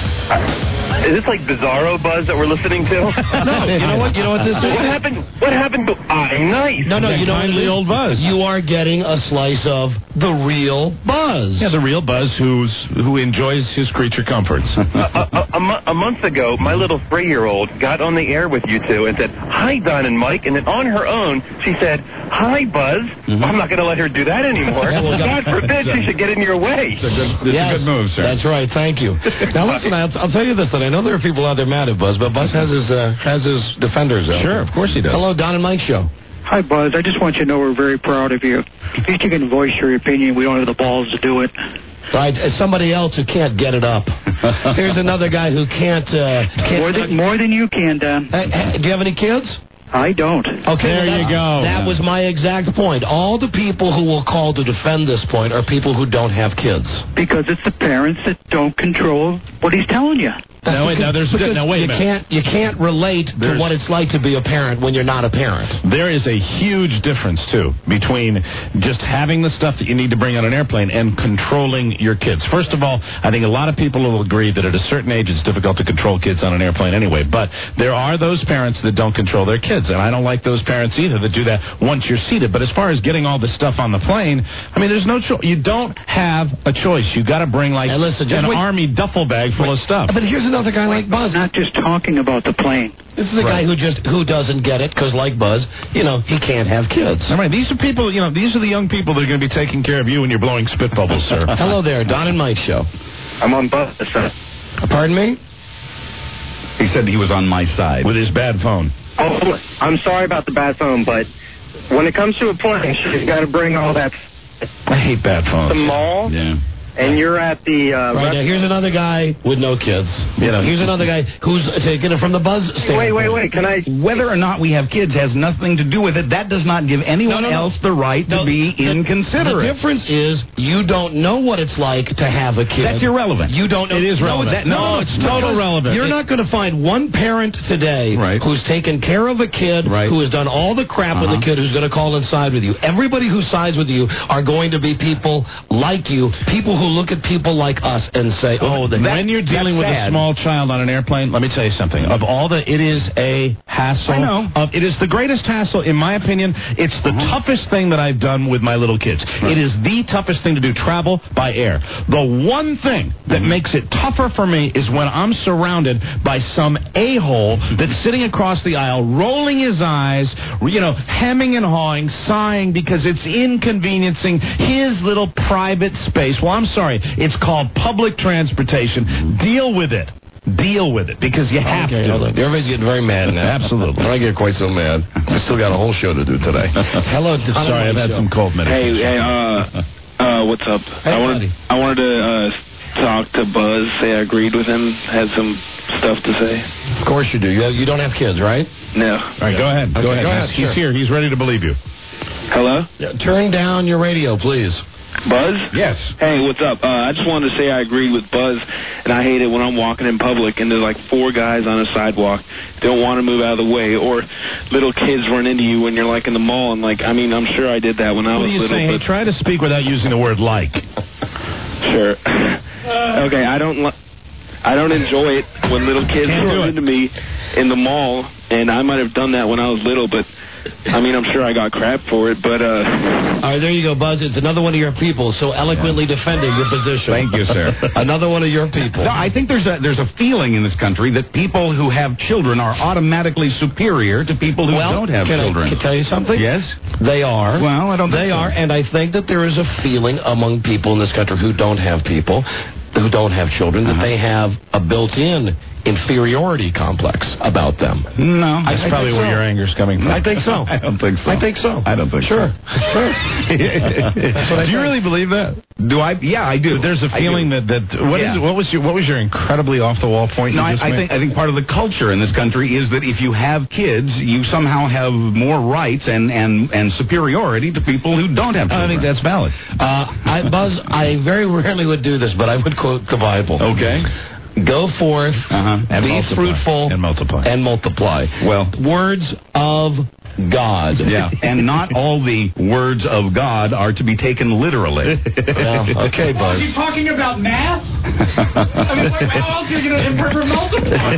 Is this like Bizarro Buzz that we're listening to? No, you know what? You know what this is? What happened to I'm nice? No, you know what? The old Buzz. You are getting a slice of the real Buzz. Yeah, the real Buzz who enjoys his creature comforts. A month ago, my little 3-year-old got on the air with you two and said, "Hi, Don and Mike," and then on her own, she said, "Hi, Buzz." I'm not going to let her do that anymore. God forbid she should get in your way. It's a good move, sir. That's right. Thank you. Now, listen, I'll tell you this, that I know there are people out there mad at Buzz, but Buzz has his defenders out. Sure, of course he does. Hello, Don and Mike Show. Hi, Buzz. I just want you to know we're very proud of you. At least you can voice your opinion. We don't have the balls to do it. Right, as somebody else who can't get it up. Here's another guy who can't more than you can, Don. Do you have any kids? I don't. Okay, there you go. That was my exact point. All the people who will call to defend this point are people who don't have kids. Because it's the parents that don't control what he's telling you. Wait a minute. You can't relate to what it's like to be a parent when you're not a parent. There is a huge difference, too, between just having the stuff that you need to bring on an airplane and controlling your kids. First of all, I think a lot of people will agree that at a certain age it's difficult to control kids on an airplane anyway. But there are those parents that don't control their kids, and I don't like those parents either that do that once you're seated. But as far as getting all the stuff on the plane, I mean, there's no choice. You don't have a choice. You got to bring like an army duffel bag full of stuff. But here's another guy like Buzz. Not just talking about the plane. This is a guy who doesn't get it because, like Buzz, he can't have kids. All right, these are people. These are the young people that are going to be taking care of you when you're blowing spit bubbles, sir. Hello there, Don and Mike Show. I'm on Buzz. Pardon me? He said he was on my side with his bad phone. Oh, I'm sorry about the bad phone, but when it comes to a plane, you got to bring all that. I hate bad phones. The mall. Yeah. And you're at the... right now, here's another guy with no kids. Here's another guy who's taking it from the Buzz standpoint. Wait. Can I... Whether or not we have kids has nothing to do with it. That does not give anyone else the right to be inconsiderate. The difference is you don't know what it's like to have a kid. That's irrelevant. You don't know. It is relevant. No, it's total relevant. You're not going to find one parent today who's taken care of a kid, who has done all the crap with a kid, who's going to call inside with you. Everybody who sides with you are going to be people like you, people who people look at people like us and say, when you're dealing with a small child on an airplane, let me tell you something. Of all it is a hassle. I know. It is the greatest hassle, in my opinion. It's the toughest thing that I've done with my little kids. It is the toughest thing to do, travel by air. The one thing that makes it tougher for me is when I'm surrounded by some a-hole that's sitting across the aisle, rolling his eyes, hemming and hawing, sighing because it's inconveniencing his little private space. Well, I'm sorry. It's called public transportation. Deal with it. Deal with it, because you have to. Everybody's getting very mad now. Absolutely. I don't get quite so mad. I still got a whole show to do today. Hello. Sorry, I've had some cold medication. Hey, what's up? Hey, I wanted to talk to Buzz, say I agreed with him, had some stuff to say. Of course you do. You don't have kids, right? No. All right, go ahead. Okay, go ahead. He's sure. here. He's ready to believe you. Hello? Yeah, turn down your radio, please. Buzz? Yes. Hey, what's up? I just wanted to say I agreed with Buzz, and I hate it when I'm walking in public and there's like 4 guys on a sidewalk don't want to move out of the way, or little kids run into you when you're like in the mall, and I'm sure I did that when I was little. What do you say? Hey, try to speak without using the word like. Sure. Okay, I don't enjoy it when little kids run into me in the mall, and I might have done that when I was little, but I'm sure I got crap for it, but All right, there you go, Buzz. It's another one of your people so eloquently defending your position. Thank you, sir. Another one of your people. No, I think there's a feeling in this country that people who have children are automatically superior to people who don't have children. Can I tell you something? Yes? They are. Well, I don't think They so. are, and I think that there is a feeling among people in this country who don't have children, that they have a built-in inferiority complex about them. No. That's probably where your anger's coming from. I think so. I don't think so. I think so. I don't think Sure. so. Sure. Do you really believe that? Do I? Yeah, I do. There's a feeling that what was your incredibly off the wall point? No, I think part of the culture in this country is that if you have kids, you somehow have more rights and superiority to people who don't have children. I think that's valid. Buzz, I very rarely would do this, but I would quote the Bible. Okay. Go forth, and be fruitful, and multiply. Well, words of God. Yeah, and not all the words of God are to be taken literally. Well, okay, Buzz. Are you talking about math? How else are you going to interpret multiply?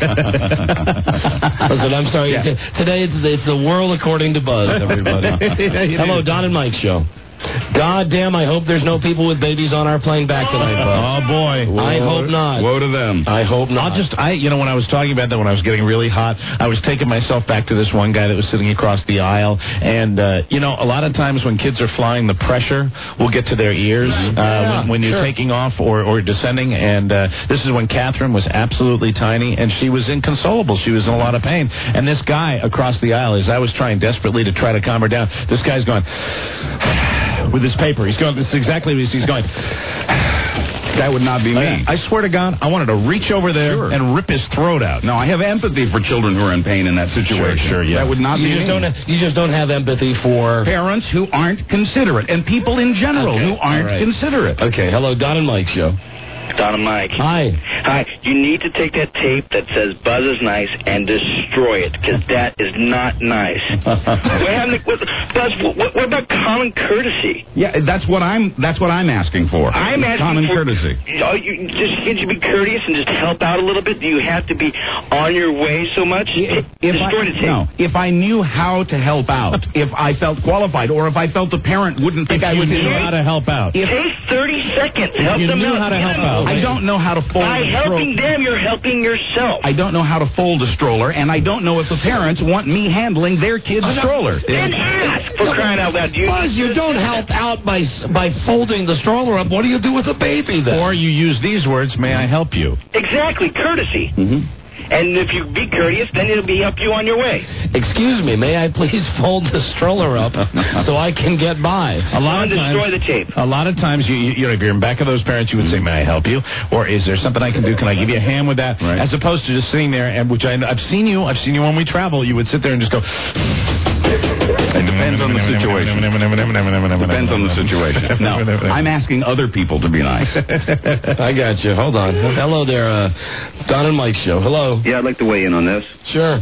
Listen, I'm sorry. Yeah. Today it's the world according to Buzz, everybody. Hello, Don and Mike Show. God damn, I hope there's no people with babies on our plane back tonight, Buzz. Oh, boy. I hope not. Woe to them. I hope not. When I was talking about that, when I was getting really hot, I was taking myself back to this one guy that was sitting across the aisle. And, a lot of times when kids are flying, the pressure will get to their ears when you're taking off or descending. And this is when Catherine was absolutely tiny, and she was inconsolable. She was in a lot of pain. And this guy across the aisle, as I was trying desperately to try to calm her down, this guy's going... with his paper. He's going, this is exactly what he's going. That would not be me. I swear to God, I wanted to reach over there and rip his throat out. No, I have empathy for children who are in pain in that situation. Sure, yeah. That would not be me. You just don't have empathy for... parents who aren't considerate, and people in general who aren't considerate. Okay, hello, Don and Mike Show. Don and Mike. Hi. You need to take that tape that says Buzz is nice and destroy it, because that is not nice. Buzz, what about common courtesy? Yeah, that's what I'm asking for. I'm asking common for courtesy. Can't you be courteous and just help out a little bit? Do you have to be on your way so much? Destroy the tape. No, if I knew how to help out, if I felt qualified, or if I felt the parent wouldn't think I would knew how to help out. Take 30 seconds. Help you them knew out. how to help out. I don't know how to fold By a stroller. helping them, you're helping yourself. I don't know how to fold a stroller, and I don't know if the parents want me handling their kid's stroller. Then ask, for crying out loud. Buzz, you don't help out by folding the stroller up. What do you do with a baby then? Or you use these words, may I help you? Exactly, courtesy. Mm-hmm. And if you be courteous, then it'll be help you on your way. Excuse me, may I please fold the stroller up so I can get by? A lot of times, destroy the tape. A lot of times, if you're in back of those parents, you would say, "May I help you?" Or "Is there something I can do? Can I give you a hand with that?" Right. As opposed to just sitting there, and I've seen you when we travel. You would sit there and just go. It depends on the situation. Depends on the situation. No, I'm asking other people to be nice. I got you. Hold on. Hello there, Don and Mike Show. Hello. Yeah, I'd like to weigh in on this. Sure.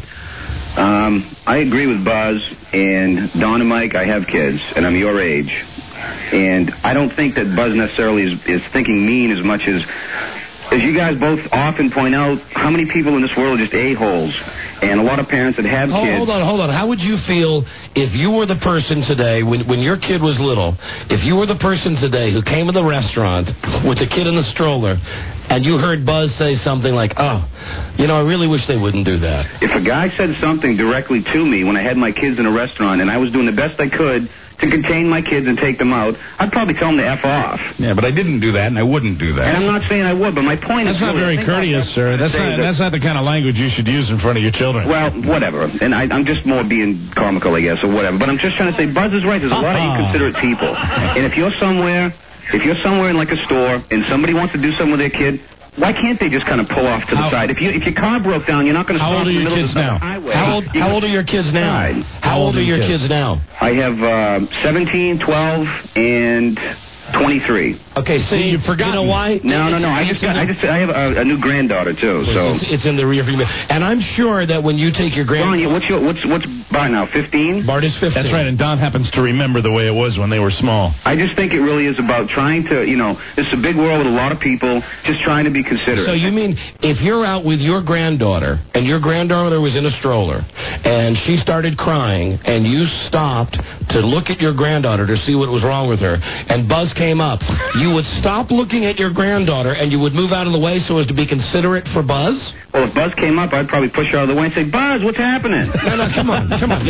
I agree with Buzz, and Don and Mike, I have kids, and I'm your age. And I don't think that Buzz necessarily is thinking mean as much as you guys both often point out, how many people in this world are just a-holes? And a lot of parents that have kids... Hold on. How would you feel if you were the person today, when your kid was little, if you were the person today who came to the restaurant with the kid in the stroller, and you heard Buzz say something like, I really wish they wouldn't do that? If a guy said something directly to me when I had my kids in a restaurant and I was doing the best I could to contain my kids and take them out, I'd probably tell them to F off. Yeah, but I didn't do that, and I wouldn't do that. And I'm not saying I would, but my point is... That's not very courteous, sir. That's not the kind of language you should use in front of your children. Well, whatever. And I'm just more being comical, I guess, or whatever. But I'm just trying to say, Buzz is right. There's a lot of inconsiderate people. And if you're somewhere in like a store and somebody wants to do something with their kid, why can't they just kind of pull off to the side? If your car broke down, you're not going to stop in the middle of the highway. How old are your kids now? How old are your kids now? I have 17, 12, and 23. Okay, so you forgot. You know why? No. I have a new granddaughter too. So it's in the rear view mirror. And I'm sure that when you take your granddaughter, what's Bart now? 15. Bart is 15. That's right. And Don happens to remember the way it was when they were small. I just think it really is about trying to, it's a big world with a lot of people, just trying to be considerate. So you mean if you're out with your granddaughter and your granddaughter was in a stroller and she started crying and you stopped to look at your granddaughter to see what was wrong with her, and Buzz came up, you would stop looking at your granddaughter and you would move out of the way so as to be considerate for Buzz? Well, if Buzz came up, I'd probably push her out of the way and say, Buzz, what's happening? No, come on.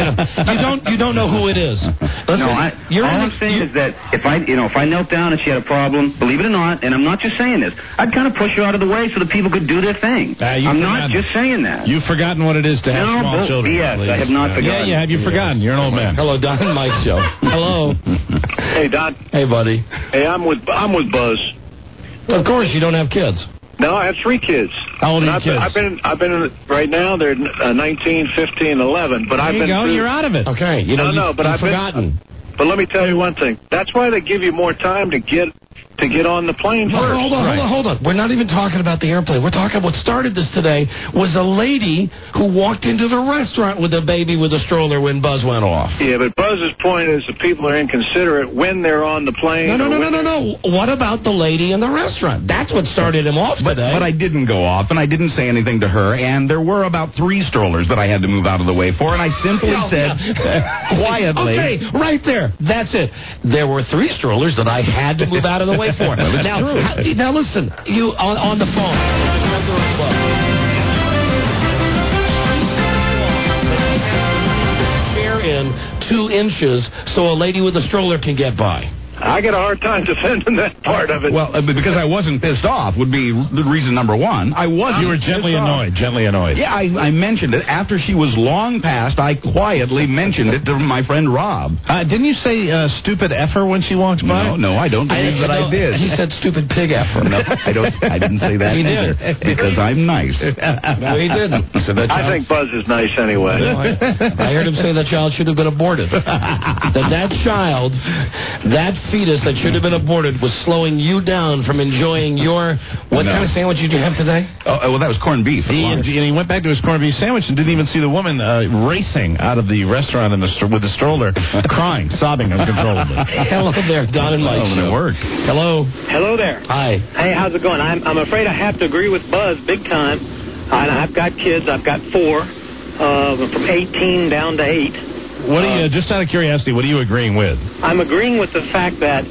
You don't know who it is. Listen, all I'm saying is that if I knelt down and she had a problem, believe it or not, and I'm not just saying this, I'd kind of push her out of the way so that people could do their thing. I'm not just saying that. You've forgotten what it is to have small children. Yes, I have not forgotten. Yeah, have you forgotten? You're an old man. Hello, Don and Mike Show. Hello. Hey, Don. Hey, buddy. Hey, I'm with Buzz. Of course, you don't have kids. No, I have 3 kids. How old are your kids? I've been right now. They're 19, 15, 11. But I've been. You're out of it. Okay. But I've forgotten. But let me tell you one thing. That's why they give you more time to get on the plane first. Hold on. We're not even talking about the airplane. We're talking what started this today was a lady who walked into the restaurant with a baby with a stroller when Buzz went off. Yeah, but Buzz's point is that people are inconsiderate when they're on the plane. No. What about the lady in the restaurant? That's what started him off today. But I didn't go off, and I didn't say anything to her, and there were about 3 strollers that I had to move out of the way for, and I simply said quietly... Okay, right there. That's it. There were 3 strollers that I had to move out of the way for. Now listen, you on the phone. Chair in 2 inches so a lady with a stroller can get by. I get a hard time defending that part of it. Well, because I wasn't pissed off would be the reason number one. You were gently annoyed. Yeah, I mentioned it. After she was long past, I quietly mentioned it to my friend Rob. Didn't you say stupid effer when she walked by? No, I don't believe that I did. He said stupid pig effer. No, I didn't say that either. Because I'm nice. No, he didn't. He said I think Buzz is nice anyway. I heard him say that child should have been aborted. that child, that fetus that should have been aborted was slowing you down from enjoying your... What kind of sandwich did you have today? Well, that was corned beef. And he went back to his corned beef sandwich and didn't even see the woman racing out of the restaurant with the stroller, crying, sobbing uncontrollably. Hello there, Don and Mike. It worked. Hello. Hello there. Hi. Hey, how's it going? I'm afraid I have to agree with Buzz big time. I've got kids. I've got 4, from 18 down to 8. What are you, just out of curiosity, what are you agreeing with? I'm agreeing with the fact that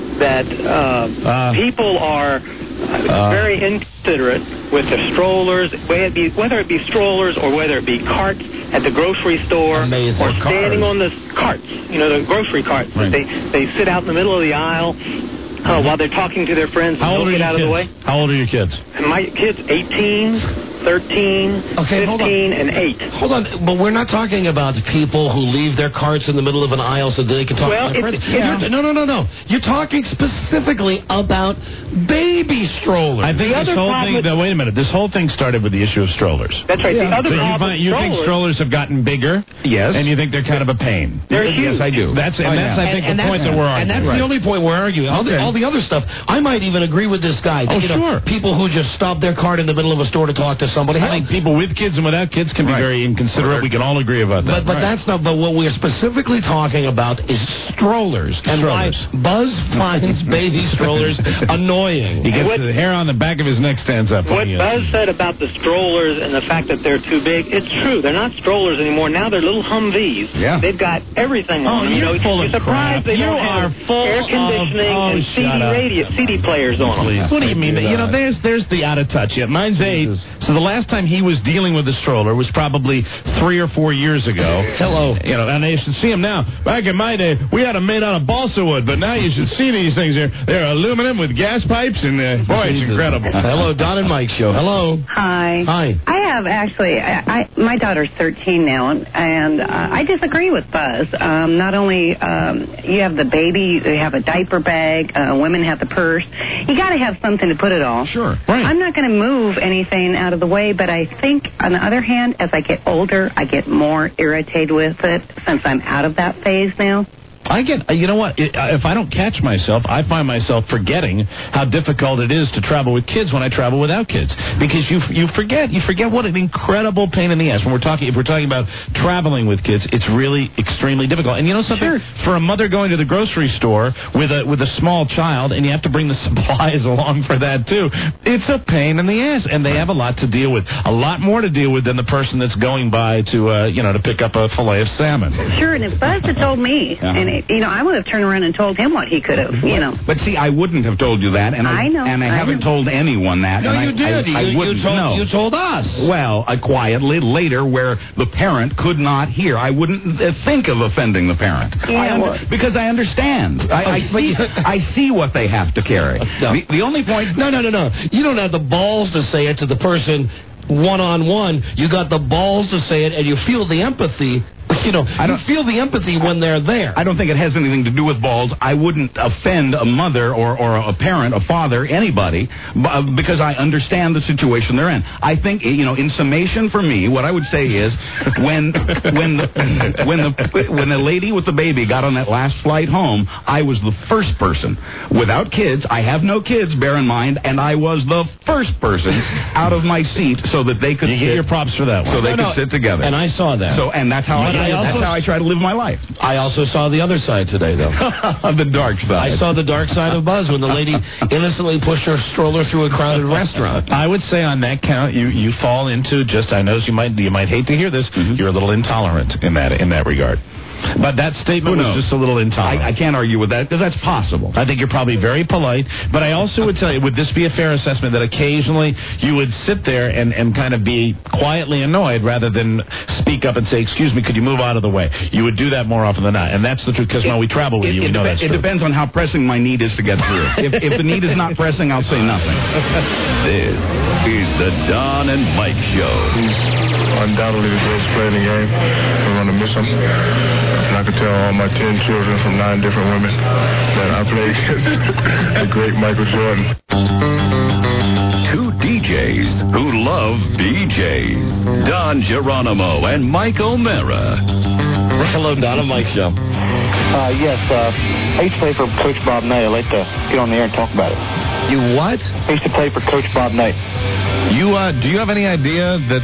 people are very inconsiderate with the strollers, whether it be strollers or whether it be carts at the grocery store or standing on the carts, the grocery carts. Right. They sit out in the middle of the aisle while they're talking to their friends and don't get out of the way. How old are your kids? My kids, 18... 13, 15, and 8. Hold on, but we're not talking about people who leave their carts in the middle of an aisle so they can talk to their friends. No. You're talking specifically about baby strollers. I think this whole thing... Wait a minute. This whole thing started with the issue of strollers. That's right. The other problem you think strollers have gotten bigger? Yes. And you think they're kind of a pain? They're huge. Yes, I do. That's I think, the point that we're arguing. And that's the only point we're arguing. All the other stuff, I might even agree with this guy. Sure. People who just stop their cart in the middle of a store to talk to somebody I else. think people with kids and without kids can be very inconsiderate. We can all agree about that. But that's not. But what we're specifically talking about is strollers. And why Buzz finds baby strollers annoying. He gets the hair on the back of his neck stands up. What Buzz said about the strollers and the fact that they're too big, it's true. They're not strollers anymore. Now they're little Humvees. Yeah. They've got everything on them. You're full you're of surprised crap. they You don't are have full air conditioning of... and CD players on them. What do you mean? There's the out of touch. Yeah, mine's 8. So the last time he was dealing with the stroller was probably 3 or 4 years ago. Hello. And you should see him now. Back in my day, we had them made out of balsa wood, but now you should see these things. They're aluminum with gas pipes, and boy, it's incredible. Hello, Don and Mike Show. Hello. Hi. Hi. I have actually, my daughter's 13 now, and I disagree with Buzz. Not only you have the baby, you have a diaper bag, women have the purse. You got to have something to put it all. Sure. Right. I'm not going to move anything out of the way, but I think, on the other hand, as I get older, I get more irritated with it since I'm out of that phase now. You know what? If I don't catch myself, I find myself forgetting how difficult it is to travel with kids when I travel without kids, because you forget what an incredible pain in the ass. If we're talking about traveling with kids, it's really extremely difficult. And you know something? Sure. For a mother going to the grocery store with a small child, and you have to bring the supplies along for that too, it's a pain in the ass, and they have a lot to deal with, a lot more to deal with than the person that's going by to pick up a fillet of salmon. Sure, and if Buzz had told me, and I would have turned around and told him what he could have, But see, I wouldn't have told you that, and I know. And I haven't told anyone that. No, and you did. I wouldn't know. You told us. Well, quietly later, where the parent could not hear. I wouldn't think of offending the parent. Because I understand. I see what they have to carry. No. The only point... No. You don't have the balls to say it to the person one-on-one. You got the balls to say it, and you feel the empathy. You feel the empathy when they're there. I don't think it has anything to do with balls. I wouldn't offend a mother or a parent, a father, anybody, because I understand the situation they're in. I think, in summation for me, what I would say is when the lady with the baby got on that last flight home, I was the first person without kids. I have no kids, bear in mind, and I was the first person out of my seat so that they could You get your props for that one. So they could sit together. And I saw that. And that's how that's how I try to live my life. I also saw the other side today, though. The dark side. I saw the dark side of Buzz when the lady innocently pushed her stroller through a crowded restaurant. I would say on that count, you fall into I know you might hate to hear this, you're a little intolerant in that regard. But that statement was just a little intolerant. I can't argue with that, because that's possible. I think you're probably very polite, but I also would tell you, would this be a fair assessment that occasionally you would sit there and kind of be quietly annoyed rather than speak up and say, excuse me, could you move out of the way? You would do that more often than not, and that's the truth, because when we travel with you, we know that's true. It depends on how pressing my need is to get through. If the need is not pressing, I'll say nothing. This is the Don and Mike Show. Undoubtedly the greatest player in the game. We're going to miss him. And I can tell all my 10 children from 9 different women that I played against the great Michael Jordan. Two DJs who love BJs. Don Geronimo and Mike O'Mara. Hello, Don and Mike Show. Yes, I used to play for Coach Bob Knight. I'd like to get on the air and talk about it. You what? I used to play for Coach Bob Knight. Do you have any idea that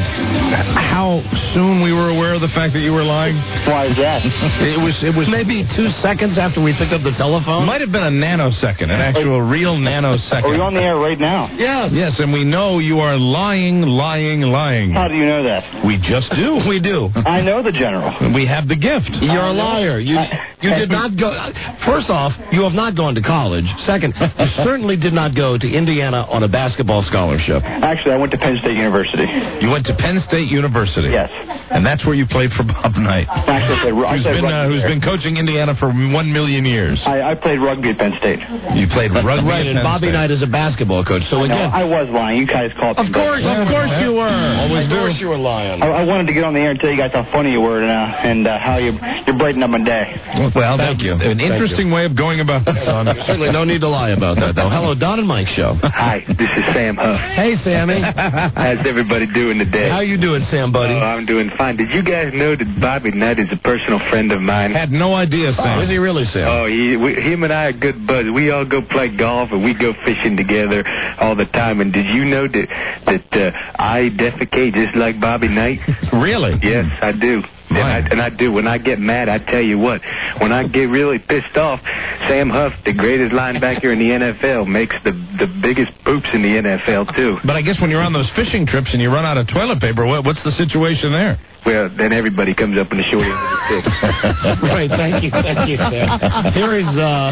how soon we were aware of the fact that you were lying? Why is that? It was maybe 2 seconds after we picked up the telephone. Might have been a nanosecond, an actual real nanosecond. Are we on the air right now? Yes. Yes, and we know you are lying. How do you know that? We just do. We do. I know the general. We have the gift. You're a liar. You did not go. First off, you have not gone to college. Second, you certainly did not go to Indiana on a basketball scholarship. Actually, I went to Penn State University. You went to Penn State University? Yes. And that's where you played for Bob Knight. Actually, who's been coaching Indiana for 1 million years. I played rugby at Penn State. You played rugby right, at and Penn Bobby State. Knight is a basketball coach. So again, I was lying. You guys called me. Of course you were. Always of course you were lying. I wanted to get on the air and tell you guys how funny you were and how you're brightening up my day. Well, thank you. An interesting way of going about this. Certainly no need to lie about that, though. Hello, Don and Mike Show. Hi, this is Sam Huff. Hey, Hey, Sammy. How's everybody doing today? How you doing, Sam, buddy? Oh, I'm doing fine. Did you guys know that Bobby Knight is a personal friend of mine? Had no idea, Sam. Is he really, Sam? Oh, him and I are good buds. We all go play golf and we go fishing together all the time. And did you know that I defecate just like Bobby Knight? Really? Yes, I do. And I do. When I get mad, I tell you what. When I get really pissed off, Sam Huff, the greatest linebacker in the NFL, makes the biggest poops in the NFL, too. But I guess when you're on those fishing trips and you run out of toilet paper, what's the situation there? Well, then everybody comes up in the short end of the stick. Right, thank you, Sam. Here is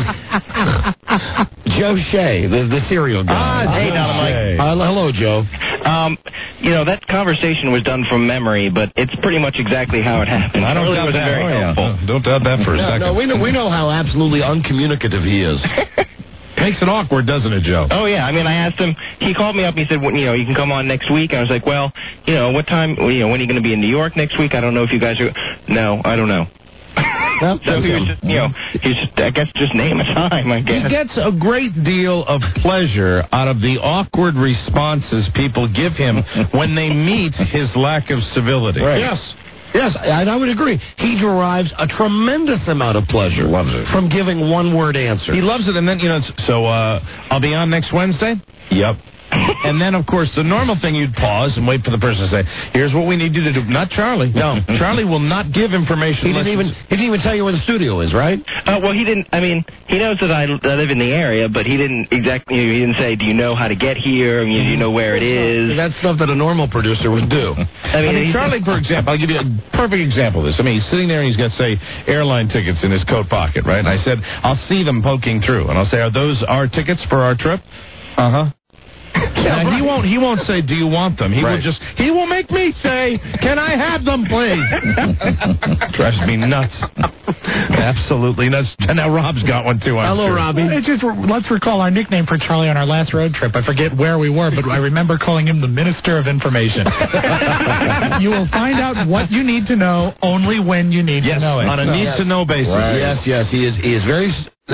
Joe Shea, the cereal guy. Hey, Don and Mike. Hello, Joe. That conversation was done from memory, but it's pretty much exactly how it happened. I don't doubt that. Very helpful. Don't doubt that for a second. No, we know how absolutely uncommunicative he is. Makes it awkward, doesn't it, Joe? Oh, yeah. I mean, I asked him. He called me up and he said, you can come on next week. I was like, well, what time, when are you going to be in New York next week? I don't know if you guys are. No, I don't know. Well, so he was just, he's just, I guess, just name a time, I guess. He gets a great deal of pleasure out of the awkward responses people give him when they meet his lack of civility. Right. Yes, and I would agree. He derives a tremendous amount of pleasure from giving one-word answers. He loves it, and then, so I'll be on next Wednesday? Yep. And then, of course, the normal thing, you'd pause and wait for the person to say, here's what we need you to do. Not Charlie. No. Charlie will not give information. He didn't even tell you where the studio is, right? Well, he didn't. I mean, he knows that I live in the area, but he didn't exactly. He didn't say, do you know how to get here? Do you know where it is? That's stuff that a normal producer would do. I mean, Charlie, for example, I'll give you a perfect example of this. I mean, he's sitting there and he's got, say, airline tickets in his coat pocket, right? And I said, I'll see them poking through. And I'll say, are those our tickets for our trip? Uh-huh. Now, he won't say, do you want them? He will make me say, can I have them, please? Drives me nuts. Absolutely nuts. And now Rob's got one, too, I'm Hello, sure. Robbie. Let's recall our nickname for Charlie on our last road trip. I forget where we were, but I remember calling him the Minister of Information. You will find out what you need to know only when you need to know it. On a need-to-know basis. Right. Yes, he is very,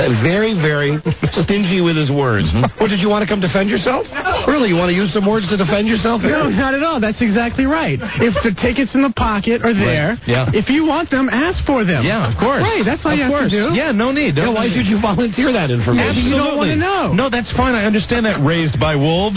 very stingy with his words. What, did you want to come defend yourself? Really, you want to use some words to defend yourself here? No, not at all. That's exactly right. If the tickets in the pocket are there, if you want them, ask for them. Yeah, of course. Right, that's all you have to do. Yeah, no need. Why should you volunteer that information? Maybe you don't want to know. No, that's fine. I understand that. Raised by wolves.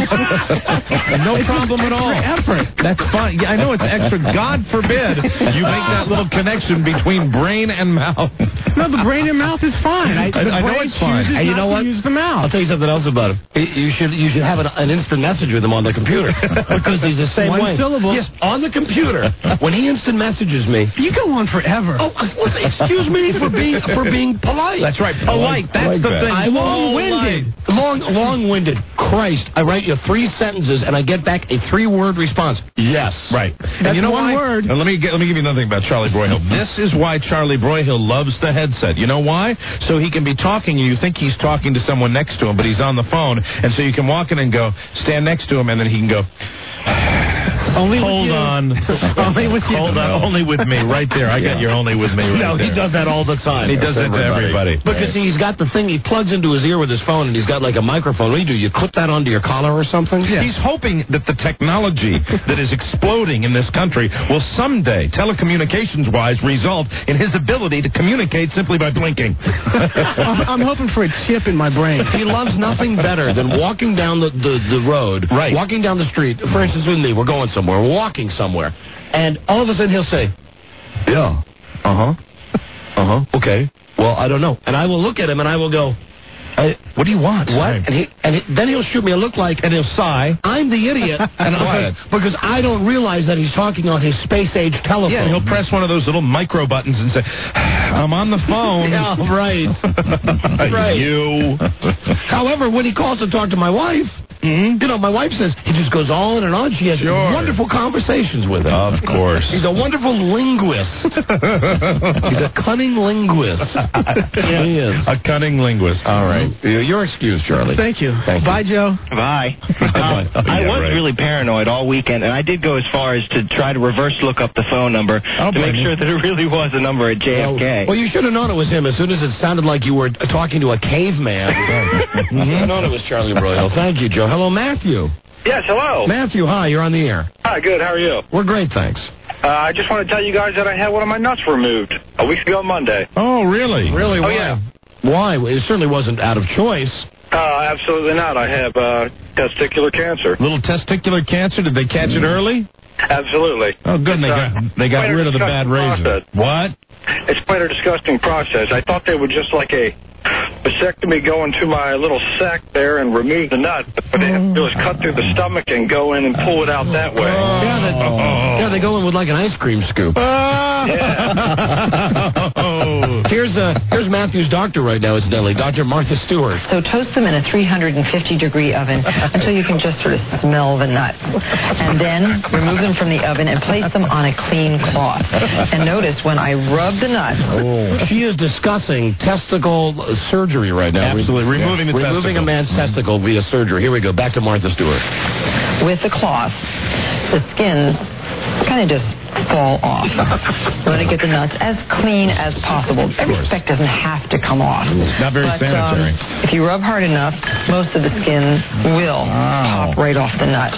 No problem at all. Effort. That's fine. Yeah, I know it's extra. God forbid you make that little connection between brain and mouth. No, the brain and mouth is fine. I know it's fine. And you know what? Use the mouth. I'll tell you something else about him. You should have an instant message with him on the computer because he's the same One way. syllable. Yes, on the computer. When he instant messages me, you go on forever. Oh, excuse me for being polite. That's right, polite. That's the thing. I'm long-winded. Long-winded. Christ, I write you 3 sentences and I get back a 3-word response. Yes. Right. That's and you know one why? word. Let me give you another thing about Charlie Broyhill. This is why Charlie Broyhill loves the headset. You know why? So he can be talking and you think he's talking to someone next to him, but he's on the phone, and so you can walk in and go, stand next to him, and then he can go, hold on. Only with you. Hold on. Only with me. Right there. I got your only with me right No, there. he does that all the time. He does that to everybody. Because he's got the thing, he plugs into his ear with his phone, and he's got like a microphone. What do? You clip that onto your collar or something? Yeah. He's hoping that the technology that is exploding in this country will someday, telecommunications-wise, result in his ability to communicate simply by blinking. I'm hoping for a chip in my brain. He loves nothing better than walking down the road, walking down the street. For instance, with me, we're going somewhere, we're walking somewhere, and all of a sudden he'll say, yeah, okay, well, I don't know. And I will look at him and I will go, what do you want? What? And then he'll shoot me a look like, and he'll sigh. I'm the idiot, because I don't realize that he's talking on his space-age telephone. Yeah, he'll press one of those little micro buttons and say, I'm on the phone. Yeah, right. Right. You. However, when he calls to talk to my wife, my wife says he just goes on and on. She has wonderful conversations with him. Of course. He's a wonderful linguist. He's a cunning linguist. Yeah, he is. A cunning linguist. All right. You're excused, Charlie. Thank you. Bye, Joe. Bye. I was really paranoid all weekend, and I did go as far as to try to reverse look up the phone number to make sure that it really was a number at JFK. Well, you should have known it was him as soon as it sounded like you were talking to a caveman. You should have known it was Charlie Broyhill. Thank you, Joe. Hello, Matthew. Yes, hello. Matthew, hi, you're on the air. Hi, good. How are you? We're great, thanks. I just want to tell you guys that I had one of my nuts removed a week ago Monday. Oh, really? Really? Oh, why? yeah. Why? It certainly wasn't out of choice. Absolutely not. I have testicular cancer. Little testicular cancer? Did they catch it early? Absolutely. Oh, good. They got rid of the bad razor. What? It's quite a disgusting process. I thought they would just like a vasectomy go into my little sac there and remove the nut. What they have to do is cut through the stomach and go in and pull it out that way. Yeah, they go in with like an ice cream scoop. Here's Matthew's doctor right now, incidentally, Dr. Martha Stewart. So toast them in a 350-degree oven until you can just sort of smell the nuts. And then remove them from the oven and place them on a clean cloth. And notice when I rub the nuts... She is discussing testicle surgery right now. Absolutely. Removing a man's testicle via surgery. Here we go. Back to Martha Stewart. With the cloth, the skins kind of just fall off. You want to get the nuts as clean as possible. Every speck doesn't have to come off. Not very sanitary. If you rub hard enough, most of the skin will pop right off the nut.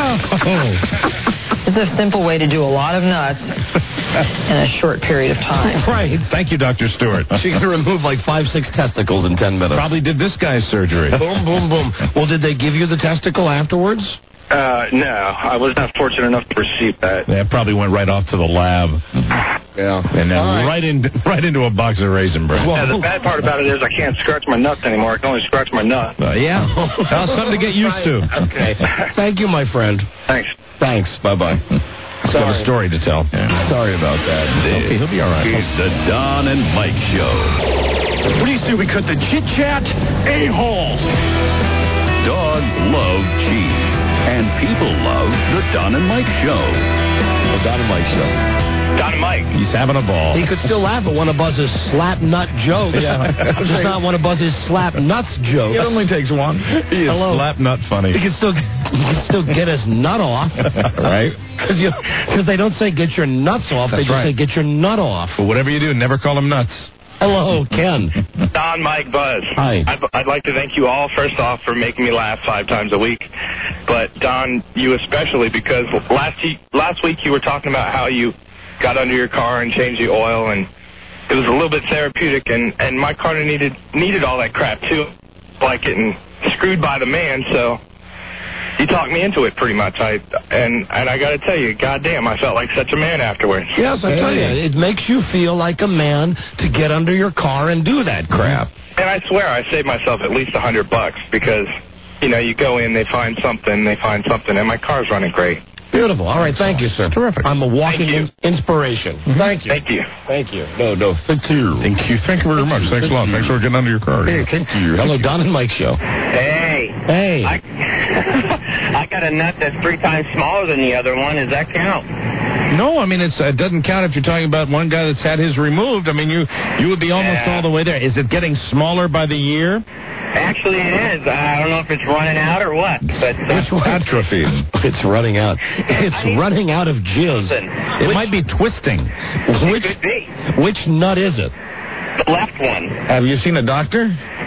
It's a simple way to do a lot of nuts in a short period of time. Right. Thank you, Dr. Stewart. She can remove like 5-6 testicles in 10 minutes. Probably did this guy's surgery. Boom, boom, boom. Well, did they give you the testicle afterwards? No, I was not fortunate enough to receive that. Yeah, it probably went right off to the lab. Yeah. And then right into a box of Raisin Bran. Yeah, the bad part about it is I can't scratch my nuts anymore. I can only scratch my nut. Yeah. Something to get used to. Okay. Thank you, my friend. Thanks. Bye-bye. He's got a story to tell. Yeah. Sorry about that. Okay, he'll be all right. It's the Don and Mike Show. What do you say we cut the chit-chat a-holes? Dogs love cheese, and people love the Don and Mike Show. The Don and Mike Show. Don and Mike. He's having a ball. He could still laugh at one of Buzz's slap nut jokes. Yeah. Just not one of Buzz's slap nuts jokes. It only takes one. He is slap nut funny. He can still get his nut off. Right? Because they don't say get your nuts off. They just say get your nut off. But whatever you do, never call them nuts. Hello, Ken. Don, Mike, Buzz. Hi. I'd like to thank you all, first off, for making me laugh 5 times a week. But, Don, you especially, because last week you were talking about how you got under your car and changed the oil, and it was a little bit therapeutic, and my car needed all that crap, too. Like getting screwed by the man, so you talked me into it pretty much. And I got to tell you, goddamn, I felt like such a man afterwards. Yes, I tell you, it makes you feel like a man to get under your car and do that crap. And I swear I saved myself at least $100 because, you go in, they find something, and my car's running great. Beautiful. All right, thank you, sir. Terrific. I'm a walking inspiration. Mm-hmm. Thank you. Thank you. Thank you. No, thank you. Thank you. Thank you very much. Thanks a lot. Thanks for getting under your car. Hey, thank you. Hello, Don and Mike Show. Hey. I got a nut that's 3 times smaller than the other one. Does that count? No, I mean, it doesn't count if you're talking about one guy that's had his removed. I mean, you would be almost all the way there. Is it getting smaller by the year? Actually, it is. I don't know if it's running out or what. But it's atrophy. It's running out. It's running out of jizz. It might be twisting. It could be. Which nut is it? The left one. Have you seen a doctor?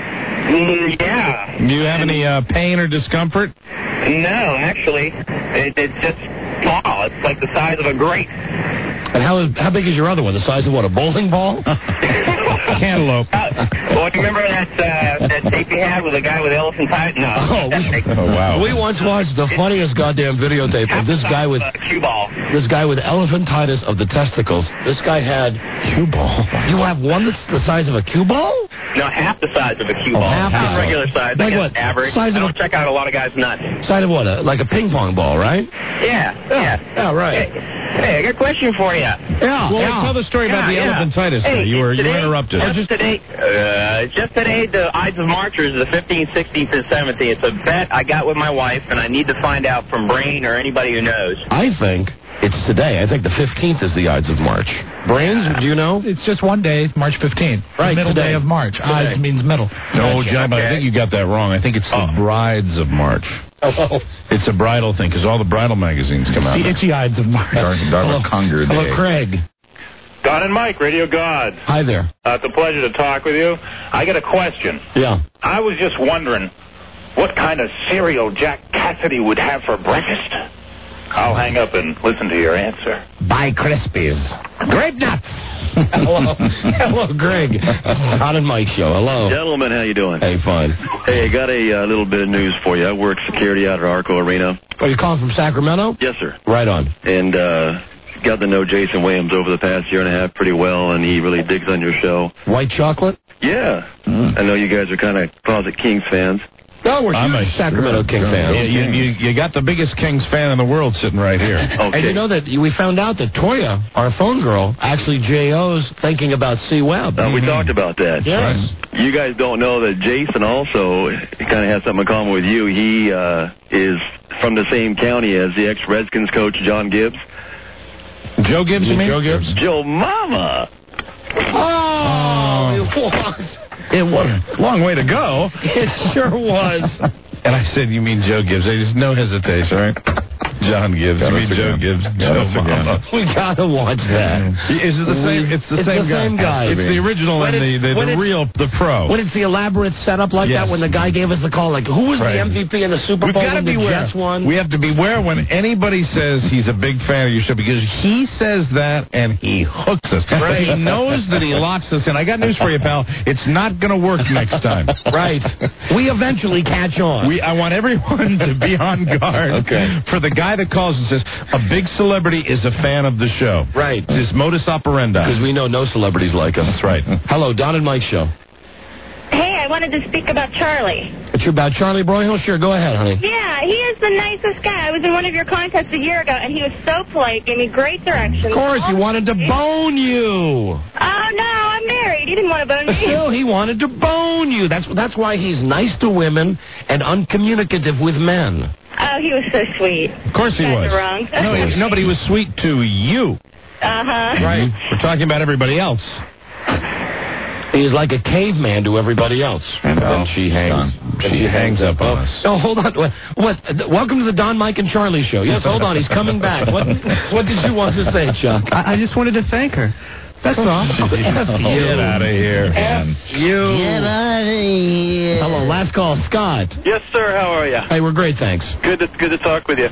Yeah. Do you have any pain or discomfort? No, actually. It's just small. It's like the size of a grape. And how big is your other one? The size of what, a bowling ball? Cantaloupe. Well, do you remember that tape you had with a guy with elephantitis? No. Oh, wow. We once watched the funniest goddamn videotape of this guy with cue ball. This guy with elephantitis of the testicles. This guy had cue ball. You have one that's the size of a cue ball? No, half the size of a cue ball. Half the regular size. Like I what? Average. Size I of don't check out a lot of guys' nuts. Size of what? Like a ping pong ball, right? Yeah. Yeah, right. Hey, I got a question for you. Yeah. Well, tell the story about the elephantitis. Hey, you were interrupted. Just today, the Ides of March is the 15th, 16th, and 17th. It's a bet I got with my wife, and I need to find out from Brain or anybody who knows. I think it's today. I think the 15th is the Ides of March. Brains, do you know? It's just one day, March 15th. Right, middle today. day of March. Ides means middle. No, John, but I think you got that wrong. I think it's the Brides of March. Oh. It's a bridal thing, because all the bridal magazines come out. The itchy Ides of March. Darla Conger Day. Hello, Craig. Don and Mike, Radio God. Hi there. It's a pleasure to talk with you. I got a question. Yeah. I was just wondering, what kind of cereal Jack Cassidy would have for breakfast? I'll hang up and listen to your answer. Buy Krispies. Grape nuts. Hello, Greg. Don and Mike show. Hello. Gentlemen, how you doing? Hey, fine. Hey, I got a little bit of news for you. I work security out at Arco Arena. Are you calling from Sacramento? Yes, sir. Right on. And got to know Jason Williams over the past year and a half pretty well, and he really digs on your show. White chocolate? Yeah. I know you guys are kind of closet Kings fans. No, we're huge Sacramento Kings fans. You got the biggest Kings fan in the world sitting right here. Okay. And you know that we found out that Toya, our phone girl, actually J.O.'s thinking about C. Webb. We talked about that. Yes. You guys don't know that Jason also kind of has something in common with you. He is from the same county as the ex-Redskins coach, John Gibbs. Joe Gibbs, you mean? Joe Gibbs. Joe Mama. Oh, it was a long way to go. It sure was. And I said, you mean Joe Gibbs? There's no hesitation, right? John Gibbs. You mean Joe Gibbs? Joe Mama. We gotta watch that. Is it the same? It's the same guy. It's the original and the real, the pro. When it's the elaborate setup like that, when the guy gave us the call, like, who was the MVP in the Super Bowl when the Jets won? We have to beware when anybody says he's a big fan of your show, because he says that and he hooks us. Right. He knows that he locks us in. I got news for you, pal. It's not going to work next time. Right. We eventually catch on. I want everyone to be on guard for the guy that calls and says a big celebrity is a fan of the show. Right. It's his modus operandi. Because we know no celebrities like us. That's right. Hello, Don and Mike show. Hey, I wanted to speak about Charlie. It's about Charlie Broyhill? Sure, go ahead, honey. Yeah, he is the nicest guy. I was in one of your contests a year ago, and he was so polite, gave me great directions. Of course, he wanted to bone you. Oh, no, I'm married. He didn't want to bone me. Still, he wanted to bone you. That's why he's nice to women and uncommunicative with men. Oh, he was so sweet. Of course he was. Wrong. No, but he was sweet to you. Uh-huh. Right. We're talking about everybody else. He's like a caveman to everybody else. And then she hangs up on us. Oh, hold on. What? Welcome to the Don, Mike, and Charlie show. Yes, hold on. He's coming back. What did you want to say, Chuck? I just wanted to thank her. That's all. Get out of here. F you. Get out of here. Hello, last call, Scott. Yes, sir. How are you? Hey, we're great, thanks. Good to talk with you.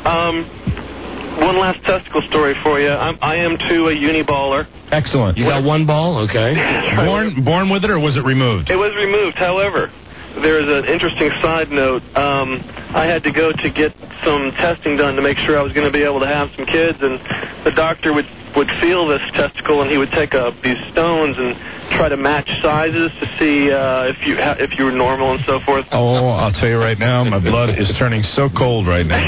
One last testicle story for you. I am too a uniballer. Excellent. You got one ball? Okay. Born with it, or was it removed? It was removed. However, there is an interesting side note. I had to go to get some testing done to make sure I was going to be able to have some kids, and the doctor would feel this testicle, and he would take these stones and try to match sizes to see if you were normal and so forth. Oh, I'll tell you right now, my blood is turning so cold right now.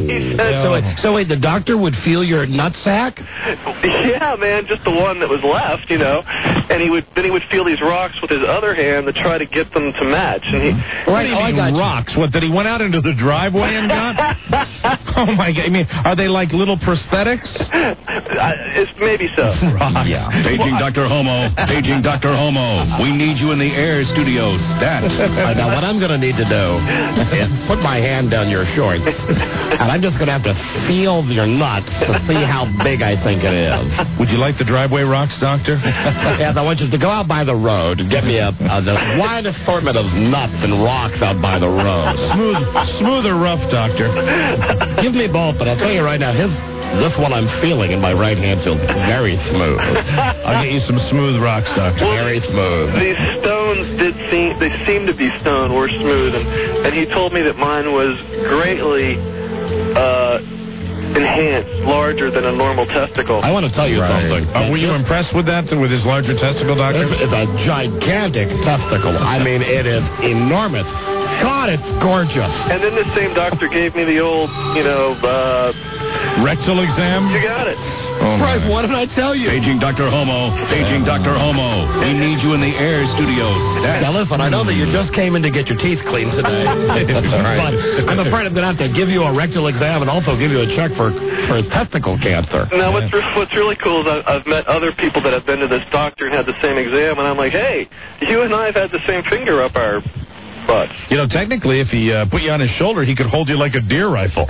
So wait, the doctor would feel your nutsack? Yeah, man, just the one that was left, and he would feel these rocks with his other hand to try to get them to match. And I got rocks. What, that he went out into the driveway and got? Oh my God! I mean, are they like little prosthetics? It's maybe so. Yeah. Paging Dr. Homo. Paging Dr. Homo. We need you in the air studio. Stat. Now, what I'm going to need to do is put my hand down your shorts, and I'm just going to have to feel your nuts to see how big I think it is. Would you like the driveway rocks, Doctor? Yes, I want you to go out by the road and get me a wide assortment of nuts and rocks out by the road. Smooth or rough, Doctor? Give me both, but I'll tell you right now, this one I'm feeling in my right hand feels very smooth. I'll get you some smooth rocks, Doctor. Very smooth. These stones seem to be stone, were smooth, and he told me that mine was greatly enhanced, larger than a normal testicle. I want to tell you something. Were you impressed with that, with his larger testicle, Doctor? It's a gigantic testicle. I mean, it is enormous. God, it's gorgeous. And then the same doctor gave me the old, rectal exam? You got it. Oh, Christ, what did I tell you? Paging Dr. Homo. Paging Dr. Homo. We need you in the air studio. Now, listen, I know that you just came in to get your teeth cleaned today. But I'm afraid I'm going to have to give you a rectal exam and also give you a check for testicle cancer. Now, what's really cool is I've met other people that have been to this doctor and had the same exam, and I'm like, hey, you and I have had the same finger up our butt. Technically, if he put you on his shoulder, he could hold you like a deer rifle.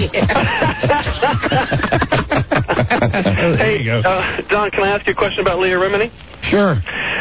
Hey, Don, can I ask you a question about Leah Remini? Sure.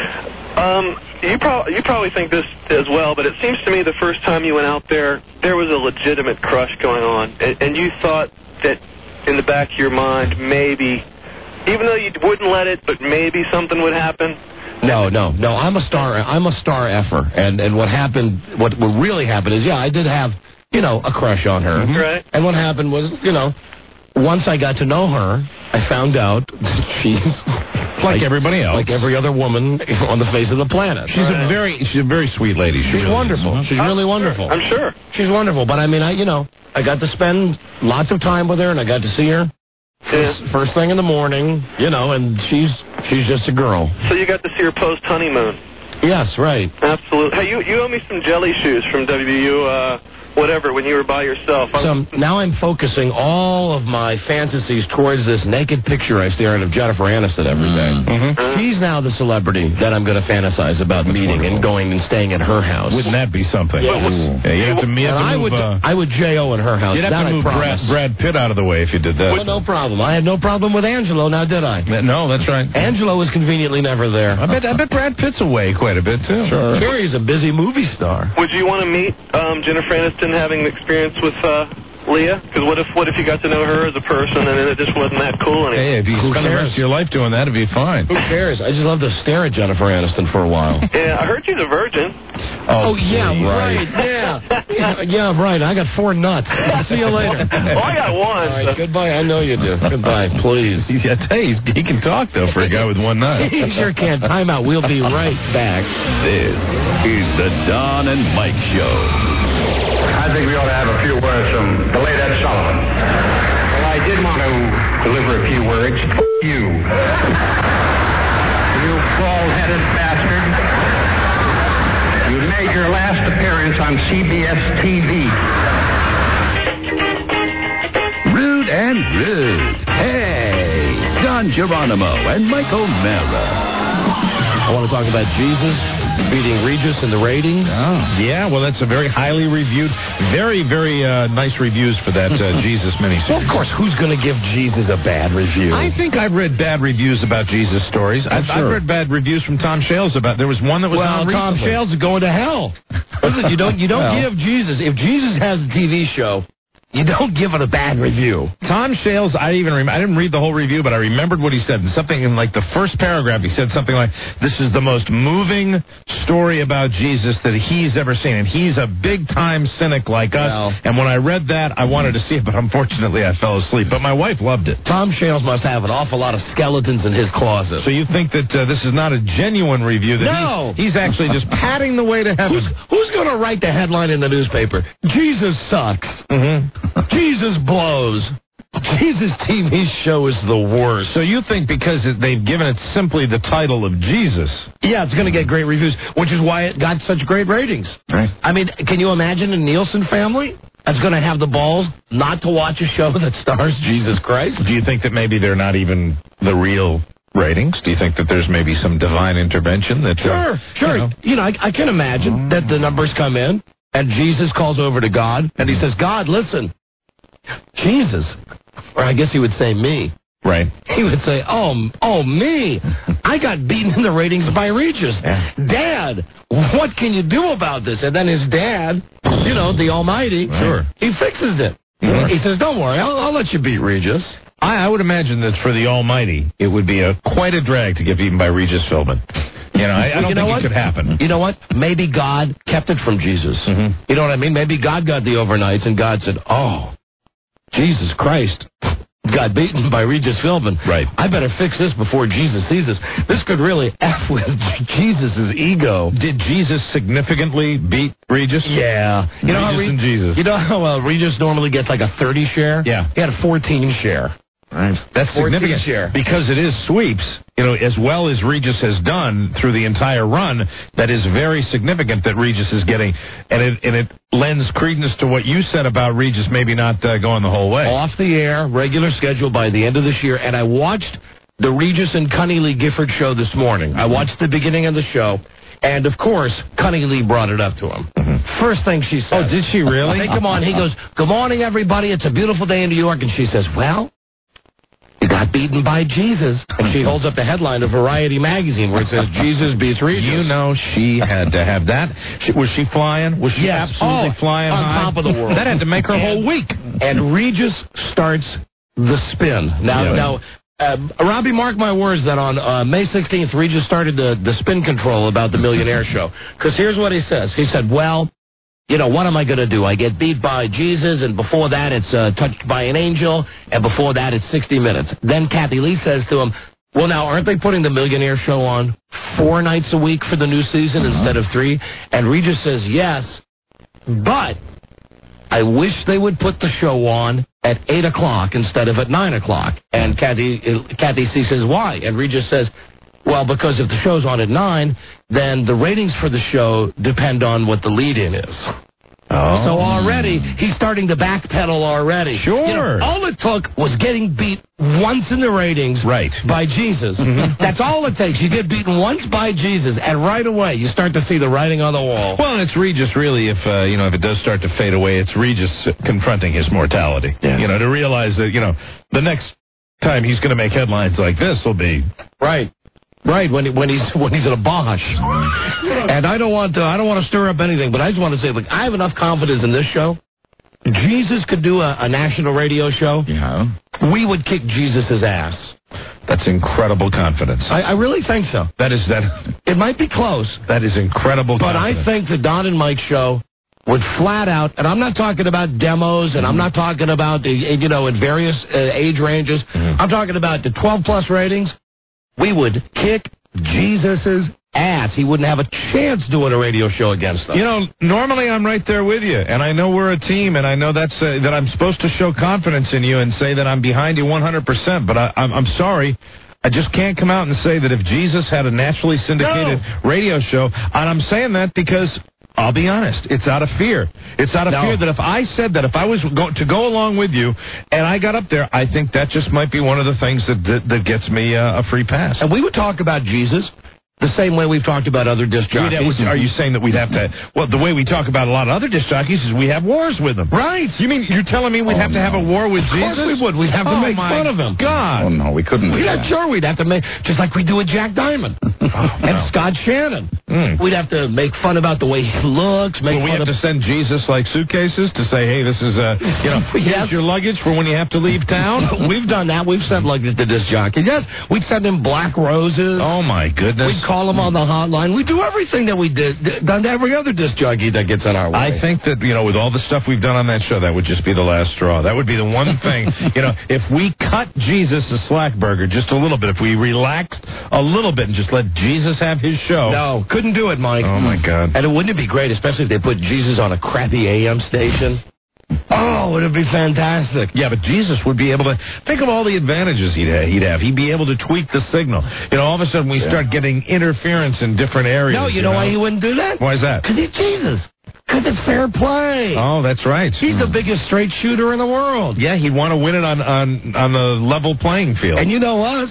You probably think this as well, but it seems to me the first time you went out there was a legitimate crush going on, and you thought that in the back of your mind, maybe, even though you wouldn't let it, but maybe something would happen. No. I'm a star effer, and what really happened is, I did have, a crush on her. Right. And what happened was, once I got to know her, I found out that she's like everybody else, like every other woman on the face of the planet. She's a very sweet lady. She's really wonderful. She's really wonderful. I'm sure. She's wonderful. But I mean, I got to spend lots of time with her, and I got to see her first thing in the morning. And she's just a girl. So you got to see her post honeymoon. Yes, right. Absolutely. Hey, you owe me some jelly shoes from WU. Whatever, when you were by yourself. So now I'm focusing all of my fantasies towards this naked picture I stare at of Jennifer Aniston every day. She's now the celebrity that I'm going to fantasize about meeting and going and staying at her house. Wouldn't that be something? Yes. Yeah, you have to move. I would J.O. in her house. You'd have to move Brad Pitt out of the way if you did that. Well, no problem. I had no problem with Angelo, now did I? No, that's right. Angelo was conveniently never there. I bet Brad Pitt's away quite a bit, too. Sure, he's a busy movie star. Would you want to meet Jennifer Aniston having the experience with Leah? Because what if you got to know her as a person and then it just wasn't that cool anymore? Hey, if you spend the rest of your life doing that, it'd be fine. Who cares? I just love to stare at Jennifer Aniston for a while. Yeah, I heard she's a virgin. Oh yeah, right. Yeah, right. I got 4 nuts. See you later. Oh, I got 1. All right, goodbye. I know you do. Goodbye, please. I tell you, he can talk, though, for a guy with 1 nut. He sure can. Time out. We'll be right back. This is the Don and Mike Show. I think we ought to have a few words from the late Ed Sullivan. Well, I did want to deliver a few words. You. You bald-headed bastard. You made your last appearance on CBS TV. Rude and rude. Hey, Don Geronimo and Mike O'Mara. I want to talk about Jesus beating Regis in the ratings. Oh. Yeah, well, that's a very highly reviewed, very, very nice reviews for that Jesus miniseries. Well, of course, who's going to give Jesus a bad review? I think I've read bad reviews about Jesus stories. I've read bad reviews from Tom Shales about. There was one that was Tom Shales is going to hell. Listen, you don't give Jesus. If Jesus has a TV show, you don't give it a bad review. Tom Shales, I didn't read the whole review, but I remembered what he said. Something in like the first paragraph, he said something like, "This is the most moving story about Jesus that he's ever seen." And he's a big-time cynic like us. Well, and when I read that, I wanted to see it, but unfortunately I fell asleep. But my wife loved it. Tom Shales must have an awful lot of skeletons in his closet. So you think that this is not a genuine review? That no! He's actually just patting the way to heaven. Who's going to write the headline in the newspaper? Jesus sucks. Jesus blows. Jesus' TV show is the worst. So you think because they've given it simply the title of Jesus? Yeah, it's going to get great reviews, which is why it got such great ratings. Right. I mean, can you imagine a Nielsen family that's going to have the balls not to watch a show that stars Jesus Christ? Do you think that maybe they're not even the real ratings? Do you think that there's maybe some divine intervention? That Sure. You know, I can imagine that the numbers come in and Jesus calls over to God and he says, "God, listen. Jesus," or I guess he would say me. Right. He would say, oh, me. I got beaten in the ratings by Regis. Yeah. Dad, what can you do about this? And then his dad, you know, the Almighty, he fixes it. Sure. He says, "Don't worry, I'll let you beat Regis." I would imagine that for the Almighty, it would be quite a drag to get beaten by Regis Philbin. You know, I don't think it could happen. You know what? Maybe God kept it from Jesus. You know what I mean? Maybe God got the overnights and God said, "Oh, Jesus Christ got beaten by Regis Philbin. Right. I better fix this before Jesus sees this. This could really F with Jesus' ego." Did Jesus significantly beat Regis? Yeah. You know Regis and Jesus. You know how Regis normally gets like a 30 share? Yeah. He had a 14 share. Right. That's significant share. Because it is sweeps. You know, as well as Regis has done through the entire run, that is very significant that Regis is getting, and it lends credence to what you said about Regis maybe not going the whole way. Off the air, regular schedule by the end of this year, and I watched the Regis and Connie Lee Gifford show this morning. I watched the beginning of the show, and of course, Connie Lee brought it up to him. First thing she said. Oh, did she really? They come on. He goes, "Good morning, everybody. It's a beautiful day in New York," and she says, "Well, you got beaten by Jesus. And she holds up the headline of Variety magazine where it says, Jesus beats Regis. You know she had to have that. Was she flying? Was she absolutely flying on high? top of the world. That had to make her whole week. And Regis starts the spin. Now, Robbie, mark my words that on May 16th, Regis started the spin control about the Millionaire Show. Because here's what he says. He said, well, you know, what am I going to do? I get beat by Jesus, and before that it's touched by an angel, and before that it's 60 Minutes. Then Kathy Lee says to him, well, now, aren't they putting the Millionaire Show on 4 nights a week for the new season instead of 3? And Regis says, yes, but I wish they would put the show on at 8 o'clock instead of at 9 o'clock. And Kathy C says, why? And Regis says, well, because if the show's on at 9, then the ratings for the show depend on what the lead-in is. Oh. So already, he's starting to backpedal already. Sure. You know, all it took was getting beat once in the ratings by Jesus. That's all it takes. You get beaten once by Jesus, and right away, you start to see the writing on the wall. Well, and it's Regis, really, if it does start to fade away, it's Regis confronting his mortality. Yes. You know, to realize that, you know, the next time he's going to make headlines like this will be... Right, when he's in a bosh. And I don't want to stir up anything, but I just want to say, look, I have enough confidence in this show. Jesus could do a national radio show. Yeah. We would kick Jesus' ass. That's incredible confidence. I really think so. It might be close. That is incredible confidence. But I think the Don and Mike show would flat out, and I'm not talking about demos, and I'm not talking about, in various age ranges. I'm talking about the 12-plus ratings. We would kick Jesus' ass. He wouldn't have a chance doing a radio show against us. You know, normally I'm right there with you, and I know we're a team, and I know that I'm supposed to show confidence in you and say that I'm behind you 100%, but I'm sorry. I just can't come out and say that if Jesus had a nationally syndicated radio show, and I'm saying that because... I'll be honest, it's out of fear. It's out of fear that if I said that, if I was to go along with you and I got up there, I think that just might be one of the things that gets me a free pass. And we would talk about Jesus the same way we've talked about other disc jockeys. Are you saying that we'd have to... Well, the way we talk about a lot of other disc jockeys is we have wars with them. Right. You mean you're telling me we'd have to have a war with Jesus? Of course we would. We'd have to make fun of him. God. Oh, no, we couldn't do that. Sure, we'd have to make... Just like we do with Jack Diamond and Scott Shannon. We'd have to make fun about the way he looks. We have to send Jesus like suitcases to say, hey, this is, here's your luggage for when you have to leave town? We've done that. We've sent luggage to disc jockeys. Yes, we'd send him black roses. Oh, my goodness. We'd call him on the hotline. We do everything that we done to every other disc jockey that gets in our way. I think that, with all the stuff we've done on that show, that would just be the last straw. That would be the one thing, if we cut Jesus a slack burger just a little bit, if we relaxed a little bit and just let Jesus have his show. No, couldn't do it, Mike. Oh, my God. And wouldn't it be great, especially if they put Jesus on a crappy AM station? Oh, it'd be fantastic. Yeah, but Jesus would be able to... Think of all the advantages he'd have. He'd be able to tweak the signal. All of a sudden we start getting interference in different areas. No, you know why he wouldn't do that? Why is that? Because he's Jesus. Because it's fair play. Oh, that's right. He's the biggest straight shooter in the world. Yeah, he'd want to win it on the level playing field. And you know us.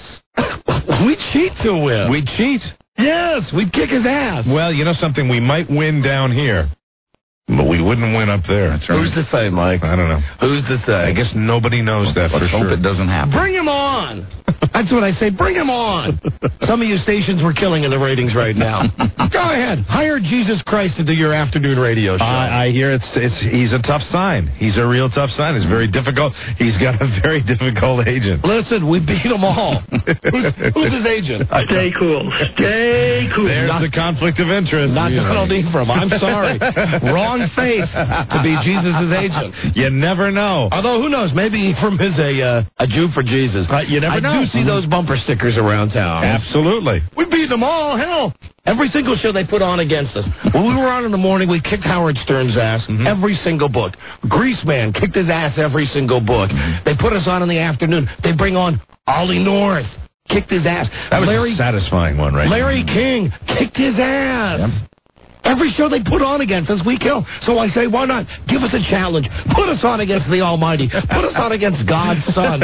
We'd cheat to win. We'd cheat? Yes, we'd kick his ass. Well, you know something? We might win down here. But we wouldn't win up there. That's right. Who's to say, Mike? I don't know. Who's to say? I guess nobody knows that for sure. Hope it doesn't happen. Bring him on. That's what I say. Bring him on. Some of you stations we're killing in the ratings right now. Go ahead. Hire Jesus Christ to do your afternoon radio show. I hear he's a tough sign. He's a real tough sign. It's very difficult. He's got a very difficult agent. Listen, we beat them all. Who's his agent? Stay cool. Stay cool. There's the conflict of interest. Not Donald Ephraim. I'm sorry. Wrong face to be Jesus' agent. You never know. Although, who knows? Maybe Ephraim is a Jew for Jesus. You never know. I do see those bumper stickers around town. Absolutely. We beat them all. Hell, every single show they put on against us. When we were on in the morning, we kicked Howard Stern's ass every single book. Greaseman kicked his ass every single book. They put us on in the afternoon. They bring on Ollie North. Kicked his ass. That was a satisfying one, right? Larry King kicked his ass. Yep. Every show they put on against us, we kill. So I say, why not? Give us a challenge. Put us on against the Almighty. Put us on against God's Son.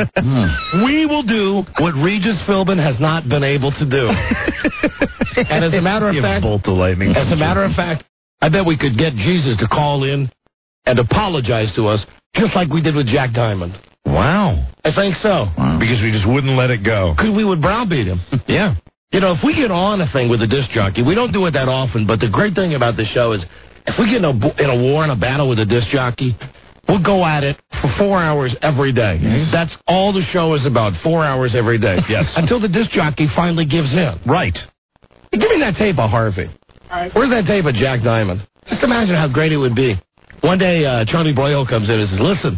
We will do what Regis Philbin has not been able to do. And as a matter of fact, I bet we could get Jesus to call in and apologize to us, just like we did with Jack Diamond. Wow. I think so. Wow. Because we just wouldn't let it go. Because we would browbeat him. Yeah. You know, if we get on a thing with a disc jockey, we don't do it that often, but the great thing about the show is if we get in a war and a battle with a disc jockey, we'll go at it for 4 hours every day. Mm-hmm. That's all the show is about, 4 hours every day. Yes. Until the disc jockey finally gives in. Right. Hey, give me that tape of Harvey. All right. Where's that tape of Jack Diamond? Just imagine how great it would be. One day, Charlie Broyle comes in and says, listen,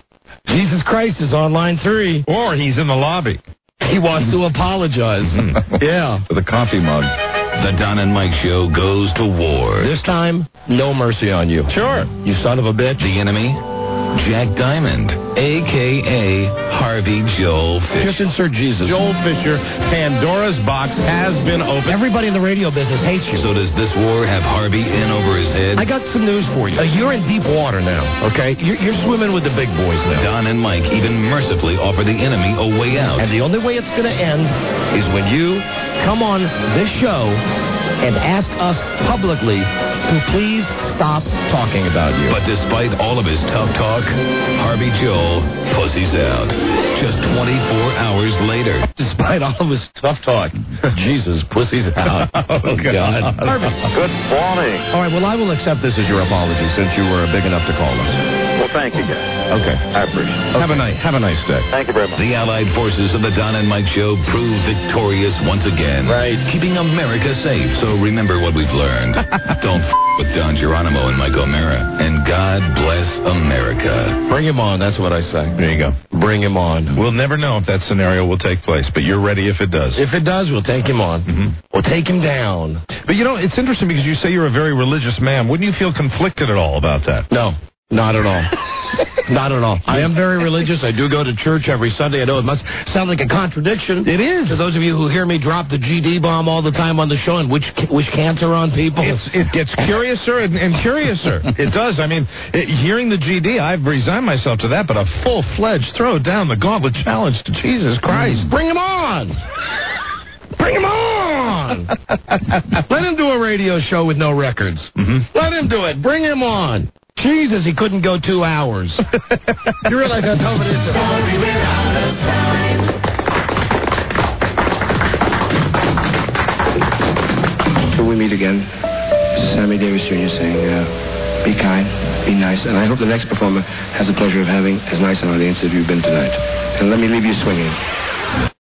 Jesus Christ is on line 3. Or he's in the lobby. He wants to apologize. Yeah. For the coffee mug. The Don and Mike Show goes to war. This time, no mercy on you. Sure. You son of a bitch. The enemy? Jack Diamond, a.k.a. Harvey Joel Fisher. Just insert Jesus. Joel Fisher, Pandora's box has been opened. Everybody in the radio business hates you. So does this war have Harvey in over his head? I got some news for you. You're in deep water now, okay? You're swimming with the big boys now. Don and Mike even mercifully offer the enemy a way out. And the only way it's going to end is when you come on this show and ask us publicly to please stop talking about you. But despite all of his tough talk, Harvey Joel pussies out. Just 24 hours later. Despite all of his tough talk, Jesus, pussies out. Oh, God. Harvey. Good morning. All right, well, I will accept this as your apology since you were big enough to call us. Well, thank you, guys. Okay. I appreciate it. Okay. Have a nice day. Thank you very much. The Allied forces of the Don and Mike Show prove victorious once again. Right. Keeping America safe. So remember what we've learned. Don't with Don Geronimo and Mike O'Mara. And God bless America. Bring him on. That's what I say. There you go. Bring him on. We'll never know if that scenario will take place, but you're ready if it does. If it does, we'll take him on. Mm-hmm. We'll take him down. But, you know, it's interesting because you say you're a very religious man. Wouldn't you feel conflicted at all about that? No, not at all. Not at all. I am very religious. I do go to church every Sunday. I know it must sound like a contradiction. It is. To those of you who hear me drop the GD bomb all the time on the show and wish cancer on people. It gets curiouser and curiouser. It does. I mean, hearing the GD, I've resigned myself to that, but a full-fledged throw down the gauntlet challenge to Jesus Christ. Bring him on! Bring him on! Let him do a radio show with no records. Mm-hmm. Let him do it. Bring him on. Jesus, he couldn't go 2 hours. You realize how tough it is to... Till we meet again, this is Sammy Davis Jr. saying, be kind, be nice, and I hope the next performer has the pleasure of having as nice an audience as you've been tonight. And let me leave you swinging.